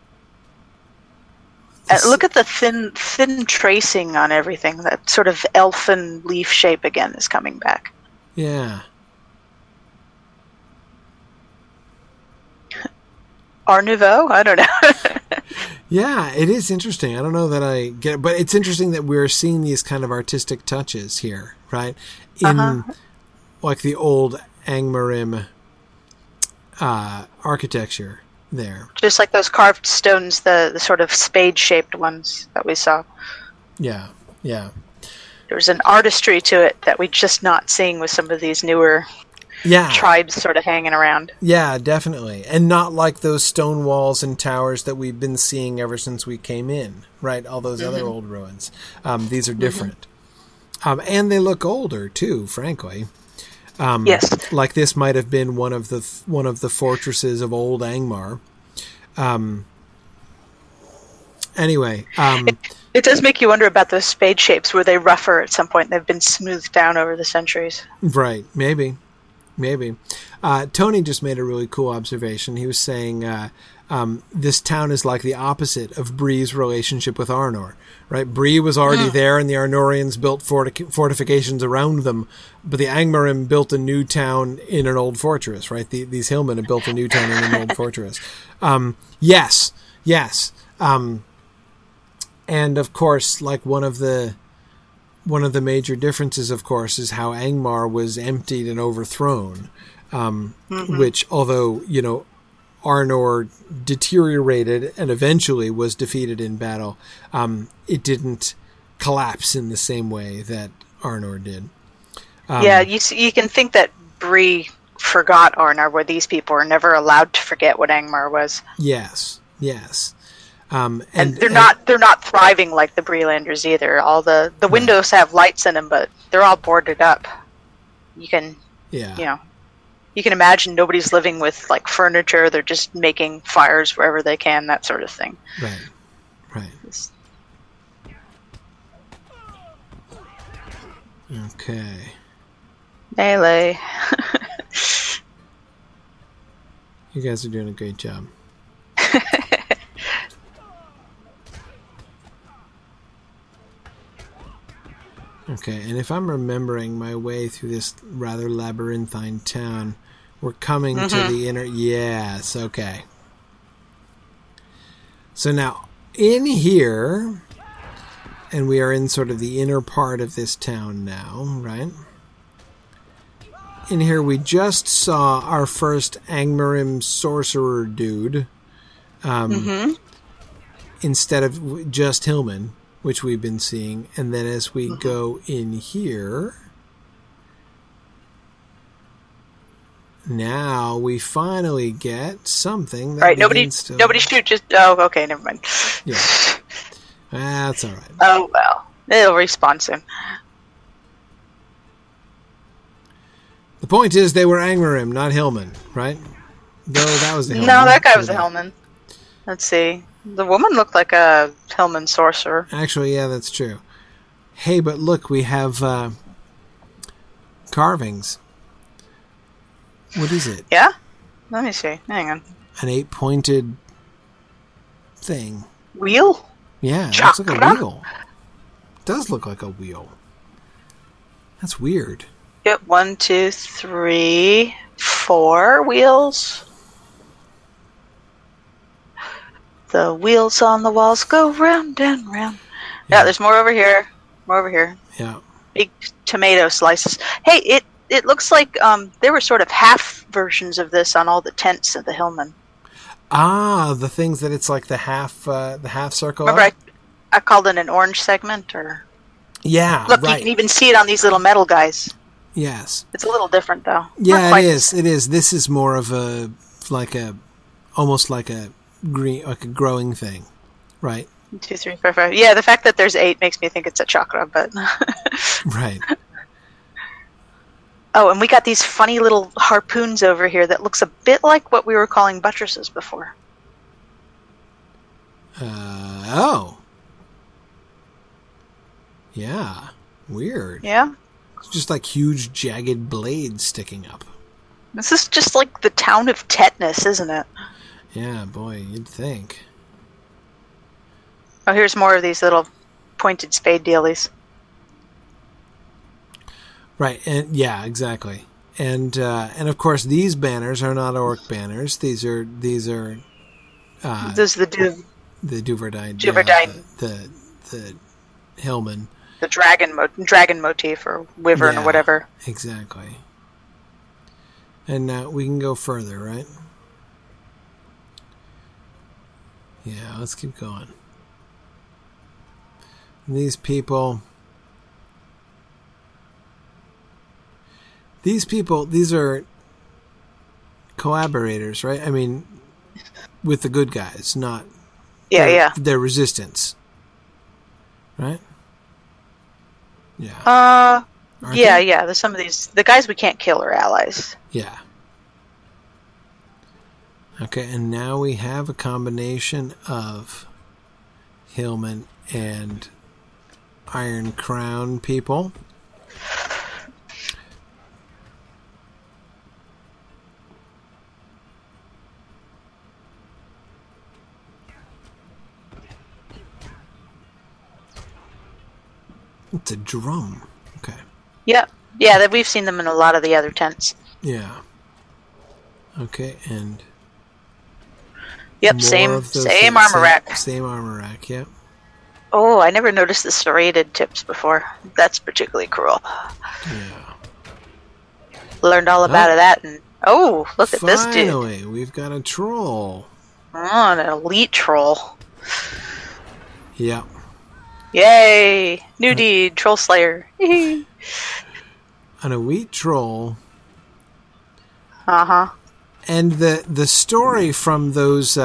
Look at the thin tracing on everything. That sort of elfin leaf shape again is coming back. Yeah. Art Nouveau? I don't know. Yeah, it is interesting. I don't know that I get it, but it's interesting that we're seeing these kind of artistic touches here, right? In like the old Angmarim architecture there. Just like those carved stones, the sort of spade-shaped ones that we saw. Yeah, yeah. There's an artistry to it that we're just not seeing with some of these newer tribes sort of hanging around. Yeah, definitely. And not like those stone walls and towers that we've been seeing ever since we came in, right? All those other old ruins. These are different. And they look older, too, frankly. Yes. Like this might have been one of the fortresses of old Angmar. Anyway. It does make you wonder about those spade shapes. Were they rougher at some point? They've been smoothed down over the centuries. Right. Maybe. Tony just made a really cool observation. He was saying this town is like the opposite of Bree's relationship with Arnor. Right? Bree was already there, and the Arnorians built fortifications around them, but the Angmarim built a new town in an old fortress. Right? These Hillmen have built a new town in an old fortress. Yes. And of course, like one of the major differences, of course, is how Angmar was emptied and overthrown, which, although, Arnor deteriorated and eventually was defeated in battle, it didn't collapse in the same way that Arnor did. You can think that Bree forgot Arnor, where these people were never allowed to forget what Angmar was. Yes. And they're not thriving like the Breelanders either. All the windows have lights in them, but they're all boarded up. You can imagine nobody's living with like furniture. They're just making fires wherever they can, that sort of thing. Right. Okay. Melee. You guys are doing a great job. Okay, and if I'm remembering my way through this rather labyrinthine town, we're coming to the inner... Yes, okay. So now, in here, and we are in sort of the inner part of this town now, right? In here, we just saw our first Angmarim sorcerer dude, instead of just Hillman, which we've been seeing. And then as we go in here, now we finally get something that right, nobody shoot, just... Oh, okay, never mind. Yeah. That's all right. Oh, well. It'll respawn soon. The point is they were Angmarim, not Hillman, right? Though that was the Hillman. No, that guy was a Hillman. Let's see. The woman looked like a Hillman sorcerer. Actually, yeah, that's true. Hey, but look, we have carvings. What is it? Yeah? Let me see. Hang on. An 8-pointed thing. Wheel? Yeah, it Chakra? looks like a wheel. It does look like a wheel. That's weird. Yep, 1, 2, 3, 4 wheels. The wheels on the walls go round and round. Yeah, there's more over here. More over here. Yeah. Big tomato slices. Hey, it looks like there were sort of half versions of this on all the tents of the Hillman. Ah, the things that it's like the half circle. Remember, I called it an orange segment, or yeah, look, right. you can even see it on these little metal guys. Yes, it's a little different though. Yeah, it is. It is. This is more of almost like a green, like a growing thing, right? 1, 2, 3, 4, 5. Yeah, the fact that there's 8 makes me think it's a chakra, but right. Oh, and we got these funny little harpoons over here that looks a bit like what we were calling buttresses before. Oh. Yeah. Weird. Yeah. It's just like huge jagged blades sticking up. This is just like the town of Tetanus, isn't it? Yeah, boy, you'd think. Oh, here's more of these little pointed spade dealies. Right, and yeah, exactly. And of course these banners are not orc banners. These are This is the Duverdine. The Hillman. The dragon motif or wyvern or whatever. Exactly. And now we can go further, right? Yeah, let's keep going. And these people, these are collaborators, right? I mean, with the good guys, not their resistance, right? Yeah. Yeah. There's some of these. The guys we can't kill are allies. Yeah. Okay, and now we have a combination of Hillman and Iron Crown people. It's a drum. Okay. Yep. Yeah, that we've seen them in a lot of the other tents. Yeah. Okay, and yep, same armor rack. Same armor rack, yep. Oh, I never noticed the serrated tips before. That's particularly cruel. Yeah. Learned all about that, and look at this dude. Finally, we've got a troll. Oh, an elite troll. Yep. Yay! New deed, Troll Slayer. An elite troll. Uh-huh. And the story from those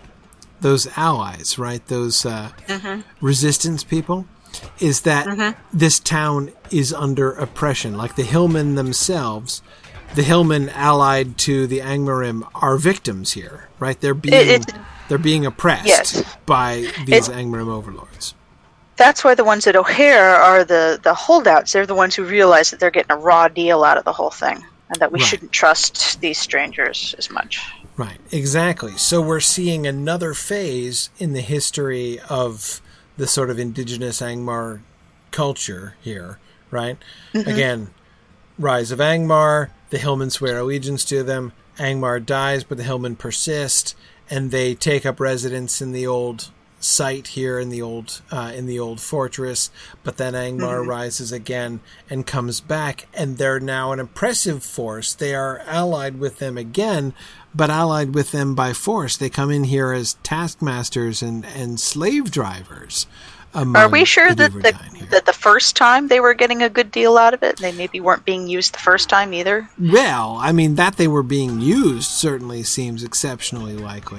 allies, right? Those resistance people, is that this town is under oppression. Like the Hillmen themselves, the Hillmen allied to the Angmarim are victims here, right? They're being oppressed by these Angmarim overlords. That's why the ones at O'Hare are the holdouts. They're the ones who realize that they're getting a raw deal out of the whole thing, and that we shouldn't trust these strangers as much. Right, exactly. So we're seeing another phase in the history of the sort of indigenous Angmar culture here, right? Again, rise of Angmar, the Hillmen swear allegiance to them, Angmar dies, but the Hillmen persist, and they take up residence in the old site here in the old fortress, but then Angmar rises again and comes back, and they're now an oppressive force. They are allied with them again, but allied with them by force. They come in here as taskmasters and slave drivers. Are we sure that the first time they were getting a good deal out of it, they maybe weren't being used the first time either? Well, I mean, that they were being used certainly seems exceptionally likely.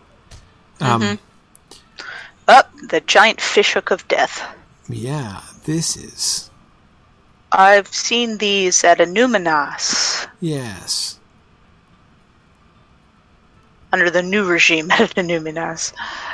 The giant fishhook of death. Yeah, this is... I've seen these at Anuminas. Yes. under the new regime at Numinas.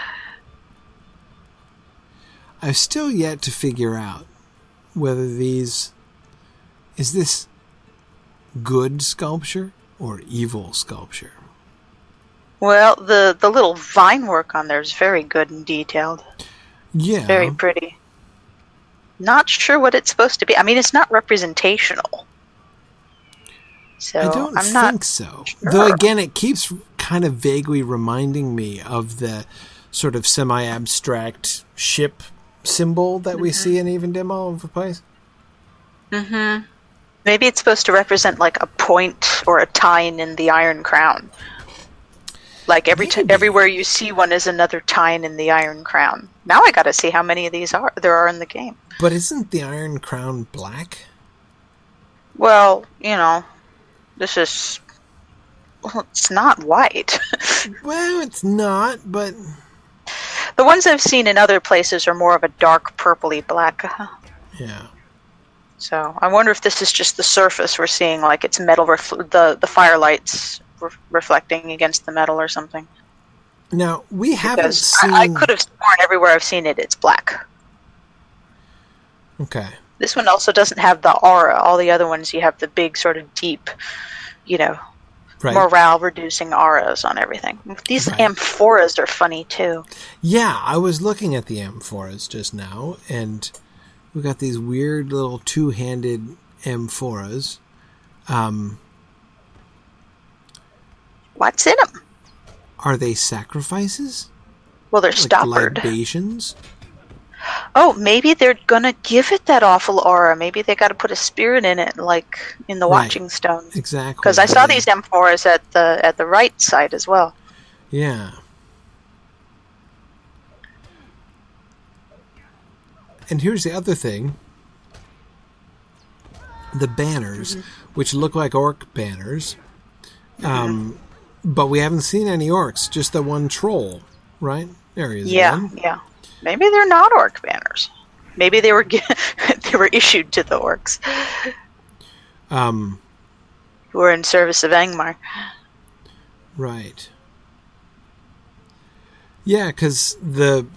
I've still yet to figure out whether is this good sculpture or evil sculpture. Well, the little vine work on there is very good and detailed. Yeah. Very pretty. Not sure what it's supposed to be. I mean, it's not representational. So I don't think so. Sure. Though, again, it keeps kind of vaguely reminding me of the sort of semi-abstract ship symbol that we see in Evendim all over the place. Mm-hmm. Maybe it's supposed to represent like a point or a tine in the Iron Crown. Like everywhere you see one is another tine in the Iron Crown. Now I gotta see how many of these there are in the game. But isn't the Iron Crown black? Well, this is... Well, it's not white. Well, it's not, but... The ones I've seen in other places are more of a dark purpley black. Yeah. So I wonder if this is just the surface we're seeing, like it's metal, the firelights reflecting against the metal or something. Now, we haven't seen... I could have sworn everywhere I've seen it, it's black. Okay. This one also doesn't have the aura. All the other ones, you have the big sort of deep, morale-reducing auras on everything. These amphoras are funny, too. Yeah, I was looking at the amphoras just now, and we got these weird little two-handed amphoras. What's in them? Are they sacrifices? Well, they're like stoppered. Libations? Oh, maybe they're gonna give it that awful aura. Maybe they got to put a spirit in it, like in the Watching Stone. Exactly. Because I saw these amphoras at the right side as well. Yeah. And here's the other thing. The banners, which look like orc banners, but we haven't seen any orcs, just the one troll, right? There he is. Yeah, yeah. Maybe they're not orc banners. Maybe they were they were issued to the orcs who are in service of Angmar. Right. Yeah, because the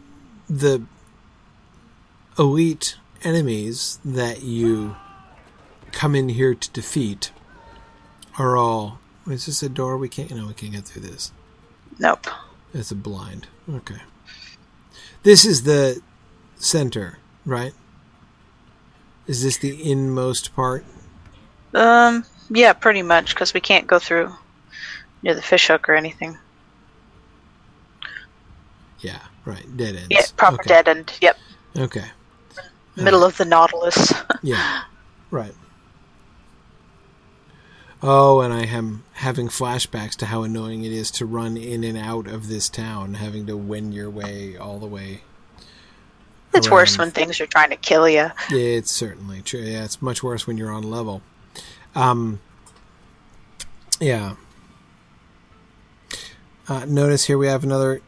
elite enemies that you come in here to defeat are all... Is this a door? We can't get through this. Nope. It's a blind. Okay. This is the center, right? Is this the inmost part? Yeah, pretty much, because we can't go through near the fishhook or anything. Yeah, right. Dead ends. Yeah, proper dead end. Yep. Okay. Middle of the Nautilus. Yeah, right. Oh, and I am having flashbacks to how annoying it is to run in and out of this town, having to wend your way all the way. It's around. worse when things are trying to kill you. Yeah, it's certainly true. Yeah, it's much worse when you're on level. Yeah. Notice here we have another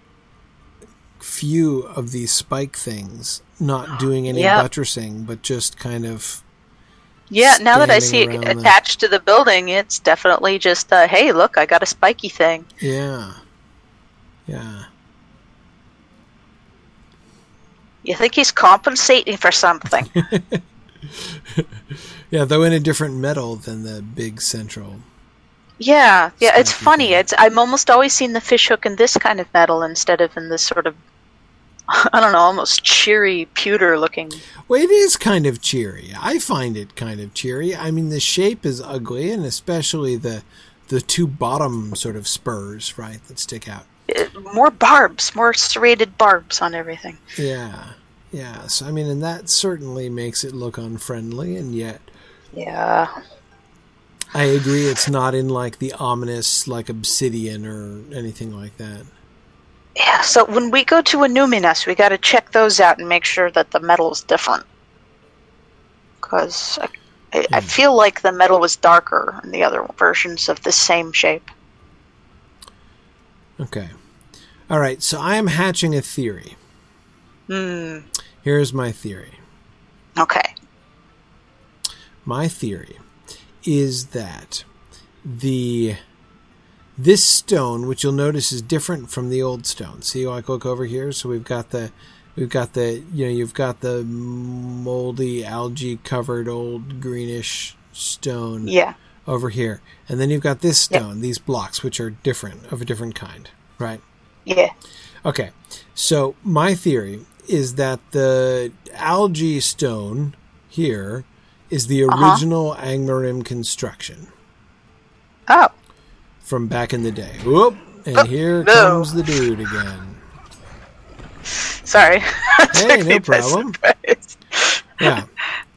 few of these spike things, not doing any buttressing, but just kind of... Yeah, now that I see it attached to the building, it's definitely just, hey, look, I got a spiky thing. Yeah. Yeah. You think he's compensating for something? Yeah, though in a different metal than the big central. Yeah, it's funny. I'm almost always seen the fishhook in this kind of metal instead of in this sort of, I don't know, almost cheery pewter looking. Well, it is kind of cheery. I find it kind of cheery. I mean, the shape is ugly, and especially the two bottom sort of spurs, right, that stick out. More barbs, more serrated barbs on everything. Yeah. Yes. I mean, and that certainly makes it look unfriendly, and yet... Yeah. I agree it's not in, like, the ominous, like, obsidian or anything like that. Yeah, so when we go to a Numinas, we got to check those out and make sure that the metal is different. Because I feel like the metal was darker in the other versions of the same shape. Okay. All right, so I am hatching a theory. Here's my theory. Okay. My theory is that the this stone, which you'll notice is different from the old stone. See, like look over here. So you've got the moldy, algae covered old greenish stone. Yeah. Over here, and then you've got this stone, these blocks, which are different, of a different kind, right? Yeah. Okay, so my theory is that the algae stone here is the original Angmarim construction. Oh. From back in the day. Whoop! And here comes the dude again. Sorry. Hey, no problem. Yeah.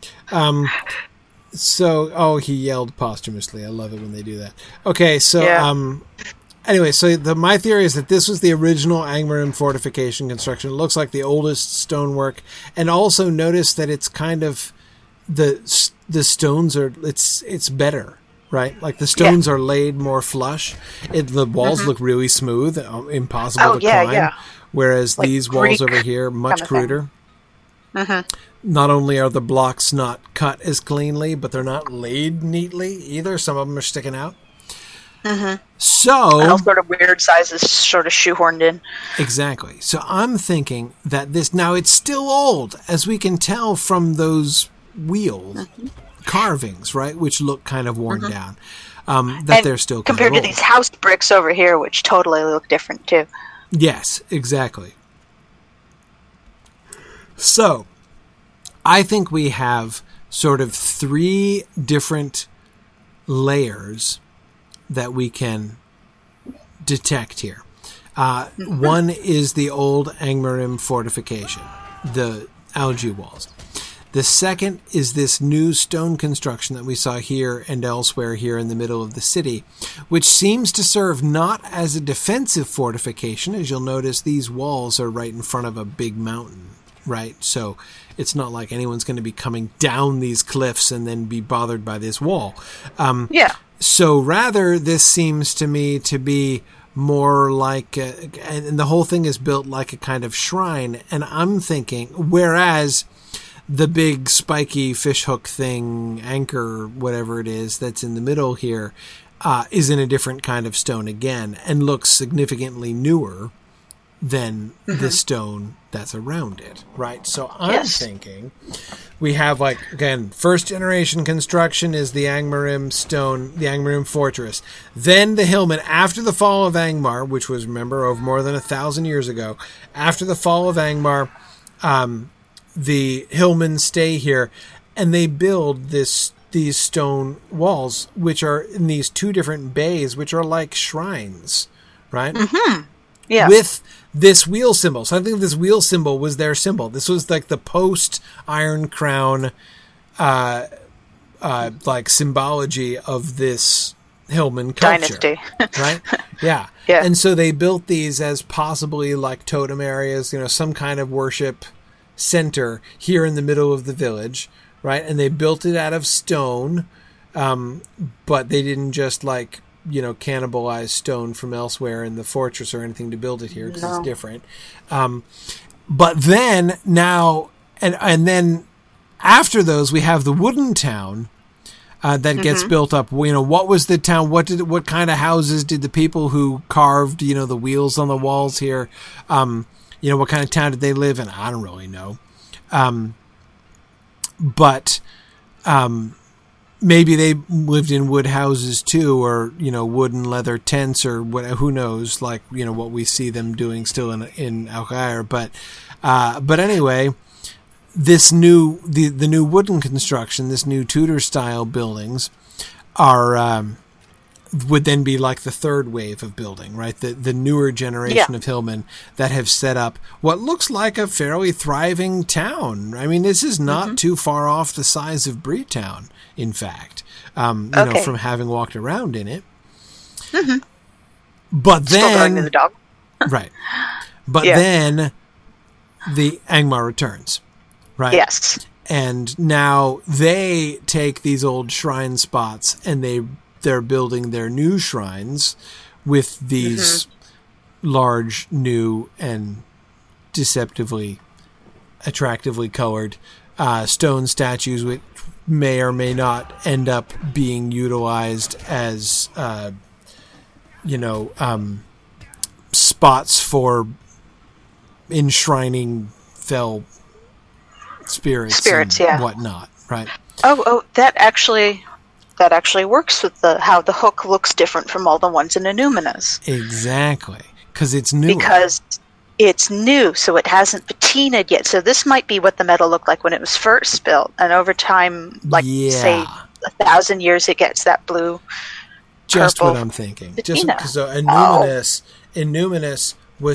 So, he yelled posthumously. I love it when they do that. Okay, so, anyway, so my theory is that this was the original Angmarim fortification construction. It looks like the oldest stonework. And also notice that it's kind of, the stones are, it's better, right? Like the stones are laid more flush. The walls look really smooth, impossible to climb. Yeah. Whereas like these walls over here, much cruder. Not only are the blocks not cut as cleanly, but they're not laid neatly either. Some of them are sticking out. So, all sort of weird sizes, sort of shoehorned in. Exactly. So I'm thinking that this, now it's still old, as we can tell from those wheel carvings, right, which look kind of worn down. That they're still kind compared of to these house bricks over here, which totally look different too. Yes, exactly. So, I think we have sort of 3 different layers that we can detect here. One is the old Angmarim fortification, the algae walls. The second is this new stone construction that we saw here and elsewhere here in the middle of the city, which seems to serve not as a defensive fortification. As you'll notice, these walls are right in front of a big mountain, right? So it's not like anyone's going to be coming down these cliffs and then be bothered by this wall. So rather, this seems to me to be more like, and the whole thing is built like a kind of shrine. And I'm thinking, whereas the big spiky fishhook thing, anchor, whatever it is, that's in the middle here, is in a different kind of stone again and looks significantly newer than the stone that's around it, right? So I'm thinking we have, like, again, first generation construction is the Angmarim stone, the Angmarim fortress. Then the Hillmen, after the fall of Angmar, which was, remember, over more than 1,000 years ago, after the fall of Angmar, the Hillmen stay here and they build these stone walls, which are in these 2 different bays, which are like shrines, right? Yeah. With this wheel symbol. So I think this wheel symbol was their symbol. This was like the post Iron Crown, like symbology of this Hillman culture. Dynasty. Right? Yeah. And so they built these as possibly like totem areas, some kind of worship center here in the middle of the village, right? And they built it out of stone, but they didn't just like, cannibalize stone from elsewhere in the fortress or anything to build it here because it's different. But then now, and then after those, we have the wooden town that gets built up. What was the town? What kind of houses did the people who carved, the wheels on the walls here, what kind of town did they live in? I don't really know. But maybe they lived in wood houses too, or, wood and leather tents, or what, who knows, like, what we see them doing still in Al-Ghair. But anyway, this new, the new wooden construction, this new Tudor style buildings are, would then be like the third wave of building, right? The newer generation of Hillmen that have set up what looks like a fairly thriving town. I mean, this is not too far off the size of Breetown, in fact, from having walked around in it. But then, still going to the dog. Right. But then the Angmar returns, right? Yes. And now they take these old shrine spots and they're building their new shrines with these large, new, and deceptively, attractively colored stone statues, which may or may not end up being utilized as spots for enshrining fell spirits and whatnot, right? Oh, that actually works with how the hook looks different from all the ones in Innuminus. Exactly, because it's new. Because it's new, so it hasn't patinaed yet. So this might be what the metal looked like when it was first built, and over time, say 1,000 years, it gets that blue. Just what I'm thinking. Patina. Just so Innuminus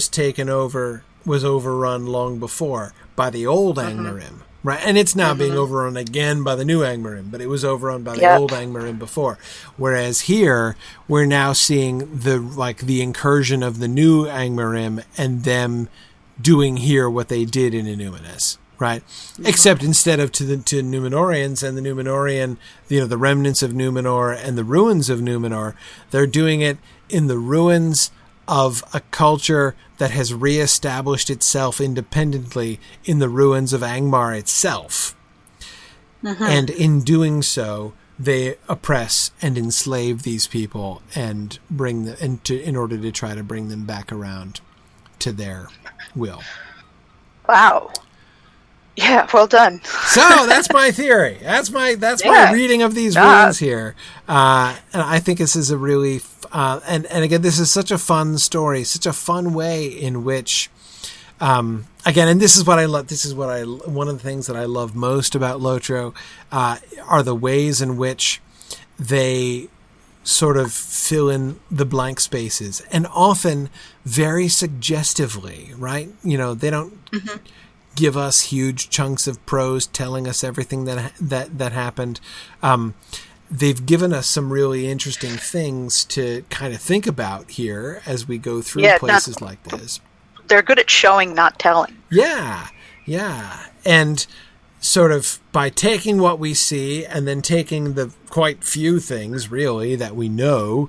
was overrun long before by the old Angmarim, right? And it's now being overrun again by the new Angmarim, but it was overrun by the old Angmarim before. Whereas here, we're now seeing the incursion of the new Angmarim and them doing here what they did in Innuminus, right? Except instead of to Numenorians and the Numenorian, the remnants of Numenor and the ruins of Numenor, they're doing it in the ruins of a culture that has reestablished itself independently in the ruins of Angmar itself. And in doing so, they oppress and enslave these people and bring them in order to try to bring them back around to their will. Wow. Yeah, well done. So that's my theory. That's my reading of these ruins here. And I think this is a really and again, this is such a fun story, such a fun way in which again, and this is what I love. One of the things that I love most about Lotro are the ways in which they sort of fill in the blank spaces, and often very suggestively, right? They don't give us huge chunks of prose telling us everything that happened. They've given us some really interesting things to kind of think about here as we go through places like this. They're good at showing, not telling. Yeah. And sort of by taking what we see and then taking the quite few things, really, that we know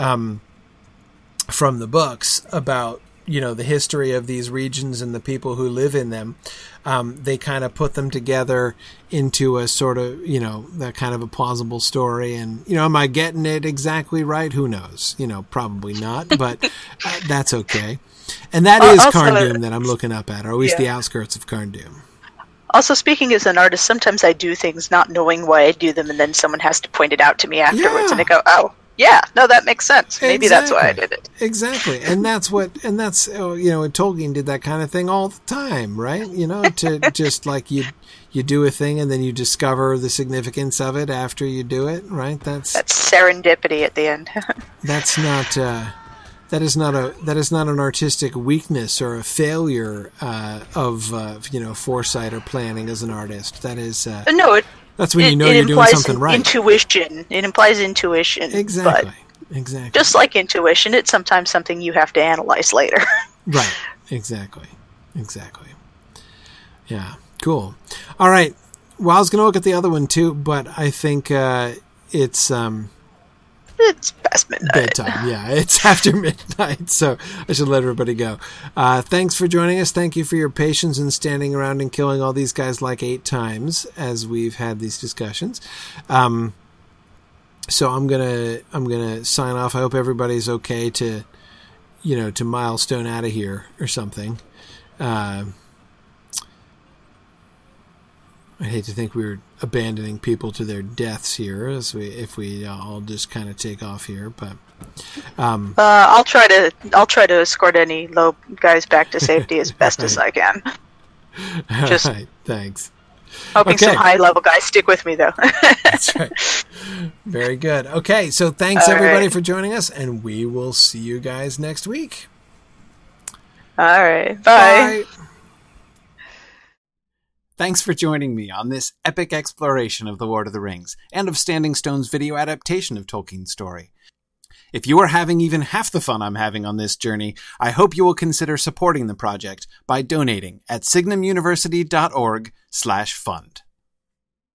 from the books about the history of these regions and the people who live in them, they kind of put them together into a sort of, that kind of a plausible story. And, am I getting it exactly right? Who knows? Probably not, but that's okay. And that is Carn Dûm that I'm looking up at, or at least the outskirts of Carn Dûm. Also, speaking as an artist, sometimes I do things not knowing why I do them, and then someone has to point it out to me afterwards, and I go, oh, yeah, no, that makes sense. Maybe that's why I did it. Exactly. And Tolkien did that kind of thing all the time, right? To just like you do a thing and then you discover the significance of it after you do it, right? That's serendipity at the end. That is not an artistic weakness or a failure of foresight or planning as an artist. That is no. That's when you're doing something right. Intuition. It implies intuition. Exactly. But Exactly. Just like intuition, it's sometimes something you have to analyze later. Right. Exactly. Yeah. Cool. All right. Well, I was going to look at the other one too, but I think it's past midnight. Bedtime. Yeah, it's after midnight, so I should let everybody go. Thanks for joining us. Thank you for your patience in standing around and killing all these guys like 8 times as we've had these discussions. So I'm gonna sign off. I hope everybody's okay to milestone out of here or something. I hate to think we were abandoning people to their deaths here, if we all just kind of take off here. But I'll try to escort any low guys back to safety as best as I can. Just all right, thanks. Hoping some high level guys stick with me, though. That's right. Very good. Okay, so thanks everybody for joining us, and we will see you guys next week. All right. Bye. Thanks for joining me on this epic exploration of The Lord of the Rings and of Standing Stone's video adaptation of Tolkien's story. If you are having even half the fun I'm having on this journey, I hope you will consider supporting the project by donating at signumuniversity.org/fund.